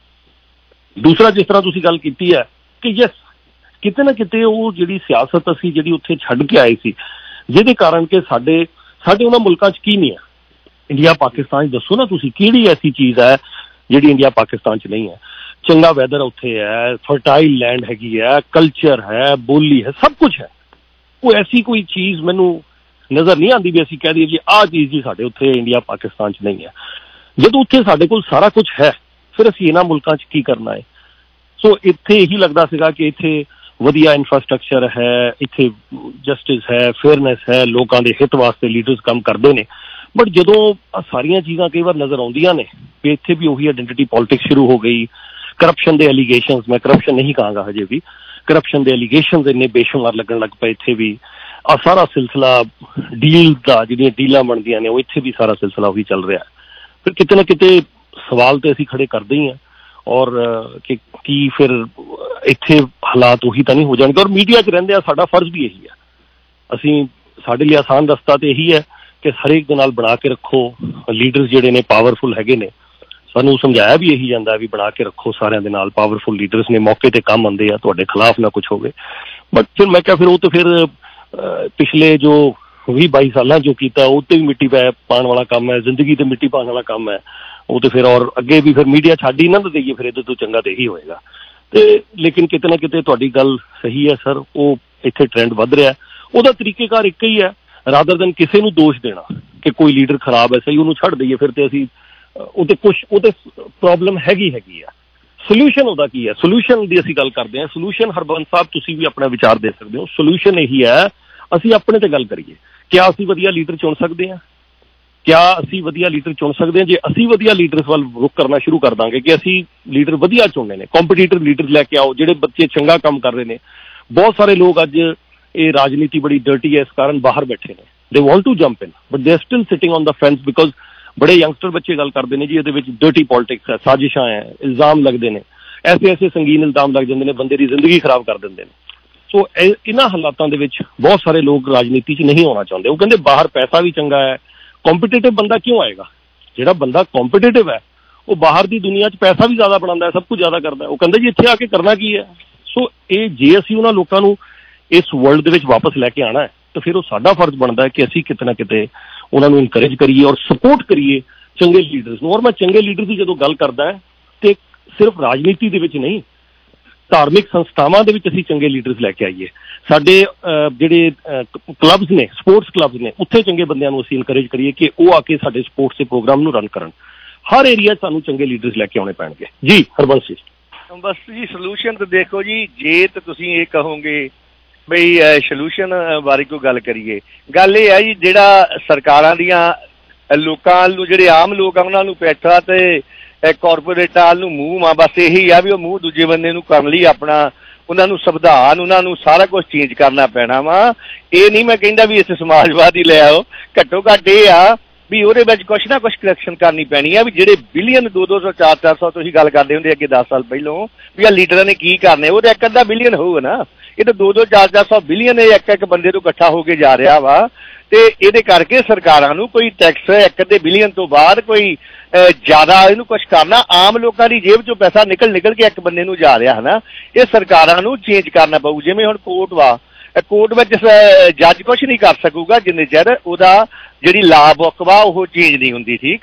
दूसरा, जिस तरह तुसीं गल कीती है कि यस किते ना किते वो जिहड़ी सियासत असीं जिहड़ी उत्थे छड्ड के आए सी, जिहदे कारण कि साडे उन्हां मुल्कां 'च की नहीं है, इंडिया पाकिस्तान दसो ना तुसीं किहड़ी ऐसी चीज़ है जिहड़ी इंडिया पाकिस्तान 'च नहीं है। चंगा वैदर उत्थे है, फर्टाइल लैंड हैगी है, कल्चर है, बोली है, सब कुछ है। वो ऐसी कोई चीज़ मैनू नज़र नहीं आती भी असीं कह दईए जी आह चीज़ जी साडे उत्थे इंडिया पाकिस्तान 'च नहीं है। जदों उत्थे साडे कोल सारा कुछ है, फिर असीं इन्हां मुल्कां 'च की करना है। सो इत्थे यही लगदा सीगा कि इत्थे वधिया इंफ्रास्ट्रक्चर है, इत्थे जस्टिस है, फेयरनेस है, लोगों के हित वास्ते लीडर्स काम करते हैं। बट जदों सारिया चीज़ां कई बार नज़र आउंदियां ने कि इत्थे भी उही आइडेंटिटी पॉलिटिक्स शुरू हो गई, करप्शन के एलीगेशनस, मैं करप्शन नहीं कहांगा हजे भी, करप्शन के एलीगेशनस इन्ने बेशुमार लगन लग पे इत्थे भी। आ सारा सिलसिला डील का जिहड़ियां डीलां बनदियां ने, इत्थे भी सारा सिलसिला उही चल रहा है। फिर किते ना किते सवाल तो असीं खड़े करते ही हैं, और कि फिर इत्थे हालात उही तो नहीं हो जाएंगे। और मीडिया 'च रहिंदे साडा फर्ज भी यही है, असीं साडे लिए आसान रस्ता तो यही है कि हरेक दे नाल बना के रखो, लीडर्स जिहड़े ने पावरफुल हैगे ने, सानू समझाया भी यही जाता भी बना के रखो सारिਆਂ ਦੇ ਨਾਲ, पावरफुल लीडर्स ने मौके ते काम आंदे आ, तुहाडे खिलाफ ना कुछ होवे। बट फिर मैं क्या, फिर वो तो फिर पिछले जो 20-22 साल जो किया उत्ते भी मिट्टी पाने वाला काम है, जिंदगी ते मिट्टी पाने वाला काम है, वो तो फिर और अगे भी फिर मीडिया छड्ड ही ना देइए, फिर इहदे तो चंगा तो यही होएगा। लेकिन किते ना किते तुहाडी गल सही है सर, वो इत्थे ट्रेंड वध रहा है, ਉਹਦਾ तरीकेकार एक ही है, रादर दैन किसी ਨੂੰ दोष देना कि कोई लीडर खराब है, सही ਉਹਨੂੰ ਛੱਡ ਦਈਏ, ਫਿਰ ਤੇ ਅਸੀਂ ਉਹਦੇ ਕੁਛ ਉਹਦੇ प्रॉब्लम हैगी है। सोल्यूशन ਉਹਦਾ ਕੀ है, सोल्यूशन ਦੀ ਅਸੀਂ ਗੱਲ ਕਰਦੇ ਹਾਂ। सोल्यूशन हरबंस ਸਾਹਿਬ ਤੁਸੀਂ ਵੀ ਆਪਣਾ ਵਿਚਾਰ ਦੇ ਸਕਦੇ ਹੋ। सोल्यूशन ਇਹੀ ਹੈ, ਅਸੀਂ ਆਪਣੇ ਤੇ ਗੱਲ ਕਰੀਏ, क्या ਅਸੀਂ ਵਧੀਆ ਲੀਡਰ ਚੁਣ ਸਕਦੇ ਹਾਂ, क्या ਅਸੀਂ ਵਧੀਆ ਲੀਡਰ ਚੁਣ ਸਕਦੇ ਹਾਂ। ਜੇ ਅਸੀਂ ਵਧੀਆ ਲੀਡਰਸ ਵੱਲ ਰੁਖ ਕਰਨਾ ਸ਼ੁਰੂ ਕਰ ਦਾਂਗੇ ਕਿ ਅਸੀਂ ਲੀਡਰ ਵਧੀਆ ਚੁਣਨੇ ਨੇ, ਕੰਪੀਟੀਟਿਵ ਲੀਡਰ ਲੈ ਕੇ ਆਓ ਜਿਹੜੇ ਬੱਚੇ ਚੰਗਾ ਕੰਮ ਕਰ ਰਹੇ ਨੇ। ਬਹੁਤ ਸਾਰੇ ਲੋਕ ਅੱਜ ਇਹ ਰਾਜਨੀਤੀ ਬੜੀ ਡਰਟੀ ਹੈ, ਇਸ ਕਾਰਨ ਬਾਹਰ ਬੈਠੇ ਨੇ, they want to jump in but they are still sitting on the fence, because बड़े यंगस्टर बच्चे गल करते हैं जी ये डर्टी पॉलिटिक्स है, साजिशां है, इल्जाम लगते हैं, ऐसे संगीन इल्जाम लग जाते हैं, बंदे की जिंदगी खराब कर देंगे। सो इन्हां हालातों दे विच बहुत सारे लोग राजनीति च नहीं होना चाहते। वो कहते बाहर पैसा भी चंगा है, कॉम्पीटिटिव बंदा क्यों आएगा, जिहड़ा बंदा कॉम्पीटिटिव है वो बाहर की दुनिया च पैसा भी ज़्यादा बनाता है, सब कुछ ज़्यादा करता है। वो कहते जी इत्थे आके करना की है। सो ये जे असीं उन्हां लोकां नूं इस वर्ल्ड दे विच वापस लैके आना है, तो फिर वो साडा फर्ज बनता है कि असीं किते ना किते उन्होंने इनकरेज करिए और सपोर्ट करिए चंगे लीडर्स नूं। और मैं चंगे लीडर की जो गल करदा है तो सिर्फ राजनीति दे विच नहीं, धार्मिक संस्थावां दे विच असीं चंगे लीडर्स लैके आईए। साडे जिहड़े क्लब्स ने, स्पोर्ट्स क्लब्स ने, उत्थे चंगे बंदियां नूं असीं इनकरेज करिए कि वो आके साडे स्पोर्ट्स के प्रोग्राम नूं रन करन। हर एरिया सानूं चंगे लीडर्स लैके आउणे पैणगे जी। हरबंस जी
बस जी सोल्यूशन तो देखो जी, जे तो तुसीं ये कहोगे बई सोल्यूशन बारे कोई गल करिए, गल ये है जी जिहड़ा सरकारां दीयां लोकां नूं जिहड़े आम लोग आ उन्हां नूं पैसा ते कॉरपोरेटां नूं मूंह आ, बस यही आ भी वो मूंह दूजे बंदे नूं करन लई अपना उन्हां नूं संविधान उन्हां नूं सारा कुछ चेंज करना पैना वा। ये नहीं मैं कहंदा भी इस समाजवादी लै आओ, घट्टो घट्ट ये आ ਵੀ ਉਹਦੇ ਵਿੱਚ ਕੁਛ ਨਾ ਕੁਛ ਕਰੈਕਸ਼ਨ ਕਰਨੀ ਪੈਣੀ ਆ। ਵੀ ਜਿਹੜੇ ਬਿਲੀਅਨ 200 400 ਤੁਸੀਂ ਗੱਲ ਕਰਦੇ ਹੁੰਦੇ ਅੱਗੇ 10 ਸਾਲ ਪਹਿਲੋਂ ਵੀ ਆ ਲੀਡਰਾਂ ਨੇ ਕੀ ਕਰਨੇ, ਉਹਦਾ ਇੱਕ ਅੱਧਾ ਬਿਲੀਅਨ ਹੋਊਗਾ ਨਾ। ਇਹ ਤਾਂ 200 400 ਬਿਲੀਅਨ ਇੱਕ ਬੰਦੇ ਤੋਂ ਇਕੱਠਾ ਹੋ ਕੇ ਜਾ ਰਿਹਾ ਵਾ। ਤੇ ਇਹਦੇ ਕਰਕੇ ਸਰਕਾਰਾਂ ਨੂੰ ਕੋਈ ਟੈਕਸ ਇੱਕ ਅੱਧੇ ਬਿਲੀਅਨ ਤੋਂ ਬਾਅਦ ਕੋਈ ਜ਼ਿਆਦਾ ਇਹਨੂੰ ਕੁਛ ਕਰਨਾ, ਆਮ ਲੋਕਾਂ ਦੀ ਜੇਬ ਚੋਂ ਪੈਸਾ ਨਿਕਲ ਕੇ ਇੱਕ ਬੰਦੇ ਨੂੰ ਜਾ ਰਿਹਾ ਹੈ ਨਾ, ਇਹ ਸਰਕਾਰਾਂ ਨੂੰ ਚੇਂਜ ਕਰਨਾ ਪਊ। ਜਿਵੇਂ ਹੁਣ ਕੋਰਟ ਵਾ, ਕੋਰਟ ਵਿੱਚ ਜੱਜ ਕੁਛ ਨਹੀਂ ਕਰ ਸਕੂਗਾ ਜਿੰਨੇ ਚਿਰ ਉਹਦਾ ਜਿਹੜੀ ਲਾ ਬੁੱਕ ਵਾ ਉਹ ਚੇਂਜ ਨਹੀਂ ਹੁੰਦੀ। ਠੀਕ,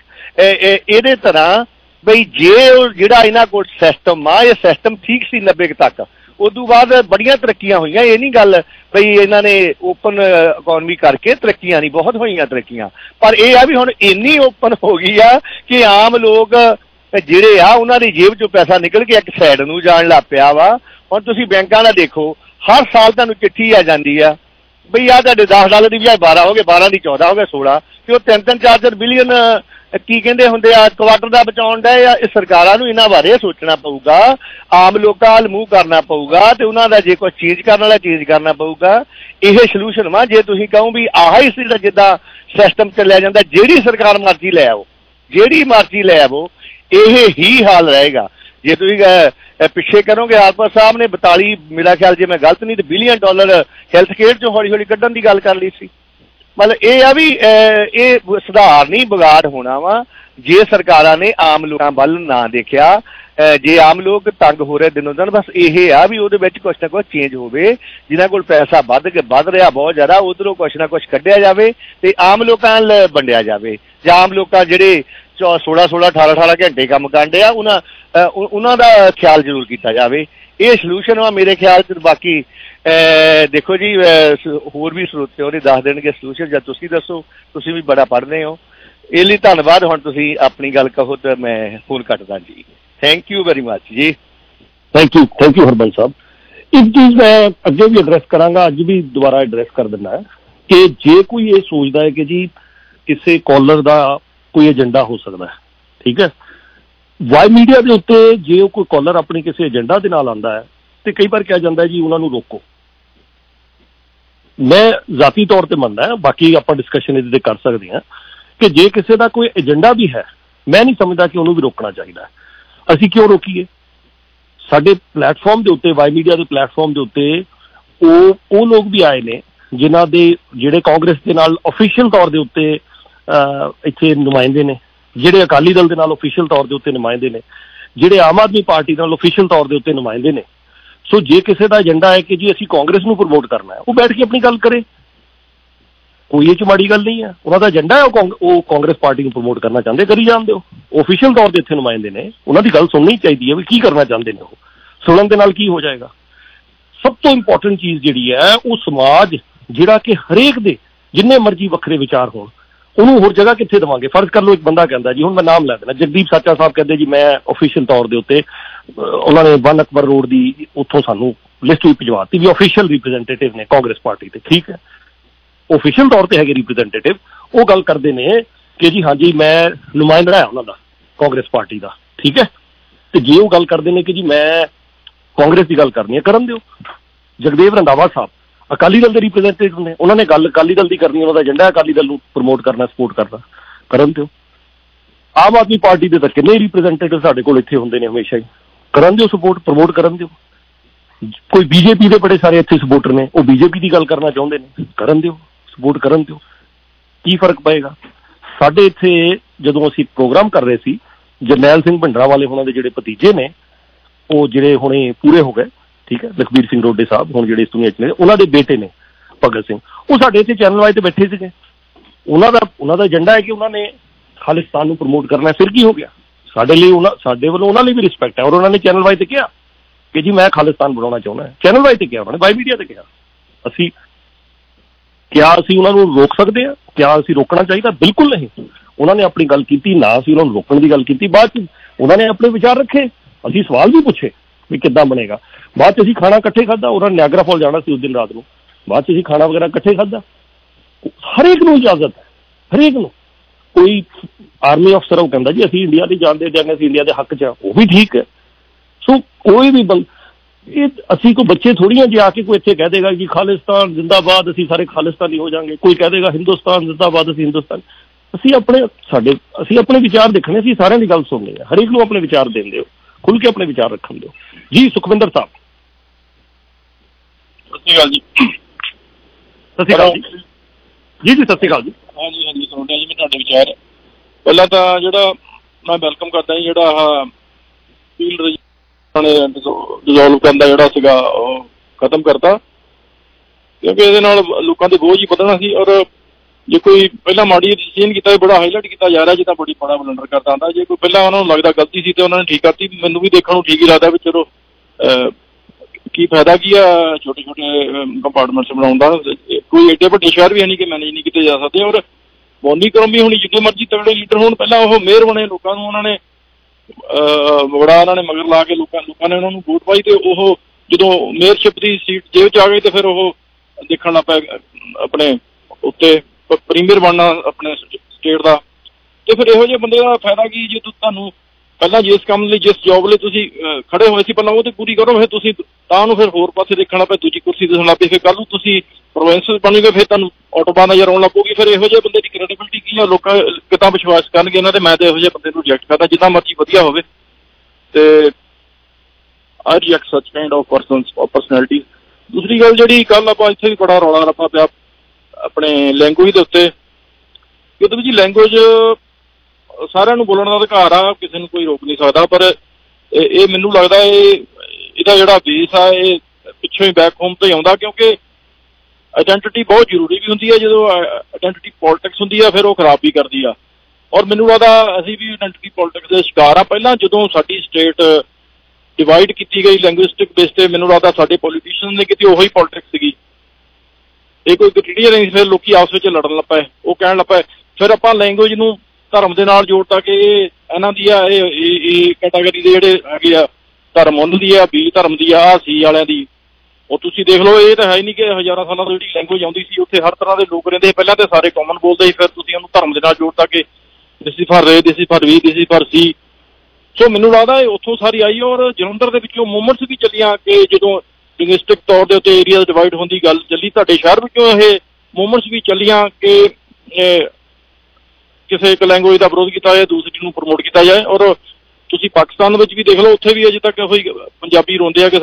ਇਹਦੇ ਤਰ੍ਹਾਂ ਬਈ ਜੇ ਉਹ ਜਿਹੜਾ ਇਹਨਾਂ ਕੋਲ ਸਿਸਟਮ ਆ, ਇਹ ਸਿਸਟਮ ਠੀਕ ਸੀ 90 ਤੱਕ, ਉਦੋਂ ਬਾਅਦ ਬੜੀਆਂ ਤਰੱਕੀਆਂ ਹੋਈਆਂ। ਇਹ ਨਹੀਂ ਗੱਲ ਬਈ ਇਹਨਾਂ ਨੇ ਓਪਨ ਇਕੋਨਮੀ ਕਰਕੇ ਤਰੱਕੀਆਂ ਨਹੀਂ, ਬਹੁਤ ਹੋਈਆਂ ਤਰੱਕੀਆਂ, ਪਰ ਇਹ ਆ ਵੀ ਹੁਣ ਇੰਨੀ ਓਪਨ ਹੋ ਗਈ ਆ ਕਿ ਆਮ ਲੋਕ ਜਿਹੜੇ ਆ ਉਹਨਾਂ ਦੀ ਜੇਬ ਚੋਂ ਪੈਸਾ ਨਿਕਲ ਕੇ ਇੱਕ ਸਾਈਡ ਨੂੰ ਜਾਣ ਲੱਗ ਪਿਆ ਵਾ। ਹੁਣ ਤੁਸੀਂ ਬੈਂਕਾਂ ਦਾ ਦੇਖੋ, ਹਰ ਸਾਲ ਤੁਹਾਨੂੰ ਚਿੱਠੀ ਆ ਜਾਂਦੀ ਆ ਬਈ ਆਹ ਤੁਹਾਡੇ $10 ਦੀ ਬਜਾਏ 12 ਹੋ ਗਏ, 12 ਦੀ 14 ਹੋ ਗਏ, 16, ਤੇ ਉਹ 3-3 4-4 ਬਿਲੀਅਨ ਕੀ ਕਹਿੰਦੇ ਹੁੰਦੇ ਆ ਕੁਆਟਰ ਦਾ ਬਚਾਉਣ ਦਾ। ਇਹ ਸਰਕਾਰਾਂ ਨੂੰ ਇਹਨਾਂ ਬਾਰੇ ਸੋਚਣਾ ਪਊਗਾ, ਆਮ ਲੋਕਾਂ ਵੱਲ ਮੂੰਹ ਕਰਨਾ ਪਊਗਾ, ਤੇ ਉਹਨਾਂ ਦਾ ਜੇ ਕੋਈ ਚੇਂਜ ਕਰਨ ਵਾਲਾ ਚੇਂਜ ਕਰਨਾ ਪਊਗਾ। ਇਹ ਸੋਲੂਸ਼ਨ ਵਾ। ਜੇ ਤੁਸੀਂ ਕਹੋ ਵੀ ਆਹ ਹੀ ਸੀ ਜਿੱਦਾਂ ਸਿਸਟਮ ਚੱਲਿਆ ਜਾਂਦਾ, ਜਿਹੜੀ ਸਰਕਾਰ ਮਰਜ਼ੀ ਲੈ ਆਵੋ, ਜਿਹੜੀ ਮਰਜ਼ੀ ਲੈ ਆਵੋ, ਇਹ ਹੀ ਹਾਲ ਰਹੇਗਾ। ਜੇ ਤੁਸੀਂ ਪਿੱਛੇ ਕਰੋਗੇ, ਹਾਰਪਰ ਸਾਹਿਬ ਨੇ 42 ਮੇਰਾ ਖਿਆਲ ਜੇ ਮੈਂ ਗਲਤ ਨਹੀਂ ਤੇ $ਬਿਲੀਅਨ ਹੈਲਥ ਕੇਅਰ ਚੋਂ ਹੌਲੀ ਹੌਲੀ ਕੱਢਣ ਦੀ ਗੱਲ ਕਰ ਲਈ ਸੀ। ਮਤਲਬ ਇਹ ਆ ਵੀ ਇਹ ਸੁਧਾਰ ਨਹੀਂ, ਵਿਗਾੜ ਹੋਣਾ ਵਾ ਜੇ ਸਰਕਾਰਾਂ ਨੇ ਆਮ ਲੋਕਾਂ ਵੱਲ ਨਾ ਦੇਖਿਆ। ਜੇ ਆਮ ਲੋਕ ਤੰਗ ਹੋ ਰਹੇ ਦਿਨੋਂ ਦਿਨ, ਬਸ ਇਹ ਆ ਵੀ ਉਹਦੇ ਵਿੱਚ ਕੁਛ ਨਾ ਕੁਛ ਚੇਂਜ ਹੋਵੇ। ਜਿਨ੍ਹਾਂ ਕੋਲ ਪੈਸਾ ਵੱਧ ਰਿਹਾ ਬਹੁਤ ਜ਼ਿਆਦਾ, ਉੱਧਰੋਂ ਕੁਛ ਨਾ ਕੁਛ ਕੱਢਿਆ ਜਾਵੇ ਤੇ ਆਮ ਲੋਕਾਂ ਨਾਲ ਵੰਡਿਆ ਜਾਵੇ। ਜਾਂ ਆਮ ਲੋਕਾਂ ਜਿਹੜੇ 16 18 ਘੰਟੇ ਕੰਮ ਕਰਦੇ ਆ, ਉਹਨਾਂ ਦਾ ਖਿਆਲ ਜ਼ਰੂਰ ਕੀਤਾ ਜਾਵੇ। ਇਹ ਸੋਲੂਸ਼ਨ ਵਾ ਮੇਰੇ ਖਿਆਲ 'ਚ। ਬਾਕੀ ਦੇਖੋ ਜੀ, ਹੋਰ ਵੀ ਸਰੋਤੇ ਉਹਨੇ ਦੱਸ ਦੇਣਗੇ ਸੋਲੂਸ਼ਨ, ਜਾਂ ਤੁਸੀਂ ਦੱਸੋ, ਤੁਸੀਂ ਵੀ ਬੜਾ ਪੜ੍ਹਦੇ ਹੋ। ਇਹ ਲਈ ਧੰਨਵਾਦ। ਹੁਣ ਤੁਸੀਂ ਆਪਣੀ ਗੱਲ ਕਹੋ ਤਾਂ ਮੈਂ ਫੋਨ ਕੱਟਦਾ ਜੀ। ਥੈਂਕ ਯੂ ਵੈਰੀ ਮੱਚ ਜੀ।
Thank you Harbans Sahib. ਇੱਕ ਚੀਜ਼ ਮੈਂ ਅੱਗੇ ਵੀ ਐਡਰੈਸ ਕਰਾਂਗਾ, ਅੱਜ ਵੀ ਦੁਬਾਰਾ ਐਡਰੈਸ ਕਰ ਦਿੰਦਾ ਹੈ ਕਿ ਜੇ ਕੋਈ ਇਹ ਸੋਚਦਾ ਹੈ ਕਿ ਜੀ ਕਿਸੇ ਕਾਲਰ ਦਾ ਕੋਈ ਏਜੰਡਾ ਹੋ ਸਕਦਾ ਹੈ, ਠੀਕ ਹੈ, ਵਾਈ ਮੀਡੀਆ ਦੇ ਉੱਤੇ ਜੇ ਉਹ ਕੋਈ ਕਾਲਰ ਆਪਣੀ ਕਿਸੇ ਏਜੰਡਾ ਦੇ ਨਾਲ ਆਉਂਦਾ ਹੈ ਤੇ ਕਈ ਵਾਰ ਕਿਹਾ ਜਾਂਦਾ ਜੀ ਉਹਨਾਂ ਨੂੰ ਰੋਕੋ। ਮੈਂ ਜ਼ਾਤੀ ਤੌਰ ਤੇ ਮੰਨਦਾ, ਬਾਕੀ ਆਪਾਂ ਡਿਸਕਸ਼ਨ ਇਹਦੇ ਤੇ ਕਰ ਸਕਦੇ ਹਾਂ ਕਿ ਜੇ ਕਿਸੇ ਦਾ ਕੋਈ ਏਜੰਡਾ ਵੀ ਹੈ, ਮੈਂ ਨਹੀਂ ਸਮਝਦਾ ਕਿ ਉਹਨੂੰ ਵੀ ਰੋਕਣਾ ਚਾਹੀਦਾ। ਅਸੀਂ ਕਿਉਂ ਰੋਕੀਏ? ਸਾਡੇ ਪਲੇਟਫਾਰਮ ਦੇ ਉੱਤੇ, ਵਾਈ ਮੀਡੀਆ ਦੇ ਪਲੇਟਫਾਰਮ ਦੇ ਉੱਤੇ ਉਹ ਲੋਕ ਵੀ ਆਏ ਨੇ ਜਿਨ੍ਹਾਂ ਦੇ ਜਿਹੜੇ ਕਾਂਗਰਸ ਦੇ ਨਾਲ ਅਫੀਸ਼ੀਅਲ ਤੌਰ ਦੇ ਉੱਤੇ ਇੱਥੇ ਨੁਮਾਇੰਦੇ ਨੇ, ਜਿਹੜੇ ਅਕਾਲੀ ਦਲ ਦੇ ਨਾਲ ਅਫੀਸ਼ੀਅਲ ਤੌਰ ਦੇ ਉੱਤੇ ਨੁਮਾਇੰਦੇ ਨੇ, ਜਿਹੜੇ ਆਮ ਆਦਮੀ ਪਾਰਟੀ ਨਾਲ ਅਫੀਸ਼ੀਅਲ ਤੌਰ ਦੇ ਉੱਤੇ ਨੁਮਾਇੰਦੇ ਨੇ। ਸੋ ਜੇ ਕਿਸੇ ਦਾ ਏਜੰਡਾ ਹੈ ਕਿ ਜੀ ਅਸੀਂ ਕਾਂਗਰਸ ਨੂੰ ਪ੍ਰਮੋਟ ਕਰਨਾ ਹੈ, ਉਹ ਬੈਠ ਕੇ ਆਪਣੀ ਗੱਲ ਕਰੇ, ਕੋਈ ਇਹ 'ਚ ਮਾੜੀ ਗੱਲ ਨਹੀਂ ਹੈ। ਉਹਨਾਂ ਦਾ ਏਜੰਡਾ ਹੈ, ਉਹ ਕਾਂਗਰਸ ਪਾਰਟੀ ਨੂੰ ਪ੍ਰਮੋਟ ਕਰਨਾ ਚਾਹੁੰਦੇ, ਕਰੀ ਜਾਣਦੇ ਹੋ। ਉਹ ਅਫੀਸ਼ੀਅਲ ਤੌਰ 'ਤੇ ਇੱਥੇ ਨੁਮਾਇੰਦੇ ਨੇ, ਉਹਨਾਂ ਦੀ ਗੱਲ ਸੁਣਨੀ ਚਾਹੀਦੀ ਹੈ ਵੀ ਕੀ ਕਰਨਾ ਚਾਹੁੰਦੇ ਨੇ। ਉਹ ਸੁਣਨ ਦੇ ਨਾਲ ਕੀ ਹੋ ਜਾਏਗਾ? ਸਭ ਤੋਂ ਇੰਪੋਰਟੈਂਟ ਚੀਜ਼ ਜਿਹੜੀ ਹੈ, ਉਹ ਸਮਾਜ ਜਿਹੜਾ ਕਿ ਹਰੇਕ ਦੇ ਜਿੰਨੇ ਮਰਜ਼ੀ ਵੱਖਰੇ ਵਿਚਾਰ ਹੋਣ, ਉਹਨੂੰ ਹੋਰ ਜਗ੍ਹਾ ਕਿੱਥੇ ਦੇਵਾਂਗੇ? ਫਰਜ਼ ਕਰ ਲਓ ਇੱਕ ਬੰਦਾ ਕਹਿੰਦਾ ਜੀ, ਹੁਣ ਮੈਂ ਨਾਮ ਲੈ ਦੇਣਾ, ਜਗਦੀਪ ਸਾਚਾ ਸਾਹਿਬ ਕਹਿੰਦੇ ਜੀ ਮੈਂ ਅਫੀਸ਼ੀਅਲ ਤੌਰ ਦੇ ਉੱਤੇ, ਉਹਨਾਂ ਨੇ 1 ਅਕਬਰ ਰੋਡ ਦੀ ਉੱਥੋਂ ਸਾਨੂੰ ਲਿਸਟ ਵੀ ਭਿਜਵਾਤੀ ਵੀ ਅਫੀਸ਼ੀਅਲ ਰਿਪਰੈਜ਼ੈਂਟੇਟਿਵ ਨੇ ਕਾਂਗਰਸ ਪਾਰਟੀ ਤੇ। ਠੀਕ ਹੈ, ਅਫੀਸ਼ੀਅਲ ਤੌਰ ਤੇ ਹੈਗੇ ਰਿਪਰੈਜ਼ੈਂਟੇਟਿਵ, ਉਹ ਗੱਲ ਕਰਦੇ ਨੇ ਕਿ ਜੀ ਹਾਂਜੀ ਮੈਂ ਨੁਮਾਇੰਦਾ ਹੈ ਉਹਨਾਂ ਦਾ ਕਾਂਗਰਸ ਪਾਰਟੀ ਦਾ। ਠੀਕ ਹੈ, ਤੇ ਜੇ ਉਹ ਗੱਲ ਕਰਦੇ ਨੇ ਕਿ ਜੀ ਮੈਂ ਕਾਂਗਰਸ ਦੀ ਗੱਲ ਕਰਨੀ ਹੈ, ਕਰਨ ਦਿਓ। ਜਗਦੇਵ ਰੰਧਾਵਾ ਸਾਹਿਬ ਅਕਾਲੀ ਦਲ ਦੇ ਰਿਪਰੈਜ਼ੈਂਟੇਟਿਵ ਨੇ, ਉਹਨਾਂ ਨੇ ਗੱਲ ਅਕਾਲੀ ਦਲ ਦੀ ਕਰਨੀ, ਉਹਨਾਂ ਦਾ ਏਜੰਡਾ ਅਕਾਲੀ ਦਲ ਨੂੰ ਪ੍ਰਮੋਟ ਕਰਨਾ, ਸਪੋਰਟ ਕਰਨਾ, ਕਰਨ ਦਿਓ। ਆਮ ਆਦਮੀ ਪਾਰਟੀ ਦੇ ਤਾਂ ਕਿੰਨੇ ਰਿਪਰੈਜ਼ੈਂਟੇਟਿਵ ਸਾਡੇ ਕੋਲ ਇੱਥੇ ਹੁੰਦੇ ਨੇ ਹਮੇਸ਼ਾ ਹੀ, ਕਰਨ ਦਿਓ ਸਪੋਰਟ, ਪ੍ਰਮੋਟ ਕਰਨ ਦਿਓ। ਕੋਈ ਬੀਜੇਪੀ ਦੇ ਬੜੇ ਸਾਰੇ ਇੱਥੇ ਸਪੋਰਟਰ ਨੇ, ਉਹ ਬੀਜੇਪੀ ਦੀ ਗੱਲ ਕਰਨਾ ਚਾਹੁੰਦੇ ਨੇ, ਕਰਨ ਦਿਓ, ਸਪੋਰਟ ਕਰਨ ਦਿਓ। ਕੀ ਫਰਕ ਪਏਗਾ? ਸਾਡੇ ਇੱਥੇ ਜਦੋਂ ਅਸੀਂ ਪ੍ਰੋਗਰਾਮ ਕਰ ਰਹੇ ਸੀ, ਜਰਨੈਲ ਸਿੰਘ ਭਿੰਡਰਾਂਵਾਲੇ ਉਹਨਾਂ ਦੇ ਜਿਹੜੇ ਭਤੀਜੇ ਨੇ, ਉਹ ਜਿਹੜੇ ਹੁਣੇ ਪੂਰੇ ਹੋ ਗਏ, ਠੀਕ ਹੈ, ਲਖਬੀਰ ਸਿੰਘ ਰੋਡੇ ਸਾਹਿਬ ਹੁਣ ਜਿਹੜੇ ਇਸ ਦੁਨੀਆ 'ਚ ਨੇ, ਉਹਨਾਂ ਦੇ ਬੇਟੇ ਨੇ ਭਗਤ ਸਿੰਘ, ਉਹ ਸਾਡੇ ਇੱਥੇ ਚੈਨਲ ਵਾਈਜ਼ ਤੇ ਬੈਠੇ ਸੀਗੇ। ਉਹਨਾਂ ਦਾ ਏਜੰਡਾ ਹੈ ਕਿ ਉਹਨਾਂ ਨੇ ਖਾਲਿਸਤਾਨ ਨੂੰ ਪ੍ਰਮੋਟ ਕਰਨਾ। ਫਿਰ ਕੀ ਹੋ ਗਿਆ? ਸਾਡੇ ਵੱਲੋਂ ਉਹਨਾਂ ਲਈ ਵੀ ਰਿਸਪੈਕਟ ਹੈ, ਔਰ ਉਹਨਾਂ ਨੇ ਚੈਨਲ ਵਾਈਜ਼ ਤੇ ਕਿਹਾ ਕਿ ਜੀ ਮੈਂ ਖਾਲਿਸਤਾਨ ਬਣਾਉਣਾ ਚਾਹੁੰਦਾ। ਚੈਨਲ ਵਾਈਜ਼ ਤੇ ਕਿਹਾ ਉਹਨਾਂ ਨੇ, ਵਾਈ ਮੀਡੀਆ ਤੇ ਕਿਹਾ। ਅਸੀਂ ਉਹਨਾਂ ਨੂੰ ਰੋਕ ਸਕਦੇ ਹਾਂ? ਕਿਆ ਅਸੀਂ ਰੋਕਣਾ ਚਾਹੀਦਾ? ਬਿਲਕੁਲ ਨਹੀਂ। ਉਹਨਾਂ ਨੇ ਆਪਣੀ ਗੱਲ ਕੀਤੀ, ਨਾ ਅਸੀਂ ਉਹਨਾਂ ਨੂੰ ਰੋਕਣ ਦੀ ਗੱਲ ਕੀਤੀ। ਬਾਅਦ 'ਚ ਉਹਨਾਂ ਨੇ ਆਪਣੇ ਵਿਚਾਰ ਰੱਖੇ, ਅਸੀਂ ਸਵਾਲ ਵੀ ਪੁੱਛੇ ਵੀ ਕਿੱਦਾਂ ਬਣੇਗਾ। ਬਾਅਦ 'ਚ ਅਸੀਂ ਖਾਣਾ ਇਕੱਠੇ ਖਾਧਾ, ਉਹਨਾਂ ਨੇ ਨਿਆਗਰਾ ਫਾਲ ਜਾਣਾ ਸੀ ਉਸ ਦਿਨ ਰਾਤ ਨੂੰ, ਬਾਅਦ 'ਚ ਅਸੀਂ ਖਾਣਾ ਵਗੈਰਾ ਇਕੱਠੇ ਖਾਧਾ। ਹਰੇਕ ਨੂੰ ਇਜਾਜ਼ਤ ਹੈ, ਹਰੇਕ ਨੂੰ। ਕੋਈ ਆਰਮੀ ਅਫਸਰ ਉਹ ਕਹਿੰਦਾ ਜੀ ਅਸੀਂ ਇੰਡੀਆ ਦੀ ਜਾਨ ਦੇ ਦਿਆਂਗੇ, ਅਸੀਂ ਇੰਡੀਆ ਦੇ ਹੱਕ 'ਚ ਆ, ਉਹ ਵੀ ਠੀਕ ਹੈ। ਸੋ ਕੋਈ ਵੀ ਇਹ ਅਸੀਂ ਕੋਈ ਬੱਚੇ ਥੋੜ੍ਹੀਆਂ ਜੇ ਆ ਕੇ ਕੋਈ ਇੱਥੇ ਕਹਿ ਦੇਗਾ ਜੀ ਖਾਲਿਸਤਾਨ ਜ਼ਿੰਦਾਬਾਦ, ਅਸੀਂ ਸਾਰੇ ਖਾਲਿਸਤਾਨੀ ਹੋ ਜਾਵਾਂਗੇ। ਕੋਈ ਕਹਿ ਦੇਗਾ ਹਿੰਦੁਸਤਾਨ ਜ਼ਿੰਦਾਬਾਦ, ਅਸੀਂ ਹਿੰਦੁਸਤਾਨ। ਅਸੀਂ ਆਪਣੇ ਵਿਚਾਰ ਦੇਖਣੇ, ਅਸੀਂ ਸਾਰਿਆਂ ਦੀ ਗੱਲ ਸੁਣਨੀ ਹੈ, ਹਰੇਕ ਨੂੰ ਆਪਣੇ ਵਿਚਾਰ ਦੇਣ ਦਿਓ, ਖੁੱਲ੍ਹ ਕੇ ਆਪਣੇ ਵਿਚਾਰ ਰੱਖਣ ਦਿਓ। ਜੀ ਸੁਖਵਿੰਦਰ ਸਾਹਿਬ।
ਸਤਿ ਸ਼੍ਰੀ ਅਕਾਲ ਜੀ।
ਸਤਿ ਸ਼੍ਰੀ ਅਕਾਲ ਜੀ। ਜੀ ਸਤਿ ਸ਼੍ਰੀ ਅਕਾਲ ਜੀ।
ਹਾਂਜੀ ਸੁਣਦਾ ਜੀ ਮੈਂ ਤੁਹਾਡੇ ਵਿਚਾਰ। ਪਹਿਲਾਂ ਤਾਂ ਜਿਹੜਾ ਮੈਂ ਵੈਲਕਮ ਕਰਦਾ ਜੀ ਜਿਹੜਾ ਆਹ ਫੀਲਡ ਡਿਜ਼ੋਲਵ ਕਰਨ ਦਾ ਜਿਹੜਾ ਸੀਗਾ ਉਹ ਖਤਮ ਕਰਤਾ, ਕਿਉਂਕਿ ਇਹਦੇ ਨਾਲ ਲੋਕਾਂ ਦੇ ਬੋਝ ਹੀ ਵਧਣਾ ਸੀ। ਔਰ ਜੇ ਕੋਈ ਪਹਿਲਾਂ ਮਾੜੀ ਡਿਸੀਜਨ ਕੀਤਾ ਬੜਾ ਹਾਈਲਾਈਟ ਕੀਤਾ ਜਾ ਰਿਹਾ ਜਿੱਦਾਂ ਬੜੀ ਬੜਾ ਬਲੰਡਰ ਕਰਦਾ ਹੁੰਦਾ। ਜੇ ਕੋਈ ਪਹਿਲਾਂ ਉਹਨਾਂ ਨੂੰ ਲੱਗਦਾ ਗਲਤੀ ਸੀ ਤੇ ਉਹਨਾਂ ਨੇ ਠੀਕ ਕਰਤੀ, ਮੈਨੂੰ ਵੀ ਦੇਖਣ ਨੂੰ ਠੀਕ ਹੀ ਲੱਗਦਾ ਵੀ ਚਲੋ ਕੀ ਫਾਇਦਾ ਕੀ ਆ ਛੋਟੇ ਛੋਟੇ ਕੰਪਾਰਟਮੈਂਟਸ ਬਣਾਉਣ ਦਾ। ਕੋਈ ਏਡੇ ਵੱਡੇ ਸ਼ਹਿਰ ਵੀ ਹੈ ਨਹੀਂ ਕਿ ਮੈਨੇਜ ਨਹੀਂ ਕੀਤੇ ਜਾ ਸਕਦੇ। ਔਰ ਬੋਨੀ ਕਰਮ ਵੀ ਹੁਣ ਜਿੰਨੇ ਮਰਜ਼ੀ ਤਗੜੇ ਲੀਡਰ ਹੋਣ, ਪਹਿਲਾਂ ਉਹ ਮੇਅਰ ਬਣੇ, ਲੋਕਾਂ ਨੂੰ ਉਹਨਾਂ ਨੇ ਬੜਾ ਉਹਨਾਂ ਨੇ ਮਗਰ ਲਾ ਕੇ ਲੋਕਾਂ ਨੇ ਉਹਨਾਂ ਨੂੰ ਵੋਟ ਪਾਈ, ਤੇ ਉਹ ਜਦੋਂ ਮੇਅਰਸ਼ਿਪ ਦੀ ਸੀਟ ਜੇਬ 'ਚ ਆ ਗਈ ਤੇ ਫਿਰ ਉਹ ਦੇਖਣ ਲੱਗ ਪਏ ਆਪਣੇ ਉੱਤੇ ਪ੍ਰੀਮੀਅਰ ਬਣਨਾ ਆਪਣੇ ਸਟੇਟ ਦਾ। ਤੇ ਫਿਰ ਇਹੋ ਜਿਹੇ ਬੰਦੇ ਦਾ ਫਾਇਦਾ ਕੀ ਜੇ ਤੁਹਾਨੂੰ ਪਹਿਲਾਂ ਜਿਸ ਕੰਮ ਲਈ ਜਿਸ ਜੋਬ ਲਈ ਤੁਸੀਂ ਖੜੇ ਹੋਏ ਸੀ ਪਹਿਲਾਂ ਉਹ ਤੇ ਪੂਰੀ ਕਰੋ, ਫਿਰ ਤੁਸੀਂ ਤਾਂ ਉਹਨੂੰ ਫਿਰ ਹੋਰ ਪਾਸੇ ਦੇਖਣਾ ਪਿਆ, ਦੂਜੀ ਕੁਰਸੀ ਦੱਸਣ ਲੱਗ ਪਈ। ਫਿਰ ਕੱਲ੍ਹ ਨੂੰ ਤੁਸੀਂ ਪ੍ਰੋਵਿੰਸ ਬਣੋਗੇ, ਫਿਰ ਤੁਹਾਨੂੰ ਆਟੋਬਾ ਨਜ਼ਰ ਆਉਣ ਲੱਗ ਪਊਗੀ। ਫਿਰ ਇਹੋ ਜਿਹੇ ਬੰਦੇ ਦੀ ਕ੍ਰੈਡੀਬਿਲਿਟੀ ਕੀ ਆ, ਲੋਕਾਂ ਕਿੱਦਾਂ ਵਿਸ਼ਵਾਸ ਕਰਨਗੇ ਇਹਨਾਂ ਤੇ। ਮੈਂ ਤਾਂ ਇਹੋ ਜਿਹੇ ਬੰਦੇ ਨੂੰ ਰਿਜੈਕਟ ਕਰਦਾ, ਜਿੱਦਾਂ ਮਰਜ਼ੀ ਵਧੀਆ ਹੋਵੇ। ਤੇ I reject such kind of personality. ਦੂਸਰੀ ਗੱਲ ਜਿਹੜੀ ਕੱਲ੍ਹ ਆਪਾਂ ਇੱਥੇ ਵੀ ਬੜਾ ਰੌਲਾ ਰੱਪਾ ਪਿਆ ਆਪਣੇ ਲੈਂਗੁਏਜ ਦੇ ਉੱਤੇ, ਕਿ ਉਹਦੇ ਵਿੱਚ ਲੈਂਗੁਏਜ ਸਾਰਿਆਂ ਨੂੰ ਬੋਲਣ ਦਾ ਅਧਿਕਾਰ ਆ, ਕਿਸੇ ਨੂੰ ਕੋਈ ਰੋਕ ਨਹੀਂ ਸਕਦਾ। ਪਰ ਇਹ ਮੈਨੂੰ ਲੱਗਦਾ ਇਹਦਾ ਜਿਹੜਾ ਬੇਸ ਆ ਇਹ ਪਿੱਛੋਂ ਹੀ ਬੈਕ ਹੋਮ ਤੋਂ ਹੀ ਆਉਂਦਾ, ਕਿਉਂਕਿ ਆਈਡੈਂਟਿਟੀ ਬਹੁਤ ਜ਼ਰੂਰੀ ਵੀ ਹੁੰਦੀ ਹੈ। ਜਦੋਂ ਆਈਡੈਂਟਿਟੀ ਪੋਲੀਟਿਕਸ ਹੁੰਦੀ ਆ ਫਿਰ ਉਹ ਖਰਾਬ ਵੀ ਕਰਦੀ ਆ। ਔਰ ਮੈਨੂੰ ਲੱਗਦਾ ਅਸੀਂ ਵੀ ਆਈਡੈਂਟਿਟੀ ਪੋਲੀਟਿਕਸ ਦੇ ਸ਼ਿਕਾਰ ਆ। ਪਹਿਲਾਂ ਜਦੋਂ ਸਾਡੀ ਸਟੇਟ ਡਿਵਾਈਡ ਕੀਤੀ ਗਈ ਲੈਂਗੁਇਸਟਿਕ ਬੇਸ ਤੇ, ਮੈਨੂੰ ਲੱਗਦਾ ਸਾਡੇ ਪੋਲੀਟੀਸ਼ੀਅਨ ਨੇ ਕੀਤੀ ਉਹੀ ਪੋਲੀਟਿਕਸ ਸੀਗੀ। ਇਹ ਕੋਈ ਕ੍ਰਾਈਟੀਰੀਆ ਨਹੀਂ। ਫਿਰ ਲੋਕੀ ਆਪਸ ਵਿੱਚ ਲੜਨ ਲੱਗ ਪਏ, ਉਹ ਕਹਿਣ ਲੱਗ ਪਏ। ਫਿਰ ਆਪਾਂ ਲੈਂਗੁਏਜ ਨੂੰ ਧਰਮ ਦੇ ਨਾਲ ਜੋੜਤਾ ਕਿ ਇਹਨਾਂ ਦੀ ਆ ਇਹ ਕੈਟਾਗਰੀ ਦੇ ਜਿਹੜੇ ਹੈਗੇ ਆ, ਧਰਮ ਉਹਨਾਂ ਦੀ ਆ, ਬੀ ਧਰਮ ਦੀ ਆ, ਸੀ ਵਾਲਿਆਂ ਦੀ। ਉਹ ਤੁਸੀਂ ਦੇਖ ਲਓ, ਇਹ ਤਾਂ ਹੈ ਹੀ ਨਹੀਂ ਕਿ ਹਜ਼ਾਰਾਂ ਸਾਲਾਂ ਤੋਂ ਜਿਹੜੀ ਲੈਂਗੁਏਜ ਆਉਂਦੀ ਸੀ ਉੱਥੇ ਹਰ ਤਰ੍ਹਾਂ ਦੇ ਲੋਕ ਰਹਿੰਦੇ। ਪਹਿਲਾਂ ਤਾਂ ਸਾਰੇ ਕਾਮਨ ਬੋਲਦੇ ਸੀ, ਫਿਰ ਤੁਸੀਂ ਉਹਨੂੰ ਧਰਮ ਦੇ ਨਾਲ ਜੋੜਤਾ ਕਿ ਦਿਸ is for ray, this is for V, this is for C. So ਮੈਨੂੰ ਲੱਗਦਾ ਇਹ ਉੱਥੋਂ ਸਾਰੀ ਆਈ। ਔਰ ਜਲੰਧਰ ਦੇ ਵਿੱਚੋਂ ਮੂਵਮੈਂਟਸ ਵੀ ਚੱਲੀਆਂ ਕਿ ਜਦੋਂ ਲਿੰਗੁਇਸਟਿਕ ਤੌਰ ਦੇ ਉੱਤੇ ਏਰੀਆ ਡਿਵਾਈਡ ਹੋਣ ਦੀ ਗੱਲ ਚੱਲੀ, ਤੁਹਾਡੇ ਸ਼ਹਿਰ ਵਿੱਚੋਂ ਇਹ ਮੂਵਮੈਂਟਸ ਵੀ ਚੱਲੀਆਂ ਕਿ ਕਿਸੇ ਇੱਕ ਲੈਂਗੁਏਜ ਦਾ ਵਿਰੋਧ ਕੀਤਾ ਜਾਏ, ਦੂਸਰੀ ਨੂੰ ਪ੍ਰਮੋਟ ਕੀਤਾ ਜਾਏ। ਔਰ ਤੁਸੀਂ ਪਾਕਿਸਤਾਨ ਵਿੱਚ ਵੀ ਦੇਖ ਲਓ, ਉੱਥੇ ਵੀ ਅਜੇ ਤੱਕ ਉਹੀ ਪੰਜਾਬੀ ਰੋਂਦੇ ਆ ਕਿ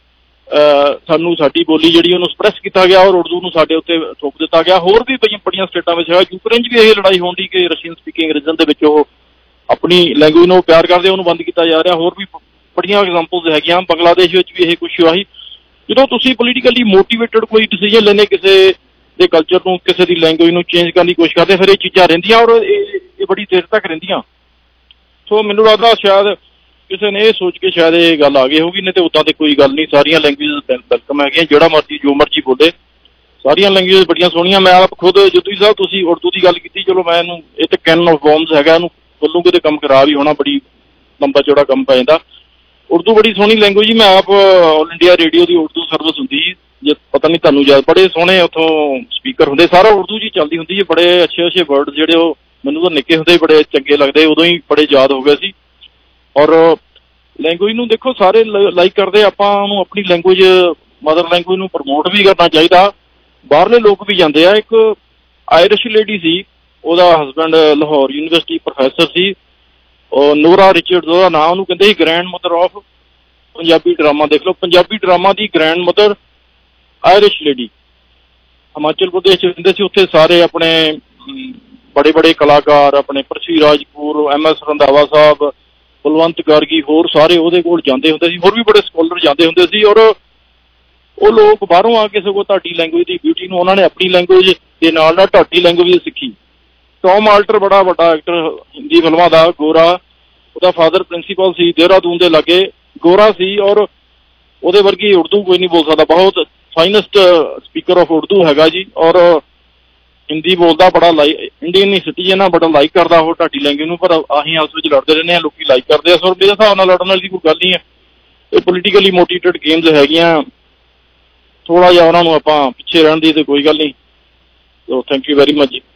ਸਾਨੂੰ ਸਾਡੀ ਬੋਲੀ ਜਿਹੜੀ ਉਹਨੂੰ ਸਪਰੈਸ ਕੀਤਾ ਗਿਆ ਔਰ ਉਰਦੂ ਨੂੰ ਸਾਡੇ ਉੱਤੇ ਥੋਪ ਦਿੱਤਾ ਗਿਆ। ਹੋਰ ਵੀ ਬੜੀਆਂ ਸਟੇਟਾਂ ਵਿੱਚ ਹੈ। ਯੂਕਰੇਨ 'ਚ ਵੀ ਇਹ ਲੜਾਈ ਹੋਣ ਦੀ ਕਿ ਰਸ਼ੀਅਨ ਸਪੀਕਿੰਗ ਰੀਜਨ ਦੇ ਵਿੱਚ ਉਹ ਆਪਣੀ ਲੈਂਗੁਏਜ ਨੂੰ ਪਿਆਰ ਕਰਦੇ, ਉਹਨੂੰ ਬੰਦ ਕੀਤਾ ਜਾ ਰਿਹਾ। ਹੋਰ ਵੀ ਬੜੀਆਂ ਐਗਜ਼ਾਮਪਲਸ ਹੈਗੀਆਂ। ਬੰਗਲਾਦੇਸ਼ ਵਿੱਚ ਵੀ ਇਹ ਕੁਛ ਆਹੀ। ਜਦੋਂ ਤੁਸੀਂ ਪੋਲੀਟੀਕਲੀ ਮੋਟੀਵੇਟਡ ਕੋਈ ਡਿਸੀਜਨ ਲੈਂਦੇ ਕਿਸੇ ਦੇ ਕਲਚਰ ਨੂੰ, ਕਿਸੇ ਦੀ ਲੈਂਗੁਏਜ ਨੂੰ ਚੇਂਜ ਕਰਨ ਦੀ ਕੋਸ਼ਿਸ਼ ਕਰਦੇ, ਫਿਰ ਇਹ ਚੀਜ਼ਾਂ ਰਹਿੰਦੀਆਂ ਔਰ ਇਹ ਬੜੀ ਦੇਰ ਤੱਕ ਰਹਿੰਦੀਆਂ। ਸੋ ਮੈਨੂੰ ਲੱਗਦਾ ਸ਼ਾਇਦ ਕਿਸੇ ਨੇ ਇਹ ਸੋਚ ਕੇ ਸ਼ਾਇਦ ਇਹ ਗੱਲ ਆ ਗਈ ਹੋਊਗੀ, ਨਹੀਂ ਤੇ ਉੱਦਾਂ ਤੇ ਕੋਈ ਗੱਲ ਨਹੀਂ। ਸਾਰੀਆਂ ਲੈਂਗੁਏਜ ਵੈਲਕਮ ਹੈਗੀਆਂ, ਜਿਹੜਾ ਮਰਜ਼ੀ ਜੋ ਮਰਜ਼ੀ ਬੋਲੇ, ਸਾਰੀਆਂ ਲੈਂਗੁਏਜ ਬੜੀਆਂ ਸੋਹਣੀਆਂ। ਮੈਂ ਆਪ ਖੁਦ ਜੁੱਤੀ ਸਾਹਿਬ ਤੁਸੀਂ ਉਰਦੂ ਦੀ ਗੱਲ ਕੀਤੀ, ਚਲੋ ਮੈਂ ਇਹਨੂੰ ਇਹ ਤੇ ਕੈਨ ਆਫ ਵਰਮਸ ਹੈਗਾ, ਇਹਨੂੰ ਬੋਲੂਗੇ ਤੇ ਕੰਮ ਖਰਾਬ ਹੀ ਹੋਣਾ, ਬੜੀ ਲੰਬਾ ਚੌੜਾ ਕੰਮ ਪੈ ਜਾਂਦਾ। ਉਰਦੂ ਬੜੀ ਸੋਹਣੀ ਲੈਂਗੁਏਜ। ਮੈਂ ਆਪ ਆਲ ਇੰਡੀਆ ਰੇਡੀਓ ਦੀ ਉਰਦੂ ਸਰਵਿਸ ਹੁੰਦੀ ਸੀ, ਜੇ ਪਤਾ ਨਹੀਂ ਤੁਹਾਨੂੰ ਯਾਦ, ਬੜੇ ਸੋਹਣੇ ਉੱਥੋਂ ਸਪੀਕਰ ਹੁੰਦੇ, ਸਾਰਾ ਉਰਦੂ 'ਚ ਹੀ ਚੱਲਦੀ ਹੁੰਦੀ ਹੈ। ਬੜੇ ਅੱਛੇ ਵਰਡ ਜਿਹੜੇ ਉਹ ਮੈਨੂੰ ਤਾਂ ਨਿੱਕੇ ਹੁੰਦੇ ਬੜੇ ਚੰਗੇ ਲੱਗਦੇ, ਉਦੋਂ ਹੀ ਬੜੇ ਯਾਦ ਹੋ ਗਏ ਸੀ। ਔਰ ਲੈਂਗੁਏਜ ਨੂੰ ਦੇਖੋ ਸਾਰੇ ਲਾਈਕ ਕਰਦੇ, ਆਪਾਂ ਉਹਨੂੰ ਆਪਣੀ ਲੈਂਗੁਏਜ ਮਦਰ ਲੈਂਗੁਏਜ ਨੂੰ ਪ੍ਰਮੋਟ ਵੀ ਕਰਨਾ ਚਾਹੀਦਾ। ਬਾਹਰਲੇ ਲੋਕ ਵੀ ਜਾਂਦੇ ਆ। ਇੱਕ ਆਇਰਿਸ਼ ਲੇਡੀ ਸੀ, ਉਹਦਾ ਹਸਬੈਂਡ ਲਾਹੌਰ ਯੂਨੀਵਰਸਿਟੀ ਪ੍ਰੋਫੈਸਰ ਸੀ, ਨੋਰਾ ਰਿਚਰਡਸ ਉਹਦਾ ਨਾਂ। ਉਹਨੂੰ ਕਹਿੰਦੇ ਸੀ grandmother of Punjabi drama. ਦੇਖ ਲਓ, ਪੰਜਾਬੀ ਡਰਾਮਾ ਦੀ grandmother Irish lady. Himachal Pradesh 'ਚ ਰਹਿੰਦੇ ਸੀ। ਉੱਥੇ ਸਾਰੇ ਆਪਣੇ ਬੜੇ ਕਲਾਕਾਰ, ਆਪਣੇ ਪ੍ਰਿਥਵੀ ਰਾਜ ਕਪੂਰ, MS ਰੰਧਾਵਾ ਸਾਹਿਬ, ਬਲਵੰਤ ਗਾਰਗੀ, ਹੋਰ ਸਾਰੇ ਉਹਦੇ ਕੋਲ ਜਾਂਦੇ ਹੁੰਦੇ ਸੀ। ਹੋਰ ਵੀ ਬੜੇ ਸਕੋਲਰ ਜਾਂਦੇ ਹੁੰਦੇ ਸੀ। ਔਰ ਉਹ ਲੋਕ ਬਾਹਰੋਂ ਆ ਕੇ ਸਗੋਂ ਤੁਹਾਡੀ ਲੈਂਗੁਏਜ ਦੀ ਬਿਊਟੀ ਨੂੰ ਉਹਨਾਂ ਨੇ ਆਪਣੀ ਲੈਂਗੁਏਜ ਦੇ ਨਾਲ ਤੁਹਾਡੀ ਲੈਂਗੁਏਜ ਸਿੱਖੀ। ਟੌਮ ਆਲਟਰ ਬੜਾ ਵੱਡਾ ਐਕਟਰ ਹਿੰਦੀ ਫਿਲਮਾਂ ਦਾ, ਗੋਰਾ, ਉਹਦਾ ਫਾਦਰ ਪ੍ਰਿੰਸੀਪਲ ਸੀ ਦੇਹਰਾਦੂਨ ਦੇ ਲਾਗੇ, ਗੋਰਾ ਸੀ। ਔਰ ਉਹਦੇ ਵਰਗੀ ਉਰਦੂ ਕੋਈ ਨਹੀਂ ਬੋਲ ਸਕਦਾ। ਬਹੁਤ ਫਾਈਨੈਸਟ ਸਪੀਕਰ ਆਫ ਉਰਦੂ ਹੈਗਾ ਜੀ। ਔਰ ਹਿੰਦੀ ਬੋਲਦਾ, ਬੜਾ ਇੰਡੀਅਨ ਹੀ ਸਿਟੀਜ਼ਨ ਆ, ਬੜਾ ਲਾਈਕ ਕਰਦਾ ਉਹ ਤੁਹਾਡੀ ਲੈਂਗੁਏਜ ਨੂੰ। ਪਰ ਅਸੀਂ ਆਪਸ ਵਿੱਚ ਲੜਦੇ ਰਹਿੰਦੇ ਹਾਂ, ਲੋਕੀ ਲਾਈਕ ਕਰਦੇ ਆ। ਸੋ ਮੇਰੇ ਹਿਸਾਬ ਨਾਲ ਲੜਨ ਵਾਲੀ ਕੋਈ ਗੱਲ ਨਹੀਂ ਹੈ। ਇਹ ਪੋਲੀਟੀਕਲੀ ਮੋਟੀਵੇਟਡ ਗੇਮਸ ਹੈਗੀਆਂ, ਥੋੜ੍ਹਾ ਜਿਹਾ ਉਹਨਾਂ ਨੂੰ ਆਪਾਂ ਪਿੱਛੇ ਰਹਿਣ ਦੀ ਤੇ ਕੋਈ ਗੱਲ ਨਹੀਂ। So thank you very much ਜੀ।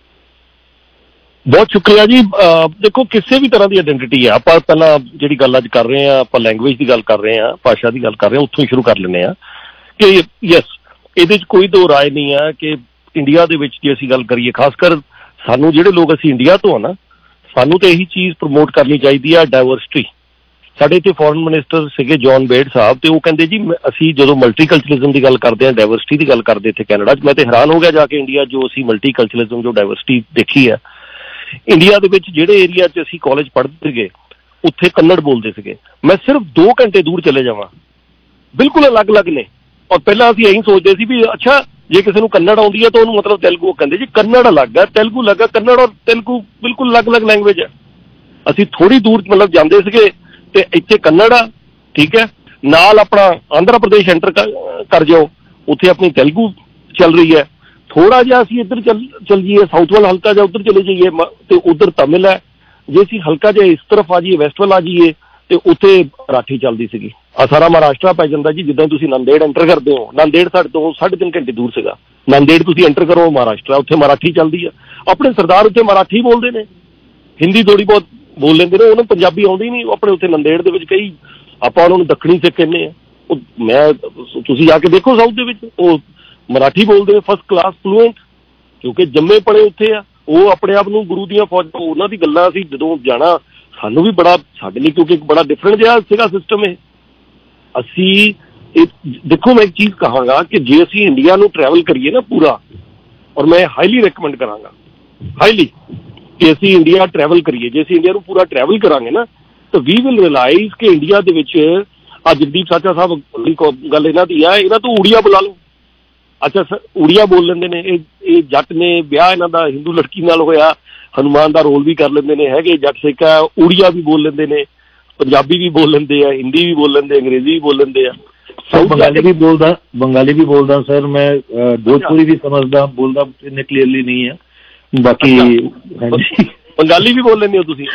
ਬਹੁਤ ਸ਼ੁਕਰੀਆ ਜੀ। ਦੇਖੋ, ਕਿਸੇ ਵੀ ਤਰ੍ਹਾਂ ਦੀ ਆਇਡੈਂਟਿਟੀ ਹੈ, ਆਪਾਂ ਪਹਿਲਾਂ ਜਿਹੜੀ ਗੱਲ ਅੱਜ ਕਰ ਰਹੇ ਹਾਂ, ਆਪਾਂ ਲੈਂਗੁਏਜ ਦੀ ਗੱਲ ਕਰ ਰਹੇ ਹਾਂ, ਭਾਸ਼ਾ ਦੀ ਗੱਲ ਕਰ ਰਹੇ ਹਾਂ, ਉੱਥੋਂ ਹੀ ਸ਼ੁਰੂ ਕਰ ਲੈਂਦੇ ਹਾਂ ਕਿ ਯੈਸ, ਇਹਦੇ 'ਚ ਕੋਈ ਦੋ ਰਾਏ ਨਹੀਂ ਹੈ ਕਿ ਇੰਡੀਆ ਦੇ ਵਿੱਚ ਜੇ ਅਸੀਂ ਗੱਲ ਕਰੀਏ, ਖਾਸ ਕਰ ਸਾਨੂੰ ਜਿਹੜੇ ਲੋਕ ਅਸੀਂ ਇੰਡੀਆ ਤੋਂ ਆ ਨਾ, ਸਾਨੂੰ ਤਾਂ ਇਹੀ ਚੀਜ਼ ਪ੍ਰਮੋਟ ਕਰਨੀ ਚਾਹੀਦੀ ਆ, ਡਾਇਵਰਸਿਟੀ। ਸਾਡੇ ਇੱਥੇ ਫੋਰਨ ਮਿਨਿਸਟਰ ਸੀਗੇ ਜੌਨ ਬੇਡ ਸਾਹਿਬ, ਤੇ ਉਹ ਕਹਿੰਦੇ ਜੀ ਅਸੀਂ ਜਦੋਂ ਮਲਟੀਕਲਚਰਲਿਜ਼ਮ ਦੀ ਗੱਲ ਕਰਦੇ ਹਾਂ, ਡਾਇਵਰਸਿਟੀ ਦੀ ਗੱਲ ਕਰਦੇ ਇੱਥੇ ਕੈਨੇਡਾ 'ਚ, ਮੈਂ ਤੇ ਹੈਰਾਨ ਹੋ ਗਿਆ ਜਾ ਕੇ ਇੰਡੀਆ ਜੋ ਅਸੀਂ ਮਲਟੀਕਲਚਰਲਿਜ਼ਮ ਜੋ ਡਾਇਵਰਸਿਟੀ ਦੇਖੀ ਹੈ। ਇੰਡੀਆ ਦੇ ਵਿੱਚ ਜਿਹੜੇ ਏਰੀਆ 'ਚ ਅਸੀਂ ਕਾਲਜ ਪੜ੍ਹਦੇ ਸੀਗੇ ਉੱਥੇ ਕੰਨੜ ਬੋਲਦੇ ਸੀਗੇ। ਮੈਂ ਸਿਰਫ 2 ਘੰਟੇ ਦੂਰ ਚਲੇ ਜਾਵਾਂ, ਬਿਲਕੁਲ ਅਲੱਗ-ਅਲੱਗ ਨੇ। ਔਰ ਪਹਿਲਾਂ ਅਸੀਂ ਇਹੀ ਸੋਚਦੇ ਸੀ ਵੀ ਅੱਛਾ ਜੇ ਕਿਸੇ ਨੂੰ ਕੰਨੜ ਆਉਂਦੀ ਹੈ ਤਾਂ ਉਹਨੂੰ ਮਤਲਬ ਤੇਲਗੂ ਕਹਿੰਦੇ ਜੀ, ਕੰਨੜ ਅਲੱਗ ਹੈ, ਤੇਲਗੂ ਅਲੱਗ ਹੈ। ਕੰਨੜ ਔਰ ਤੇਲਗੂ ਬਿਲਕੁਲ ਅਲੱਗ-ਅਲੱਗ ਲੈਂਗੁਏਜ ਹੈ। ਅਸੀਂ ਥੋੜ੍ਹੀ ਦੂਰ ਮਤਲਬ ਜਾਂਦੇ ਸੀਗੇ ਤੇ ਇੱਥੇ ਕੰਨੜ ਆ, ਠੀਕ ਹੈ, ਨਾਲ ਆਪਣਾ ਆਂਧਰਾ ਪ੍ਰਦੇਸ਼ ਐਂਟਰ ਕਰ ਜਾਓ, ਉੱਥੇ ਆਪਣੀ ਤੇਲਗੂ ਚੱਲ ਰਹੀ ਹੈ। ਥੋੜਾ ਜਿਹਾ ਅਸੀਂ ਇੱਧਰ ਚੱਲ ਜਾਈਏ ਸਾਊਥ ਵੱਲ, ਹਲਕਾ ਜਿਹਾ ਉੱਧਰ ਚਲੇ ਜਾਈਏ ਤੇ ਉੱਧਰ ਤਮਿਲ ਹੈ। ਜੇ ਅਸੀਂ ਹਲਕਾ ਜਿਹਾ ਇਸ ਤਰਫ ਆ ਜਾਈਏ, ਵੈਸਟ ਵੱਲ ਆ ਜਾਈਏ, ਤੇ ਉੱਥੇ ਮਰਾਠੀ ਚੱਲਦੀ ਸੀਗੀ। ਆ ਸਾਰਾ ਮਹਾਰਾਸ਼ਟਰ ਪੈ ਜਾਂਦਾ ਜੀ। ਜਿੱਦਾਂ ਤੁਸੀਂ ਨੰਦੇੜ ਐਂਟਰ ਕਰਦੇ ਹੋ, ਨੰਦੇੜ ਸਾਡੇ ਤੋਂ 3.5 ਘੰਟੇ ਦੂਰ ਸੀਗਾ। ਨੰਦੇੜ ਤੁਸੀਂ ਐਂਟਰ ਕਰੋ, ਮਹਾਰਾਸ਼ਟਰ, ਉੱਥੇ ਮਰਾਠੀ ਚੱਲਦੀ ਆ। ਆਪਣੇ ਸਰਦਾਰ ਉੱਥੇ ਮਰਾਠੀ ਬੋਲਦੇ ਨੇ, ਹਿੰਦੀ ਥੋੜੀ ਬਹੁਤ ਬੋਲ ਲੈਂਦੇ ਨੇ, ਉਹਨਾਂ ਪੰਜਾਬੀ ਆਉਂਦੀ ਨਹੀਂ। ਆਪਣੇ ਉੱਥੇ ਨੰਦੇੜ ਦੇ ਵਿੱਚ ਕਈ ਆਪਾਂ ਉਹਨਾਂ ਨੂੰ ਦੱਖਣੀ ਸਿੱਖ ਕਹਿੰਦੇ ਆ। ਉਹ ਤੁਸੀਂ ਜਾ ਕੇ ਦੇਖੋ ਸਾਊਥ ਦੇ ਵਿੱਚ, ਉਹ ਮਰਾਠੀ ਬੋਲਦੇ ਨੇ ਫਸਟ ਕਲਾਸ ਫਲੂਐਂਟ, ਕਿਉਂਕਿ ਜੰਮੇ ਪਲੇ ਉੱਥੇ ਆ। ਉਹ ਆਪਣੇ ਆਪ ਨੂੰ ਗੁਰੂ ਦੀਆਂ ਫੌਜਾਂ, ਉਹਨਾਂ ਦੀ ਗੱਲਾਂ ਅਸੀਂ ਜਦੋਂ ਜਾਣਾ ਸਾਨੂੰ ਵੀ ਬੜਾ, ਸਾਡੇ ਲਈ ਕਿਉਂਕਿ ਇੱਕ ਬੜਾ ਡਿਫਰੈਂਟ ਜਿਹਾ ਸੀਗਾ ਸਿਸਟਮ ਇਹ। ਅਸੀਂ ਦੇਖੋ ਮੈਂ ਇੱਕ ਚੀਜ਼ ਕਹਾਂਗਾ ਕਿ ਜੇ ਅਸੀਂ ਇੰਡੀਆ ਨੂੰ ਟਰੈਵਲ ਕਰੀਏ ਨਾ ਪੂਰਾ, ਔਰ ਮੈਂ ਹਾਈਲੀ ਰეკਮੈਂਡ ਕਰਾਂਗਾ, ਹਾਈਲੀ, ਕਿ ਅਸੀਂ ਇੰਡੀਆ ਟਰੈਵਲ ਕਰੀਏ। ਜੇ ਅਸੀਂ ਇੰਡੀਆ ਨੂੰ ਪੂਰਾ ਟਰੈਵਲ ਕਰਾਂਗੇ ਨਾ ਤਾਂ ਵੀ ਵਿਲ ਰਿਅਲਾਈਜ਼ ਕਿ ਇੰਡੀਆ ਦੇ ਵਿੱਚ ਜਗਦੀਪ ਚਾਚਾ ਸਾਹਿਬ ਦੀ ਗੱਲ ਇਹਨਾਂ ਦੀ ਆ, ਇਹਨਾਂ ਤੋਂ ਉੜੀਆ ਬੁਲਾ ਲਓ। ਅੱਛਾ ਸਰ, ਉੜੀਆ ਬੋਲ ਲੈਂਦੇ ਨੇ ਇਹ ਜੱਟ ਨੇ, ਵਿਆਹ ਇਹਨਾਂ ਦਾ ਹਿੰਦੂ ਲੜਕੀ ਨਾਲ ਹੋਇਆ, ਹਨੂਮਾਨ ਦਾ ਰੋਲ ਵੀ ਕਰ ਲੈਂਦੇ ਨੇ, ਹੈਗੇ ਜੱਟ ਸਿੱਖ ਆ, ਉੜੀਆ ਵੀ ਬੋਲ ਲੈਂਦੇ ਨੇ, ਪੰਜਾਬੀ ਵੀ ਬੋਲ ਲੈਂਦੇ ਆ, ਹਿੰਦੀ ਵੀ ਬੋਲ ਲੈਂਦੇ, ਅੰਗਰੇਜ਼ੀ ਵੀ ਬੋਲ ਲੈਂਦੇ ਆ।
ਬੰਗਾਲੀ ਵੀ ਬੋਲਦਾ ਸਰ ਮੈਂ, ਭੋਜਪੁਰੀ ਵੀ ਸਮਝਦਾ, ਬੋਲਦਾ ਇੰਨੇ ਕਲੀਅਰਲੀ ਨਹੀਂ ਹੈ ਬਾਕੀ। ਹਾਂਜੀ,
ਬੰਗਾਲੀ भी बोल लेंगे हो तुसी?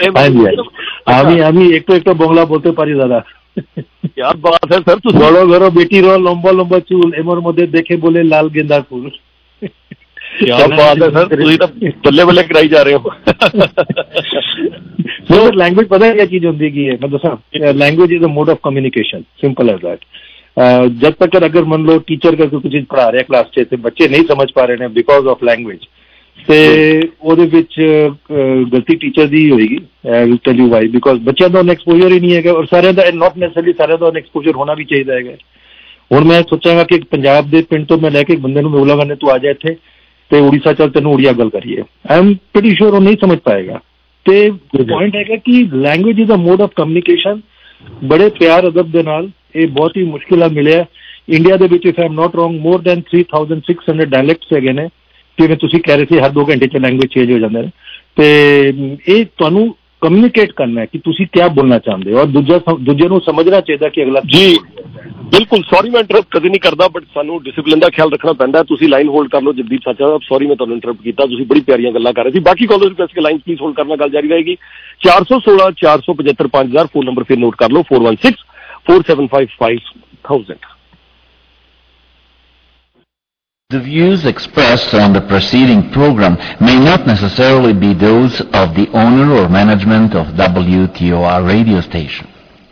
আমি একটু বাংলা বলতে পারি দাদা।
क्या बात है सर, तुसी
বড় ঘর বেটি র লম্বা লম্বা চুল এমর মধ্যে দেখে বলে লাল गेंदा फूल।
क्या बात है सर, तुसी तो बल्ले बल्ले कराई जा रहे हो।
सर लैंग्वेज पता है क्या चीज होती है? मैं दसा, language is a mode of communication, simple as that. जब तक अगर मान लो टीचर का कोई चीज पढ़ा रहे हैं क्लास 6 से, बच्चे नहीं समझ पा रहे हैं बिकॉज ऑफ लैंग्वेज, ਤੇ ਉਹਦੇ ਵਿੱਚ ਗਲਤੀ ਟੀਚਰ ਦੀ ਹੋਏਗੀ। Will tell you why, because ਬੱਚਿਆਂ ਦਾ ਐਕਸਪੋਜ਼ਰ ਹੀ ਨਹੀਂ ਹੈਗਾ, ਔਰ ਸਾਰਿਆਂ ਦਾ ਨਾਟ ਨੈਸੈਸਰਲੀ ਸਾਰਿਆਂ ਦਾ ਐਕਸਪੋਜ਼ਰ ਹੋਣਾ ਵੀ ਚਾਹੀਦਾ ਹੈਗਾ। ਹੁਣ ਮੈਂ ਸੋਚਾਂਗਾ ਕਿ ਪੰਜਾਬ ਦੇ ਪਿੰਡ ਤੋਂ ਮੈਂ ਲੈ ਕੇ ਇੱਕ ਬੰਦੇ ਨੂੰ ਮੈਂ ਬੋਲਾਂਗਾ ਤੂੰ ਆ ਜਾ ਇੱਥੇ ਤੇ ਉੜੀਸਾ ਚੱਲ ਤੈਨੂੰ ਉੜੀਆ ਗੱਲ ਕਰੀਏ, ਆਈ ਐਮ ਪ੍ਰੀਟੀ ਸ਼ੋਰ ਉਹ ਨਹੀਂ ਸਮਝ ਪਾਏਗਾ। ਤੇ ਪੁਆਇੰਟ ਹੈਗਾ ਕਿ language is a mode of communication. ਬੜੇ ਪਿਆਰ ਅਦਬ ਦੇ ਨਾਲ ਇਹ ਬਹੁਤ ਹੀ ਮੁਸ਼ਕਿਲ ਆ ਮਿਲਿਆ। ਇੰਡੀਆ ਦੇ ਵਿੱਚ if I am not wrong more than 3600 dialects ਹੈਗੇ ਨੇ। ਜਿਵੇਂ ਤੁਸੀਂ ਕਹਿ ਰਹੇ ਸੀ ਹਰ 2 ਘੰਟੇ 'ਚ ਲੈਂਗੁਏਜ ਚੇਂਜ ਹੋ ਜਾਂਦੇ ਨੇ, ਤੇ ਇਹ ਤੁਹਾਨੂੰ ਕਮਿਊਨੀਕੇਟ ਕਰਨਾ ਹੈ ਕਿ ਤੁਸੀਂ ਕੀ ਬੋਲਣਾ ਚਾਹੁੰਦੇ ਹੋ, ਔਰ ਦੂਜੇ ਨੂੰ ਸਮਝਣਾ ਚਾਹੀਦਾ ਕਿ ਅਗਲਾ
ਜੀ ਬਿਲਕੁਲ। ਸੌਰੀ ਮੈਂ ਇੰਟਰਪਟ ਕਦੇ ਨਹੀਂ ਕਰਦਾ, ਬਟ ਸਾਨੂੰ ਡਿਸਿਪਲਿਨ ਦਾ ਖਿਆਲ ਰੱਖਣਾ ਪੈਂਦਾ। ਤੁਸੀਂ ਲਾਈਨ ਹੋਲਡ ਕਰ ਲਓ ਜਗਦੀਪ ਚਾਚਾ ਸਾਹਿਬ, ਸੌਰੀ ਮੈਂ ਤੁਹਾਨੂੰ ਇੰਟਰਪਟ ਕੀਤਾ, ਤੁਸੀਂ ਬੜੀ ਪਿਆਰੀਆਂ ਗੱਲਾਂ ਕਰ ਰਹੇ ਸੀ। ਬਾਕੀ ਕਾਲਰ ਰਿਕਵੈਸਟ ਕੇ ਲਾਈਨ ਪਲੀਜ਼ ਹੋਲਡ ਕਰਨਾ, ਗੱਲ ਜਾਰੀ ਰਹੇਗੀ। 416 475 5000 ਫੋਨ ਨੰਬਰ ਫਿਰ ਨੋਟ ਕਰ ਲਓ, 416 475 5000।
The views expressed on the preceding program may not necessarily be those of the owner or management of WTOR radio station.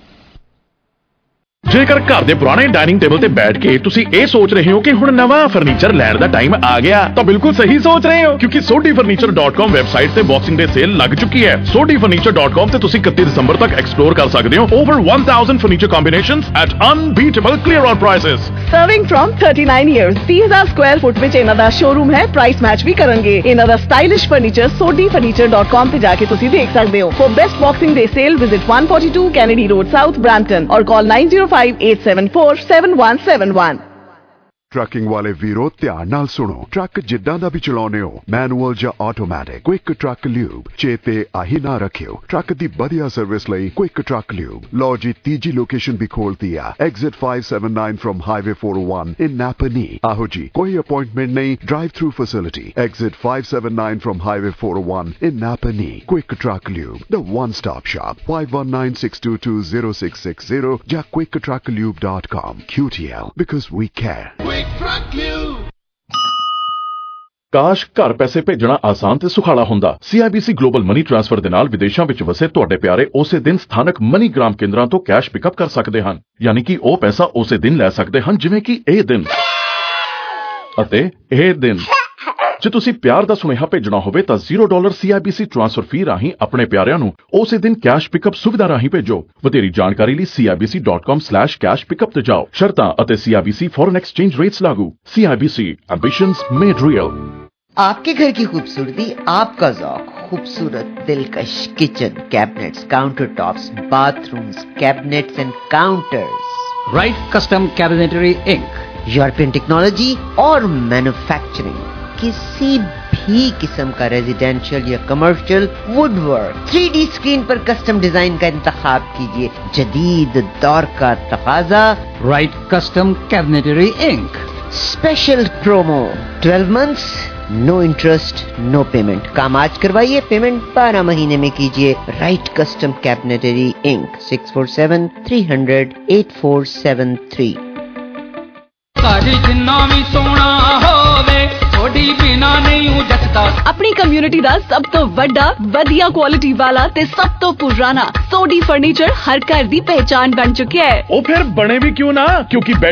ਜੇਕਰ ਘਰ ਦੇ ਪੁਰਾਣੇ ਡਾਈਨਿੰਗ ਟੇਬਲ ਤੇ ਬੈਠ ਕੇ ਤੁਸੀਂ ਇਹ ਸੋਚ ਰਹੇ ਹੋ ਕਿ ਹੁਣ ਨਵਾਂ ਫਰਨੀਚਰ ਲੈਣ ਦਾ ਟਾਈਮ ਆ ਗਿਆ, ਤਾਂ ਬਿਲਕੁਲ ਸਹੀ ਸੋਚ ਰਹੇ ਹੋ, ਕਿਉਂਕਿ sodifurniture.com ਵੈਬਸਾਈਟ ਤੇ ਬਾਕਸਿੰਗ ਡੇ ਸੇਲ ਲੱਗ ਚੁੱਕੀ ਹੈ। sodifurniture.com ਤੇ ਤੁਸੀਂ 31 ਦਸੰਬਰ ਤੱਕ ਐਕਸਪਲੋਰ ਕਰ ਸਕਦੇ ਹੋ over 1000 furniture combinations at unbeatable clear out prices.
Serving from 39 years, 30,000 square foot ਵਿੱਚ ਇਹਨਾਂ ਦਾ ਸ਼ੋਰੂਮ ਹੈ, ਪ੍ਰਾਈਸ ਮੈਚ ਵੀ ਕਰਨਗੇ। ਇਹਨਾਂ ਦਾ ਸਟਾਈਲਿਸ਼ ਫਰਨੀਚਰ sodifurniture.com ਤੇ ਜਾ ਕੇ ਤੁਸੀਂ ਦੇਖ ਸਕਦੇ ਹੋ। For best boxing day sale, visit 142 Kennedy Road South, Brampton, or call 9058747171.
Trucking ਵਾਲੇ ਵੀਰੋ ਧਿਆਨ ਨਾਲ ਸੁਣੋ। ਟਰੱਕ ਜਿੱਦਾਂ ਦਾ ਵੀ ਚਲਾਉਨੇ ਹੋ, ਮੈਨੂਅਲ ਜਾਂ ਆਟੋਮੈਟਿਕ, ਕੁਇਕ ਟਰੱਕ ਲਿਊਬ ਚੇਤੇ ਆਹੀ ਨਾ ਰੱਖਿਓ। ਟਰੱਕ ਦੀ ਵਧੀਆ ਸਰਵਿਸ ਲਈ ਕੁਇਕ ਟਰੱਕ ਲਿਊਬ। ਲਓ ਜੀ ਤੀਜੀ ਲੋਕੇਸ਼ਨ ਵੀ ਖੋਲਤੀ ਆ, exit 579 from highway 401 in Napanee. ਆਹੋ ਜੀ, ਕੋਈ ਅਪਾਇੰਟਮੈਂਟ ਨਹੀਂ, drive through facility. Exit 579 from highway 401 in Napanee. Quick truck lube, the one stop shop, 5196220660 ਜਾਂ quicktrucklube.com. QTL, because we care.
ਕਾਸ਼ ਘਰ ਪੈਸੇ ਭੇਜਣਾ ਆਸਾਨ ਤੇ ਸੁਖਾਲਾ ਹੁੰਦਾ। CIBC ਗਲੋਬਲ ਮਨੀ ਟ੍ਰਾਂਸਫਰ ਦੇ ਨਾਲ ਵਿਦੇਸ਼ਾਂ ਵਿੱਚ ਵਸੇ ਤੁਹਾਡੇ ਪਿਆਰੇ ਉਸੇ ਦਿਨ ਸਥਾਨਕ ਮਨੀਗ੍ਰਾਮ ਕੇਂਦਰਾਂ ਤੋਂ ਕੈਸ਼ ਪਿਕਅਪ ਕਰ ਸਕਦੇ ਹਨ, ਯਾਨੀ ਕਿ ਉਹ ਪੈਸਾ ਉਸੇ ਦਿਨ ਲੈ ਸਕਦੇ ਹਨ ਜਿਵੇਂ ਕਿ ਇਹ ਦਿਨ ਅਤੇ ਇਹ ਦਿਨ। ਜੇ ਤੁਸੀਂ ਪਿਆਰ ਦਾ ਸੁਨੇਹਾ ਭੇਜਣਾ ਹੋਵੇ ਤਾਂ $0 CIBC ਟ੍ਰਾਂਸਫਰ ਫੀ ਰਾਹੀਂ ਆਪਣੇ ਪਿਆਰਿਆਂ ਨੂੰ ਉਸੇ ਦਿਨ ਕੈਸ਼ ਪਿਕਅਪ ਸੁਵਿਧਾ ਰਾਹੀਂ ਭੇਜੋ। ਵਧੇਰੀ ਜਾਣਕਾਰੀ ਲਈ CIBC.com/cash-pickup ਤੇ ਜਾਓ। ਸ਼ਰਤਾਂ ਅਤੇ CIBC ਫੋਰਨ ਐਕਸਚੇਂਜ रेट्स लागू। CIBC ambitions made real.
आपके घर की खूबसूरती, आपका ज़ौक, खूबसूरत दिलकश kitchen cabinets, countertops, bathrooms, cabinets and counters.
Right custom cabinetry Inc.
European technology और मैन्युफैक्चरिंग, किसी भी किस्म का रेजिडेंशियल या कमर्शियल वुडवर्क, 3D स्क्रीन पर कस्टम डिजाइन का इंतखाब कीजिए। जदीद दौर का तकाजा।
Right custom cabinetry Inc.
Special promo 12 months, no interest, no payment. काम आज करवाइए, पेमेंट 12 महीने में कीजिए। Right custom cabinetry Inc, 647-300-8473।
अपनी कम्युनिटी दा सब तो वड्डा, वधिया क्वालिटी वाला ते सब तो पुराना सोडी फर्नीचर हर घर दी पहचान बन चुकी है।
ओ फिर बने भी क्यों ना, क्योंकि